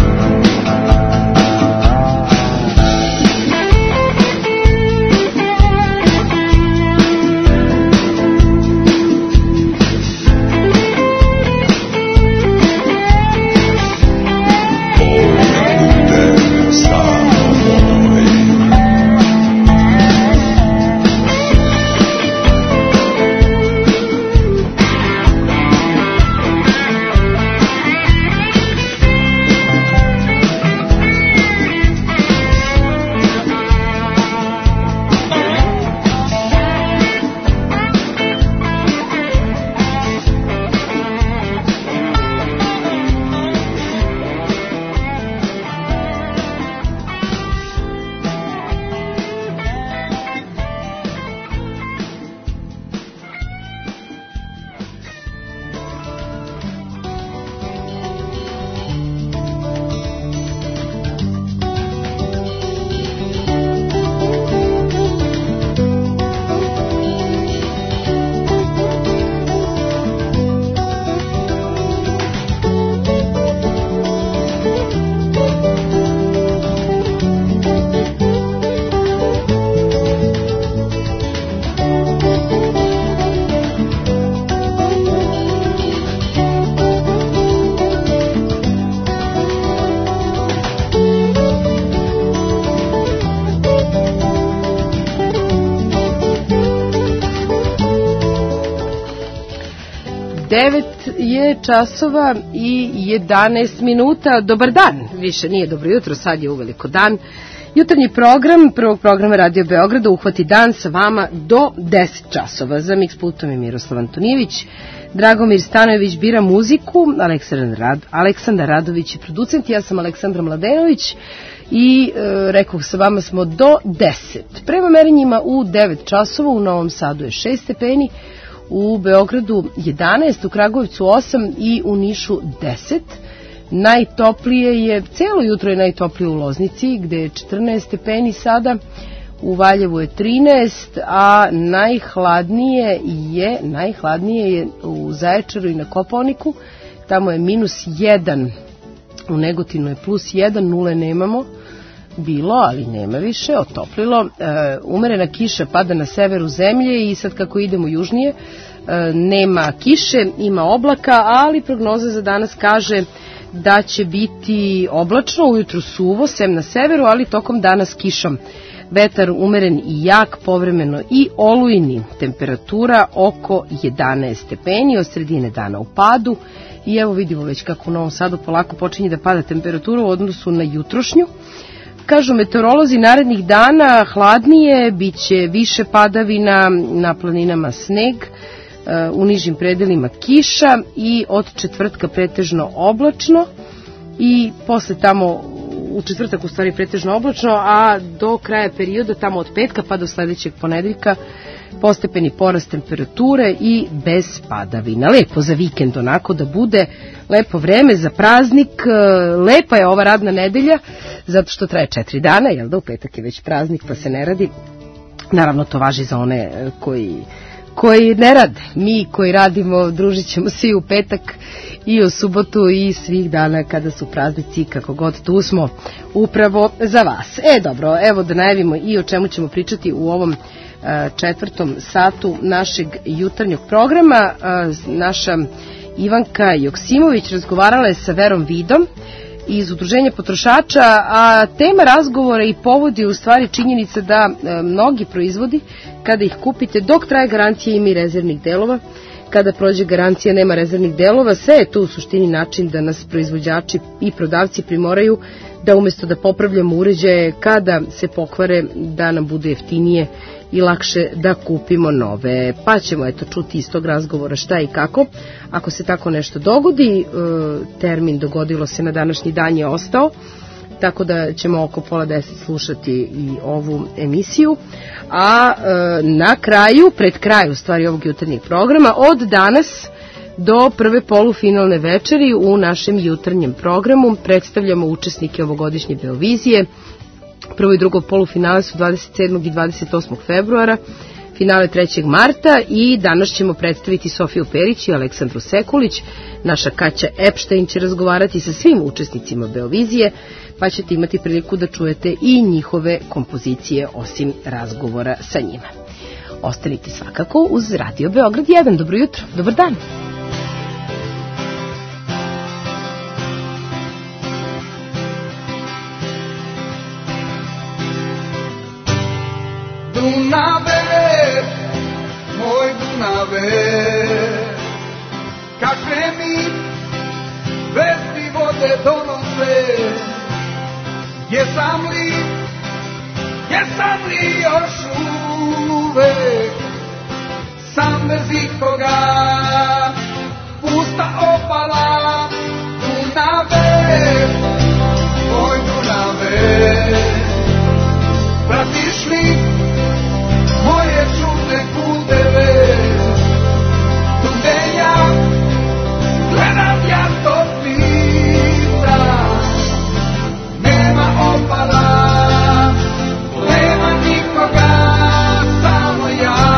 Je časova i 11 minuta. Dobar dan, više nije dobro jutro, sad je uveliko dan. Jutarnji program prvog programa Radio Beograda uhvati dan sa vama do 10 časova. Za Mix pultom je Miroslav Antonijević, Dragomir Stanojević bira muziku, Aleksandar Radović je producent, ja sam Aleksandra Mladenović i rekoh sa vama smo do 10. Prema merenjima u 9 časova, u Novom Sadu je 6 stepeni, u Beogradu 11, u Kragujevcu 8 i u Nišu 10. Najtoplije je, cijelo jutro je najtoplije u Loznici, gde je 14 stepeni sada, u Valjevu je 13, a najhladnije je u Zaječaru i na Kopaoniku, tamo je -1, u Negotinu je +1, nule nemamo, bilo, ali nema više, otoplilo. Umerena kiša pada na severu zemlje i sad kako idemo južnije, nema kiše, ima oblaka, ali prognoza za danas kaže da će biti oblačno, ujutru suvo, sem na severu, ali tokom dana s kišom. Vetar umeren i jak, povremeno i olujni, temperatura oko 11 stepeni, od sredine dana u padu. I evo vidimo već kako u Novom Sadu polako počinje da pada temperatura u odnosu na jutrošnju. Kažu meteorolozi, narednih dana hladnije, bit će više padavina, na planinama sneg, u nižim predelima kiša i od četvrtka pretežno oblačno i posle tamo u četvrtak u stvari pretežno oblačno, a do kraja perioda, tamo od petka pa do sledećeg ponedeljka, postepeni porast temperature i bez padavina. Lepo za vikend, onako da bude lepo vreme za praznik. Lepa je ova radna nedelja, zato što traje 4 dana, jel da, u petak je već praznik pa se ne radi. Naravno to važi za one koji ne rade. Mi koji radimo družit ćemo se i u petak i u subotu i svih dana kada su praznici, kako god, tu smo upravo za vas. Dobro, evo da najavimo i o čemu ćemo pričati u ovom četvrtom satu našeg jutarnjeg programa. Naša Ivanka Joksimović razgovarala je sa Verom Vidom iz Udruženja potrošača, a tema razgovora i povod je u stvari činjenica da mnogi proizvodi, kada ih kupite, dok traje garancija, ima i rezervnih delova. Kada prođe garancija, nema rezervnih delova. Sve je to u suštini način da nas proizvođači i prodavci primoraju da umesto da popravljamo uređaje, kada se pokvare, da nam bude jeftinije i lakše da kupimo nove. Pa ćemo čuti iz tog razgovora šta i kako. Ako se tako nešto dogodi, termin dogodilo se na današnji dan je ostao, tako da ćemo oko 9:30 slušati i ovu emisiju. A na kraju, pred kraju stvari ovog jutarnjeg programa, od danas do prve polufinalne večeri u našem jutarnjem programu predstavljamo učesnike ovogodišnje Beovizije. Prvo i drugo polufinale su 27. i 28. februara, finale 3. marta i danas ćemo predstaviti Sofiju Perić i Aleksandru Sekulić. Naša Kaća Epštajn će razgovarati sa svim učesnicima Beovizije, pa ćete imati priliku da čujete i njihove kompozicije osim razgovora sa njima. Ostanite svakako uz Radio Beograd 1. Dobro jutro, dobar dan.
Dunave, moj Dunave, kakve mi vesti vode donose, jesam li još uvek sam bez ikoga, pusta opala. Dunave, moj Dunave, pratiš li moje čudne puteve, tu gde ja gledam jasnog lica, nema opala, nema nikoga, samo ja.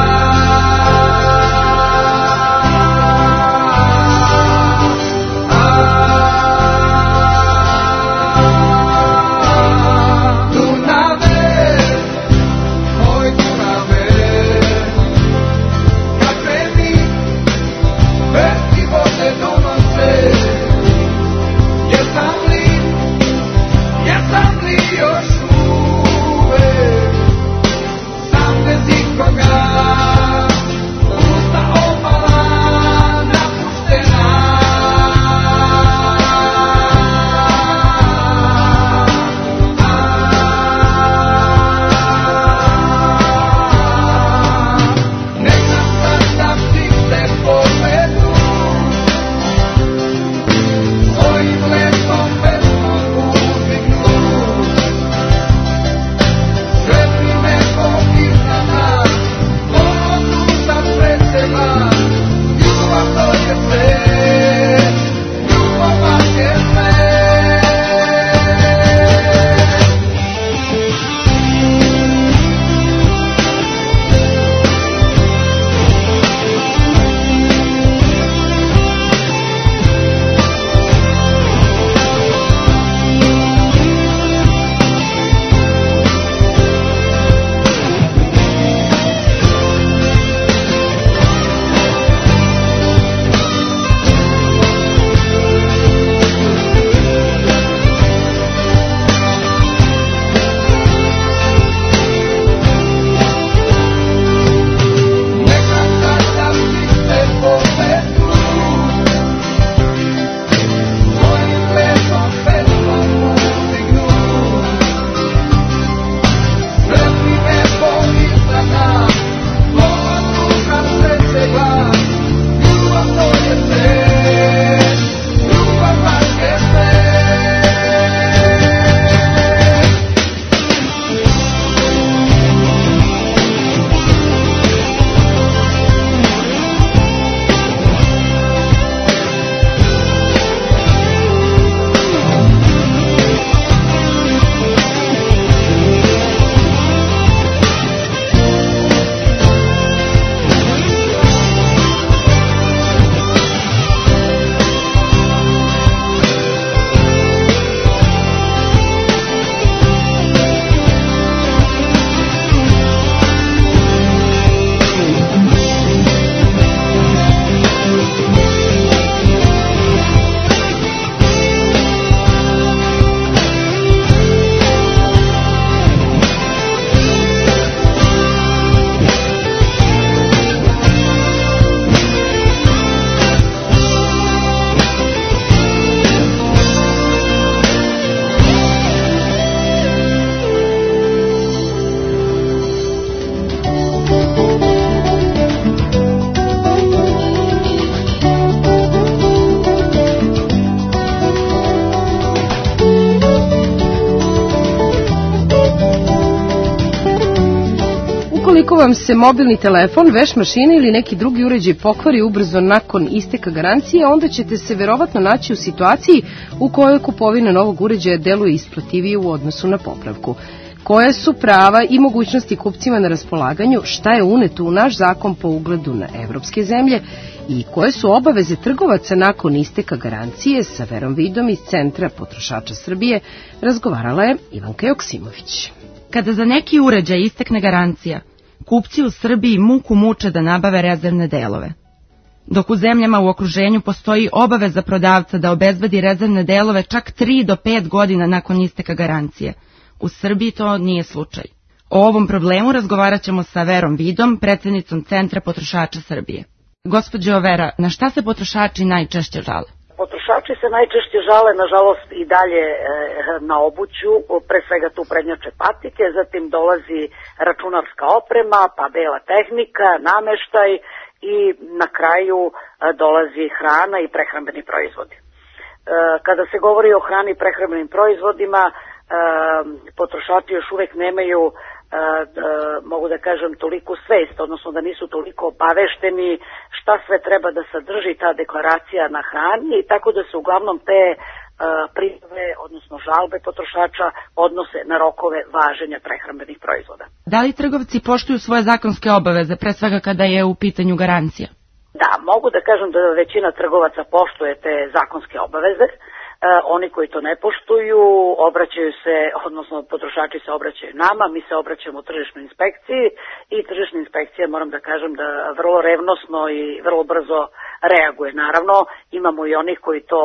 Ukoliko vam se mobilni telefon, veš mašina ili neki drugi uređaj pokvari ubrzo nakon isteka garancije, onda ćete se verovatno naći u situaciji u kojoj kupovina novog uređaja deluje isplativije u odnosu na popravku. Koje su prava i mogućnosti kupcima na raspolaganju, šta je uneto u naš zakon po ugledu na evropske zemlje i koje su obaveze trgovaca nakon isteka garancije, sa Verom Vidom iz Centra potrošača Srbije razgovarala je Ivanka Joksimović.
Kada za neki uređaj istekne garancija, kupci u Srbiji muku muče da nabave rezervne delove. Dok u zemljama u okruženju postoji obaveza prodavca da obezbedi rezervne delove čak 3 do 5 godina nakon isteka garancije, u Srbiji to nije slučaj. O ovom problemu razgovarat ćemo sa Verom Vidom, predsjednicom Centra potrošača Srbije. Gospođo Vera, na šta se potrošači najčešće žale?
Potrošači se najčešće žale, nažalost, i dalje na obuću, pre svega tu prednjače patike, zatim dolazi računarska oprema, pa bela tehnika, nameštaj i na kraju dolazi hrana i prehrambeni proizvodi. Kada se govori o hrani i prehrambenim proizvodima, potrošači još uvek nemaju, mogu da kažem, toliku svest, odnosno da nisu toliko obavešteni šta sve treba da sadrži ta deklaracija na hrani, i tako da se uglavnom te prijave, odnosno žalbe potrošača odnose na rokove važenja prehrambenih proizvoda.
Da li trgovci poštuju svoje zakonske obaveze, pre svega kada je u pitanju garancija?
Da, mogu da kažem da većina trgovaca poštuje te zakonske obaveze. Oni koji to ne poštuju obraćaju se, odnosno potrošači se obraćaju nama, mi se obraćamo tržišnoj inspekciji i tržišna inspekcija, moram da kažem, da vrlo revnosno i vrlo brzo reaguje. Naravno, imamo i onih koji to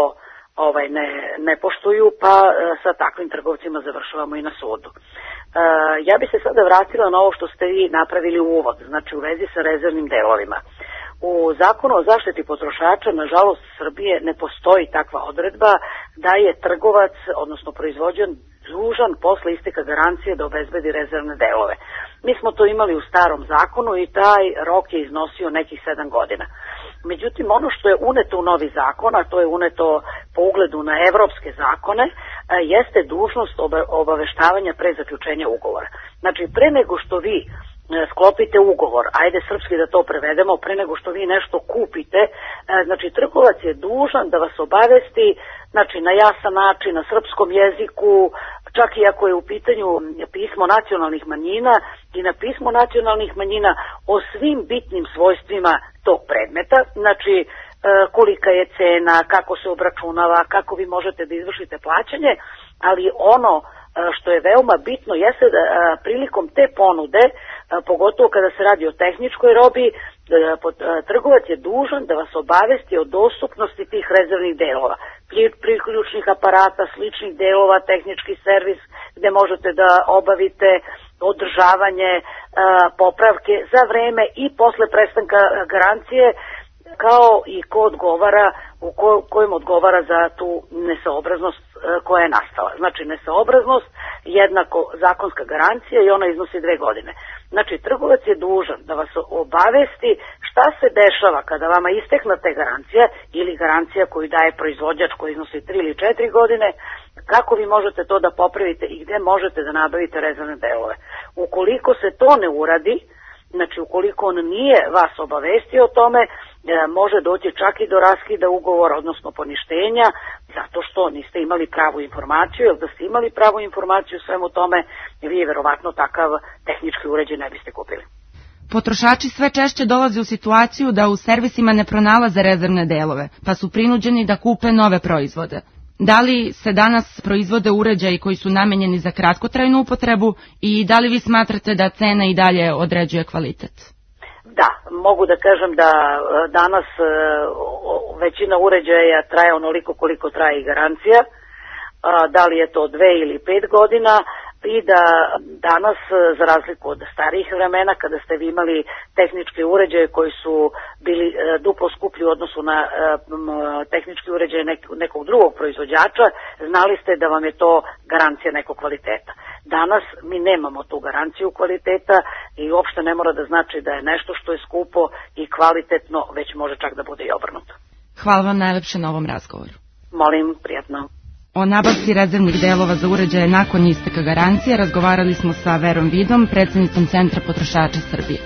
ne poštuju, pa sa takvim trgovcima završavamo i na sudu. Ja bi se sada vratila na ovo što ste vi napravili u uvod, znači u vezi sa rezervnim delovima. U zakonu o zaštiti potrošača, nažalost, Srbije ne postoji takva odredba da je trgovac, odnosno proizvođač, dužan posle isteka garancije da obezbedi rezervne delove. Mi smo to imali u starom zakonu i taj rok je iznosio nekih 7 godina. Međutim, ono što je uneto u novi zakon, a to je uneto po ugledu na evropske zakone, jeste dužnost obaveštavanja pre zaključenja ugovora. Znači, pre nego što vi sklopite ugovor, ajde srpski da to prevedemo, pre nego što vi nešto kupite, znači trgovac je dužan da vas obavesti, znači na jasan način, na srpskom jeziku, čak i ako je u pitanju pismo nacionalnih manjina, i na pismo nacionalnih manjina o svim bitnim svojstvima tog predmeta, znači kolika je cena, kako se obračunava, kako vi možete da izvršite plaćanje, ali ono što je veoma bitno jeste da prilikom te ponude, pogotovo kada se radi o tehničkoj robi, trgovac je dužan da vas obavesti o dostupnosti tih rezervnih delova, priključnih aparata, sličnih delova, tehnički servis gde možete da obavite održavanje, popravke za vreme i posle prestanka garancije, kao i ko odgovara, u kojem odgovara za tu nesaobraznost koja je nastala. Znači, nesaobraznost jednako zakonska garancija i ona iznosi 2 godine. Znači, trgovac je dužan da vas obavesti šta se dešava kada vama istekne te garancija ili garancija koju daje proizvođač koji iznosi 3 ili 4 godine, kako vi možete to da popravite i gde možete da nabavite rezervne delove. Ukoliko se to ne uradi, znači ukoliko on nije vas obavestio o tome, može doći čak i do raskida ugovora, odnosno poništenja, zato što niste imali pravu informaciju, jer da ste imali pravu informaciju o svemu tome, vi verovatno takav tehnički uređaj ne biste kupili.
Potrošači sve češće dolaze u situaciju da u servisima ne pronalaze rezervne delove, pa su prinuđeni da kupe nove proizvode. Da li se danas proizvode uređaji koji su namenjeni za kratkotrajnu upotrebu i da li vi smatrate da cena i dalje određuje kvalitet?
Da, mogu da kažem da danas većina uređaja traje onoliko koliko traje i garancija, da li je to 2 ili 5 godina, i da danas, za razliku od starijih vremena, kada ste vi imali tehničke uređaje koji su bili duplo skuplji u odnosu na tehnički uređaj nekog drugog proizvođača, znali ste da vam je to garancija nekog kvaliteta. Danas mi nemamo tu garanciju kvaliteta i uopšte ne mora da znači da je nešto što je skupo i kvalitetno, već može čak da bude i obrnuto.
Hvala vam najlepše na ovom razgovoru.
Molim, prijatno.
O nabavci rezervnih delova za uređaje nakon isteka garancije razgovarali smo sa Verom Vidom, predsednicom Centra potrošača Srbije.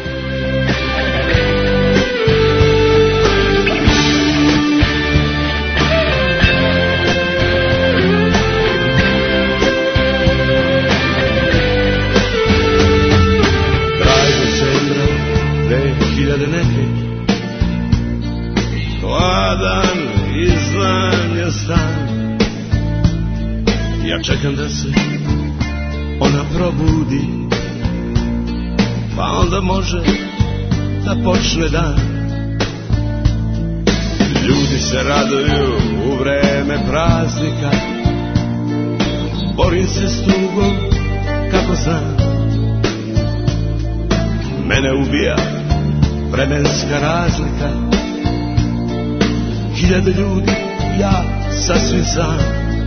Hladan iznanja stan, ja čekam da se ona probudi, pa onda može da počne dan. Ljudi se raduju u vreme praznika, borim se s tugom kako znam. Mene ubija vremenska razlika, 1000 ljudi, ja sasvim sam.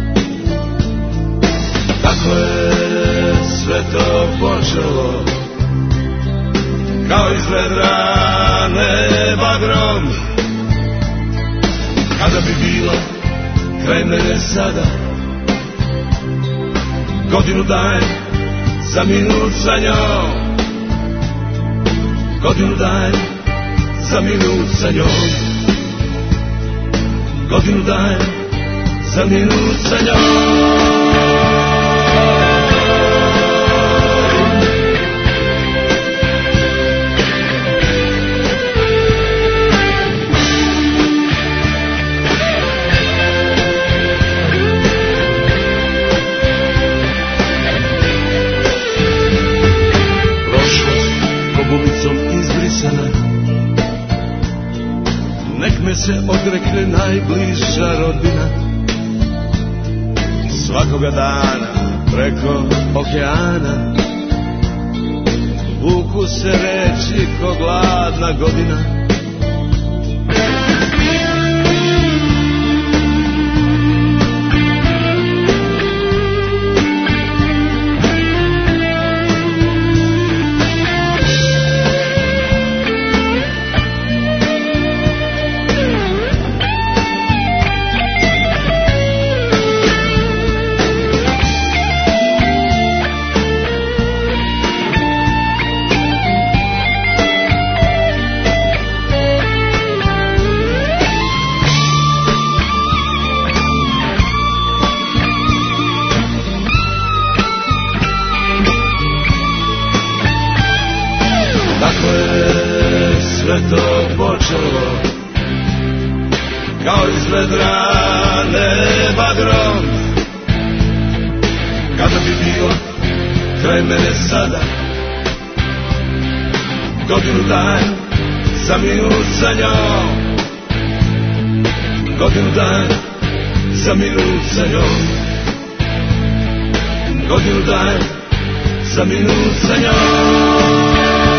Tako je sve to počelo, kao iz vedra neba grom. Kada bi bilo kraj mene sada, godinu dajem za minut sa njom. Godinu dajem za minut sa njom. Godinu dajem za minut sa njom. Prošlost ko gubicom izbrisana, nek me se odrekne najbliža rodbina. Svakoga dana preko okeana vuku se reči ko gladna godina. Kao iz vedra neba grom. Kada bi bilo kraj mene sada, godinu dajem za minut sa njom. Godinu dajem za minut sa njom. Godinu dajem za minut sa njom.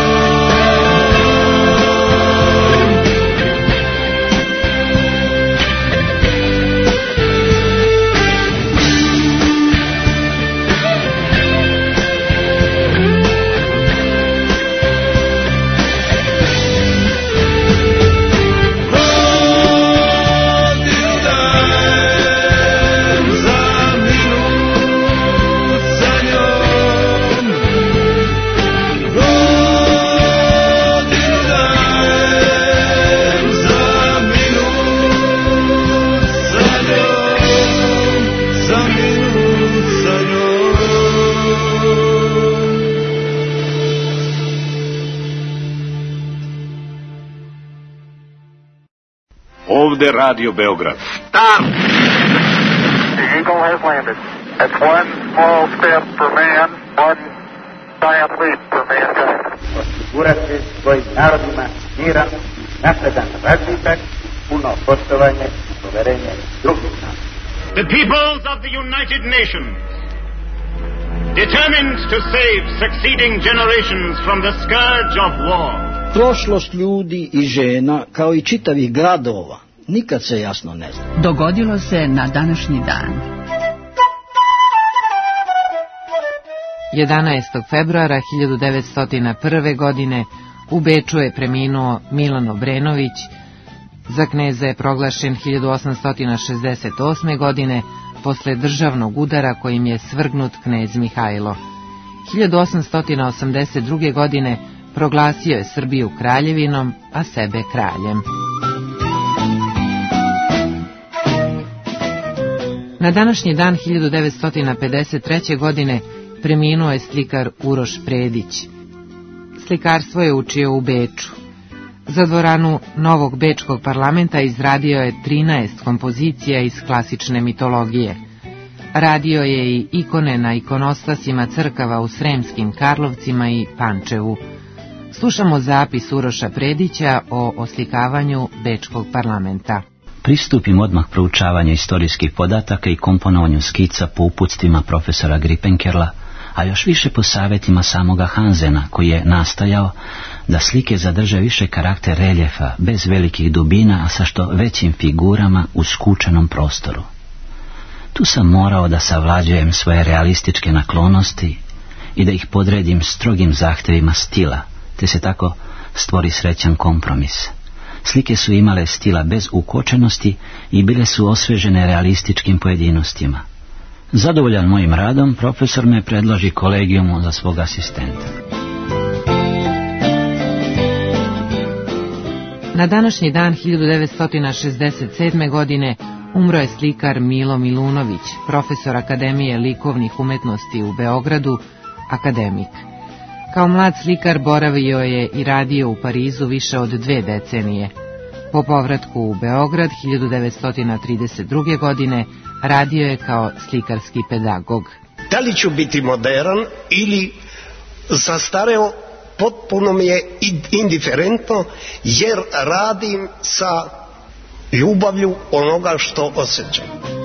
Ovde Radio Beograd.
Stop! The Eagle has landed. That's one small step for man, one giant leap for mankind.
Osigurati svojim narodima miran, napredan razvitak, puno poštovanje i poverenje drugih naroda.
The peoples of the United Nations, determined to save succeeding generations from the scourge of war.
Prošlost ljudi i žena, kao i čitavih gradova, nikad se jasno ne zna.
Dogodilo se na današnji dan.
11. februara 1901. godine u Beču je preminuo Milan Obrenović, za kneza je proglašen 1868. godine, posle državnog udara kojim je svrgnut knez Mihajlo. 1882. godine proglasio je Srbiju kraljevinom, a sebe kraljem. Na današnji dan 1953. godine preminuo je slikar Uroš Predić. Slikarstvo je učio u Beču. Za dvoranu Novog bečkog parlamenta izradio je 13 kompozicija iz klasične mitologije. Radio je i ikone na ikonostasima crkava u Sremskim Karlovcima i Pančevu. Slušamo zapis Uroša Predića o oslikavanju bečkog parlamenta.
Pristupim odmah proučavanju istorijskih podataka i komponovanju skica po uputstvima profesora Gripenkerla, a još više po savjetima samoga Hansena, koji je nastojao da slike zadrže više karakter reljefa, bez velikih dubina, a sa što većim figurama u skučenom prostoru. Tu sam morao da savlađujem svoje realističke naklonosti i da ih podredim strogim zahtevima stila, te se tako stvori srećan kompromis. Slike su imale stila bez ukočenosti i bile su osvežene realističkim pojedinostima. Zadovoljan mojim radom, profesor me predloži kolegijumu za svog asistenta.
Na današnji dan 1967. godine umro je slikar Milo Milunović, profesor Akademije likovnih umetnosti u Beogradu, akademik. Kao mlad slikar boravio je i radio u Parizu više od 2 decenije. Po povratku u Beograd 1932. godine radio je kao slikarski pedagog.
Da li ću biti modern ili zastareo, potpuno mi je indiferentno, jer radim sa ljubavlju onoga što osjećam.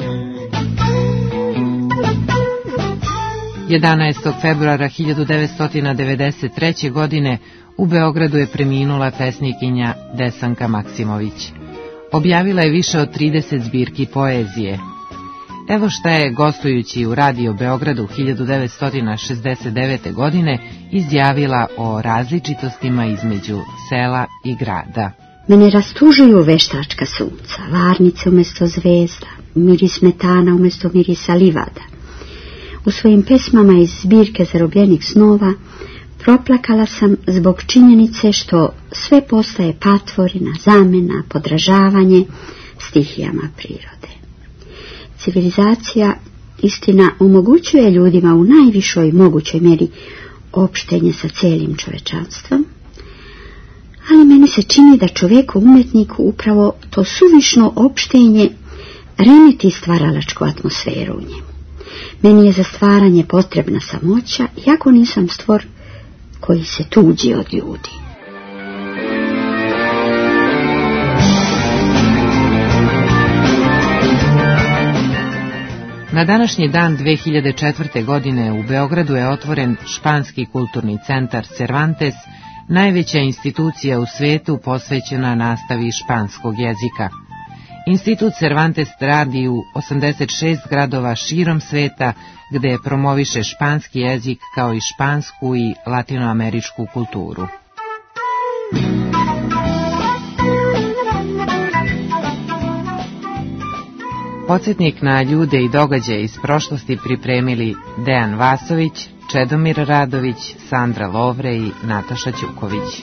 11. februara 1993. godine u Beogradu je preminula pesnikinja Desanka Maksimović. Objavila je više od 30 zbirki poezije. Evo šta je, gostujući u Radio Beogradu 1969. godine, izjavila o različitostima između sela i grada.
Mene rastužuju veštačka sunca, varnice umjesto zvezda, miris metana umjesto mirisa livada. U svojim pesmama iz zbirke Zarobljenih snova proplakala sam zbog činjenice što sve postaje patvorina, zamena, podražavanje stihijama prirode. Civilizacija, istina, omogućuje ljudima u najvišoj mogućoj mjeri opštenje sa cijelim čovečanstvom, ali meni se čini da čovjeku umjetniku upravo to suvišno opštenje remeti stvaralačku atmosferu u njemu. Meni je za stvaranje potrebna samoća, iako nisam stvor koji se tuđi od ljudi.
Na današnji dan 2004. godine u Beogradu je otvoren Španski kulturni centar Cervantes, najveća institucija u svijetu posvećena nastavi španskog jezika. Institut Cervantes radi u 86 gradova širom sveta, gde promoviše španski jezik kao i špansku i latinoameričku kulturu. Podsjetnik na ljude i događaje iz prošlosti pripremili Dejan Vasović, Čedomir Radović, Sandra Lovre i Nataša Ćuković.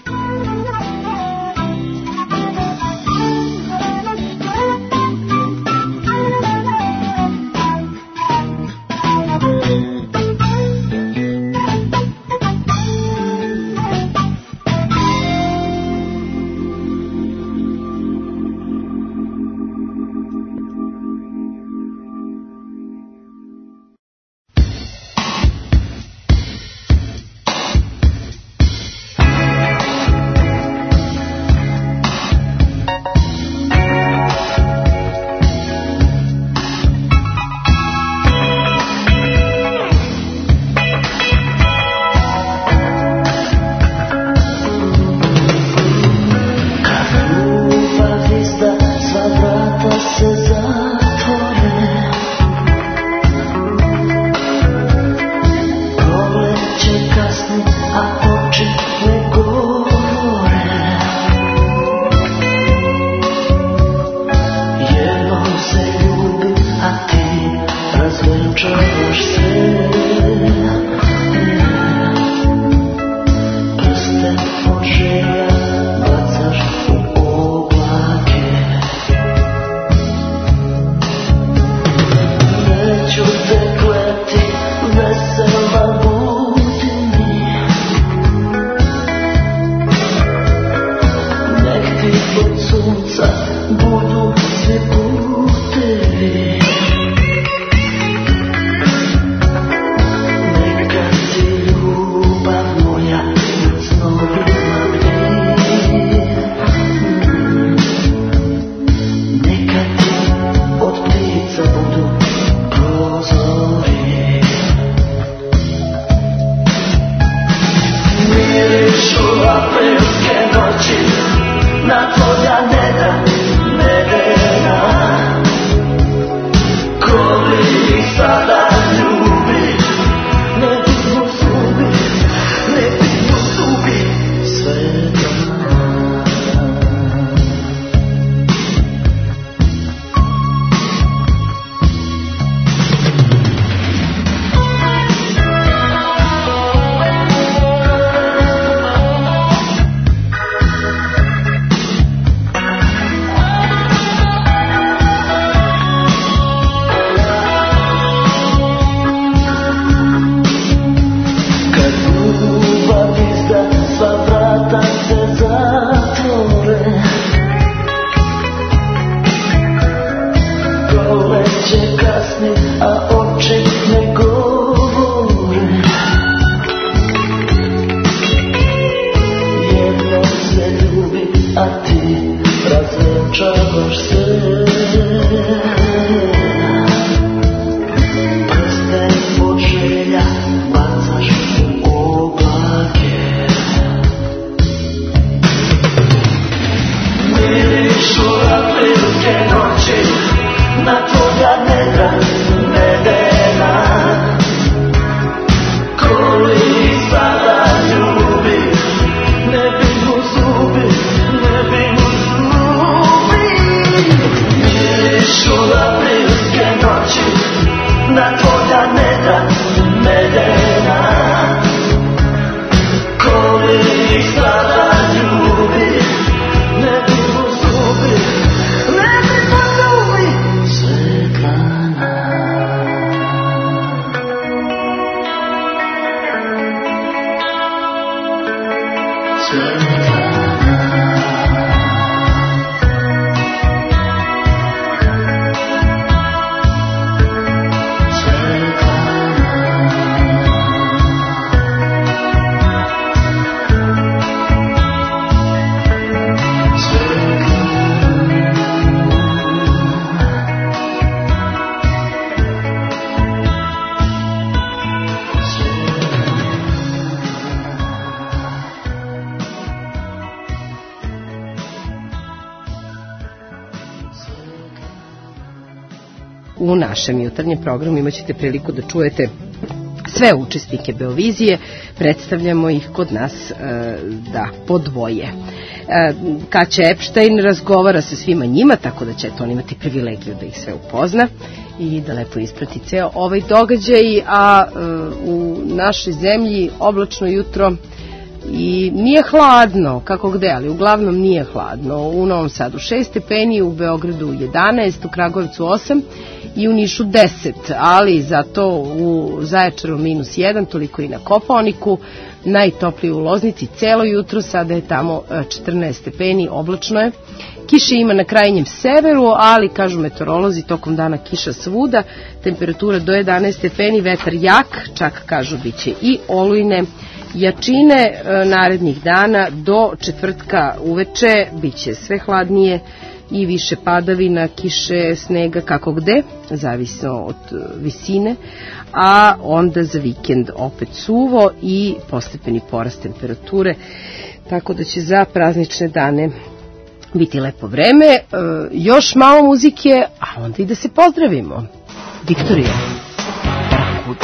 u našem jutarnjem programu imaćete priliku da čujete sve učesnike Beovizije, predstavljamo ih kod nas po dvoje. Kaća Epstein razgovara sa svima njima, tako da će on imati privilegiju da ih sve upozna i da lepo isprati ceo ovaj događaj, a u našoj zemlji oblačno jutro i nije hladno, kako gde, ali uglavnom nije hladno. U Novom Sadu 6 stepeni, u Beogradu 11, u Kragujevcu 8 i u Nišu 10, ali zato u Zaječaru -1, toliko i na Kopaoniku, najtoplije u Loznici celo jutro, sada je tamo 14 stepeni, oblačno je. Kiše ima na krajnjem severu, ali, kažu meteorolozi, tokom dana kiša svuda, temperatura do 11 stepeni, vetar jak, čak kažu biće i olujne jačine. Narednih dana do četvrtka uveče biće sve hladnije i više padavina, kiše, snega, kako gde, zavisno od visine, a onda za vikend opet suvo i postepeni porast temperature, tako da će za praznične dane biti lepo vreme. Još malo muzike, a onda i da se pozdravimo. Viktorija Barakuda.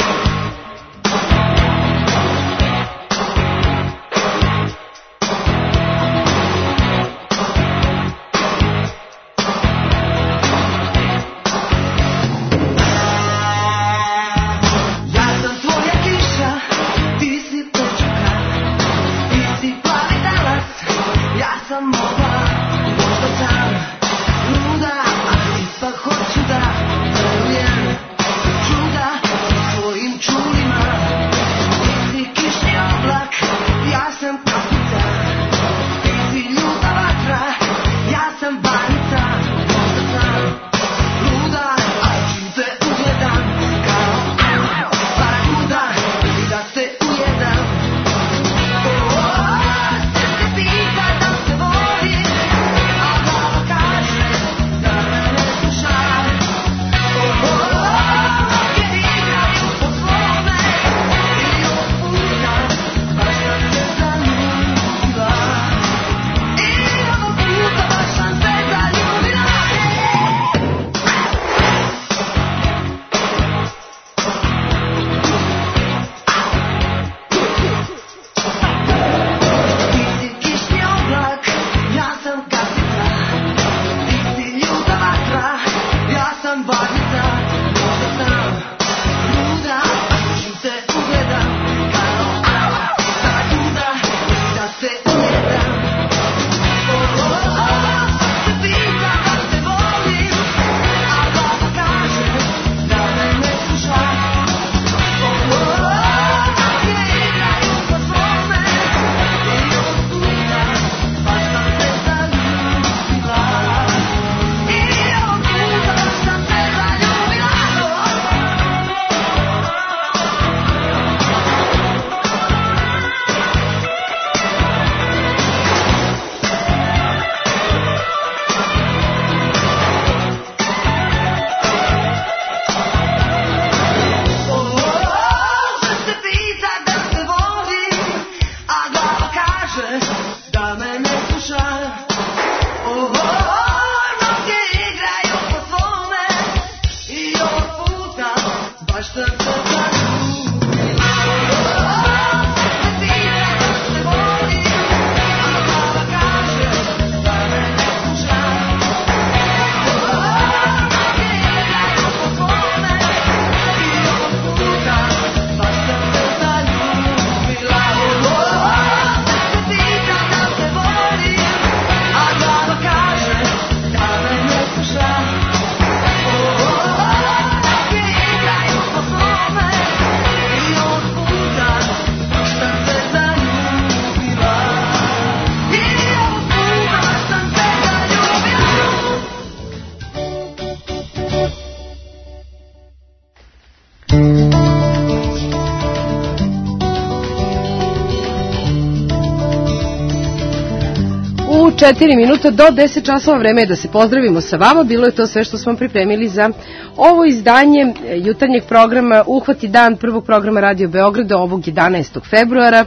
U 4 minuta do 10 časova vreme je da se pozdravimo sa vama. Bilo je to sve što smo pripremili za ovo izdanje jutarnjeg programa Uhvati dan prvog programa Radio Beograda ovog 11. februara.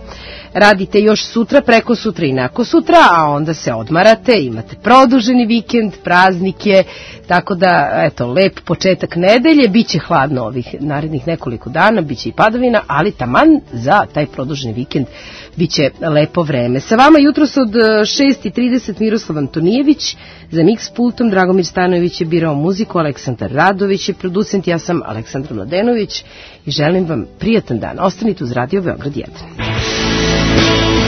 radite još sutra, preko sutra i nakon sutra, a onda se odmarate, imate produženi vikend, praznike, tako da, eto, lep početak nedelje, bit će hladno ovih narednih nekoliko dana, bit će i padavina, ali taman za taj produženi vikend bit će lepo vreme. Sa vama jutros od 6:30 Miroslav Antonijević, za mix pultom Dragomir Stanojević je birao muziku, Aleksandar Radović je producent, ja sam Aleksandra Mladenović i želim vam prijatan dan. Ostanite uz Radio Beograd 1.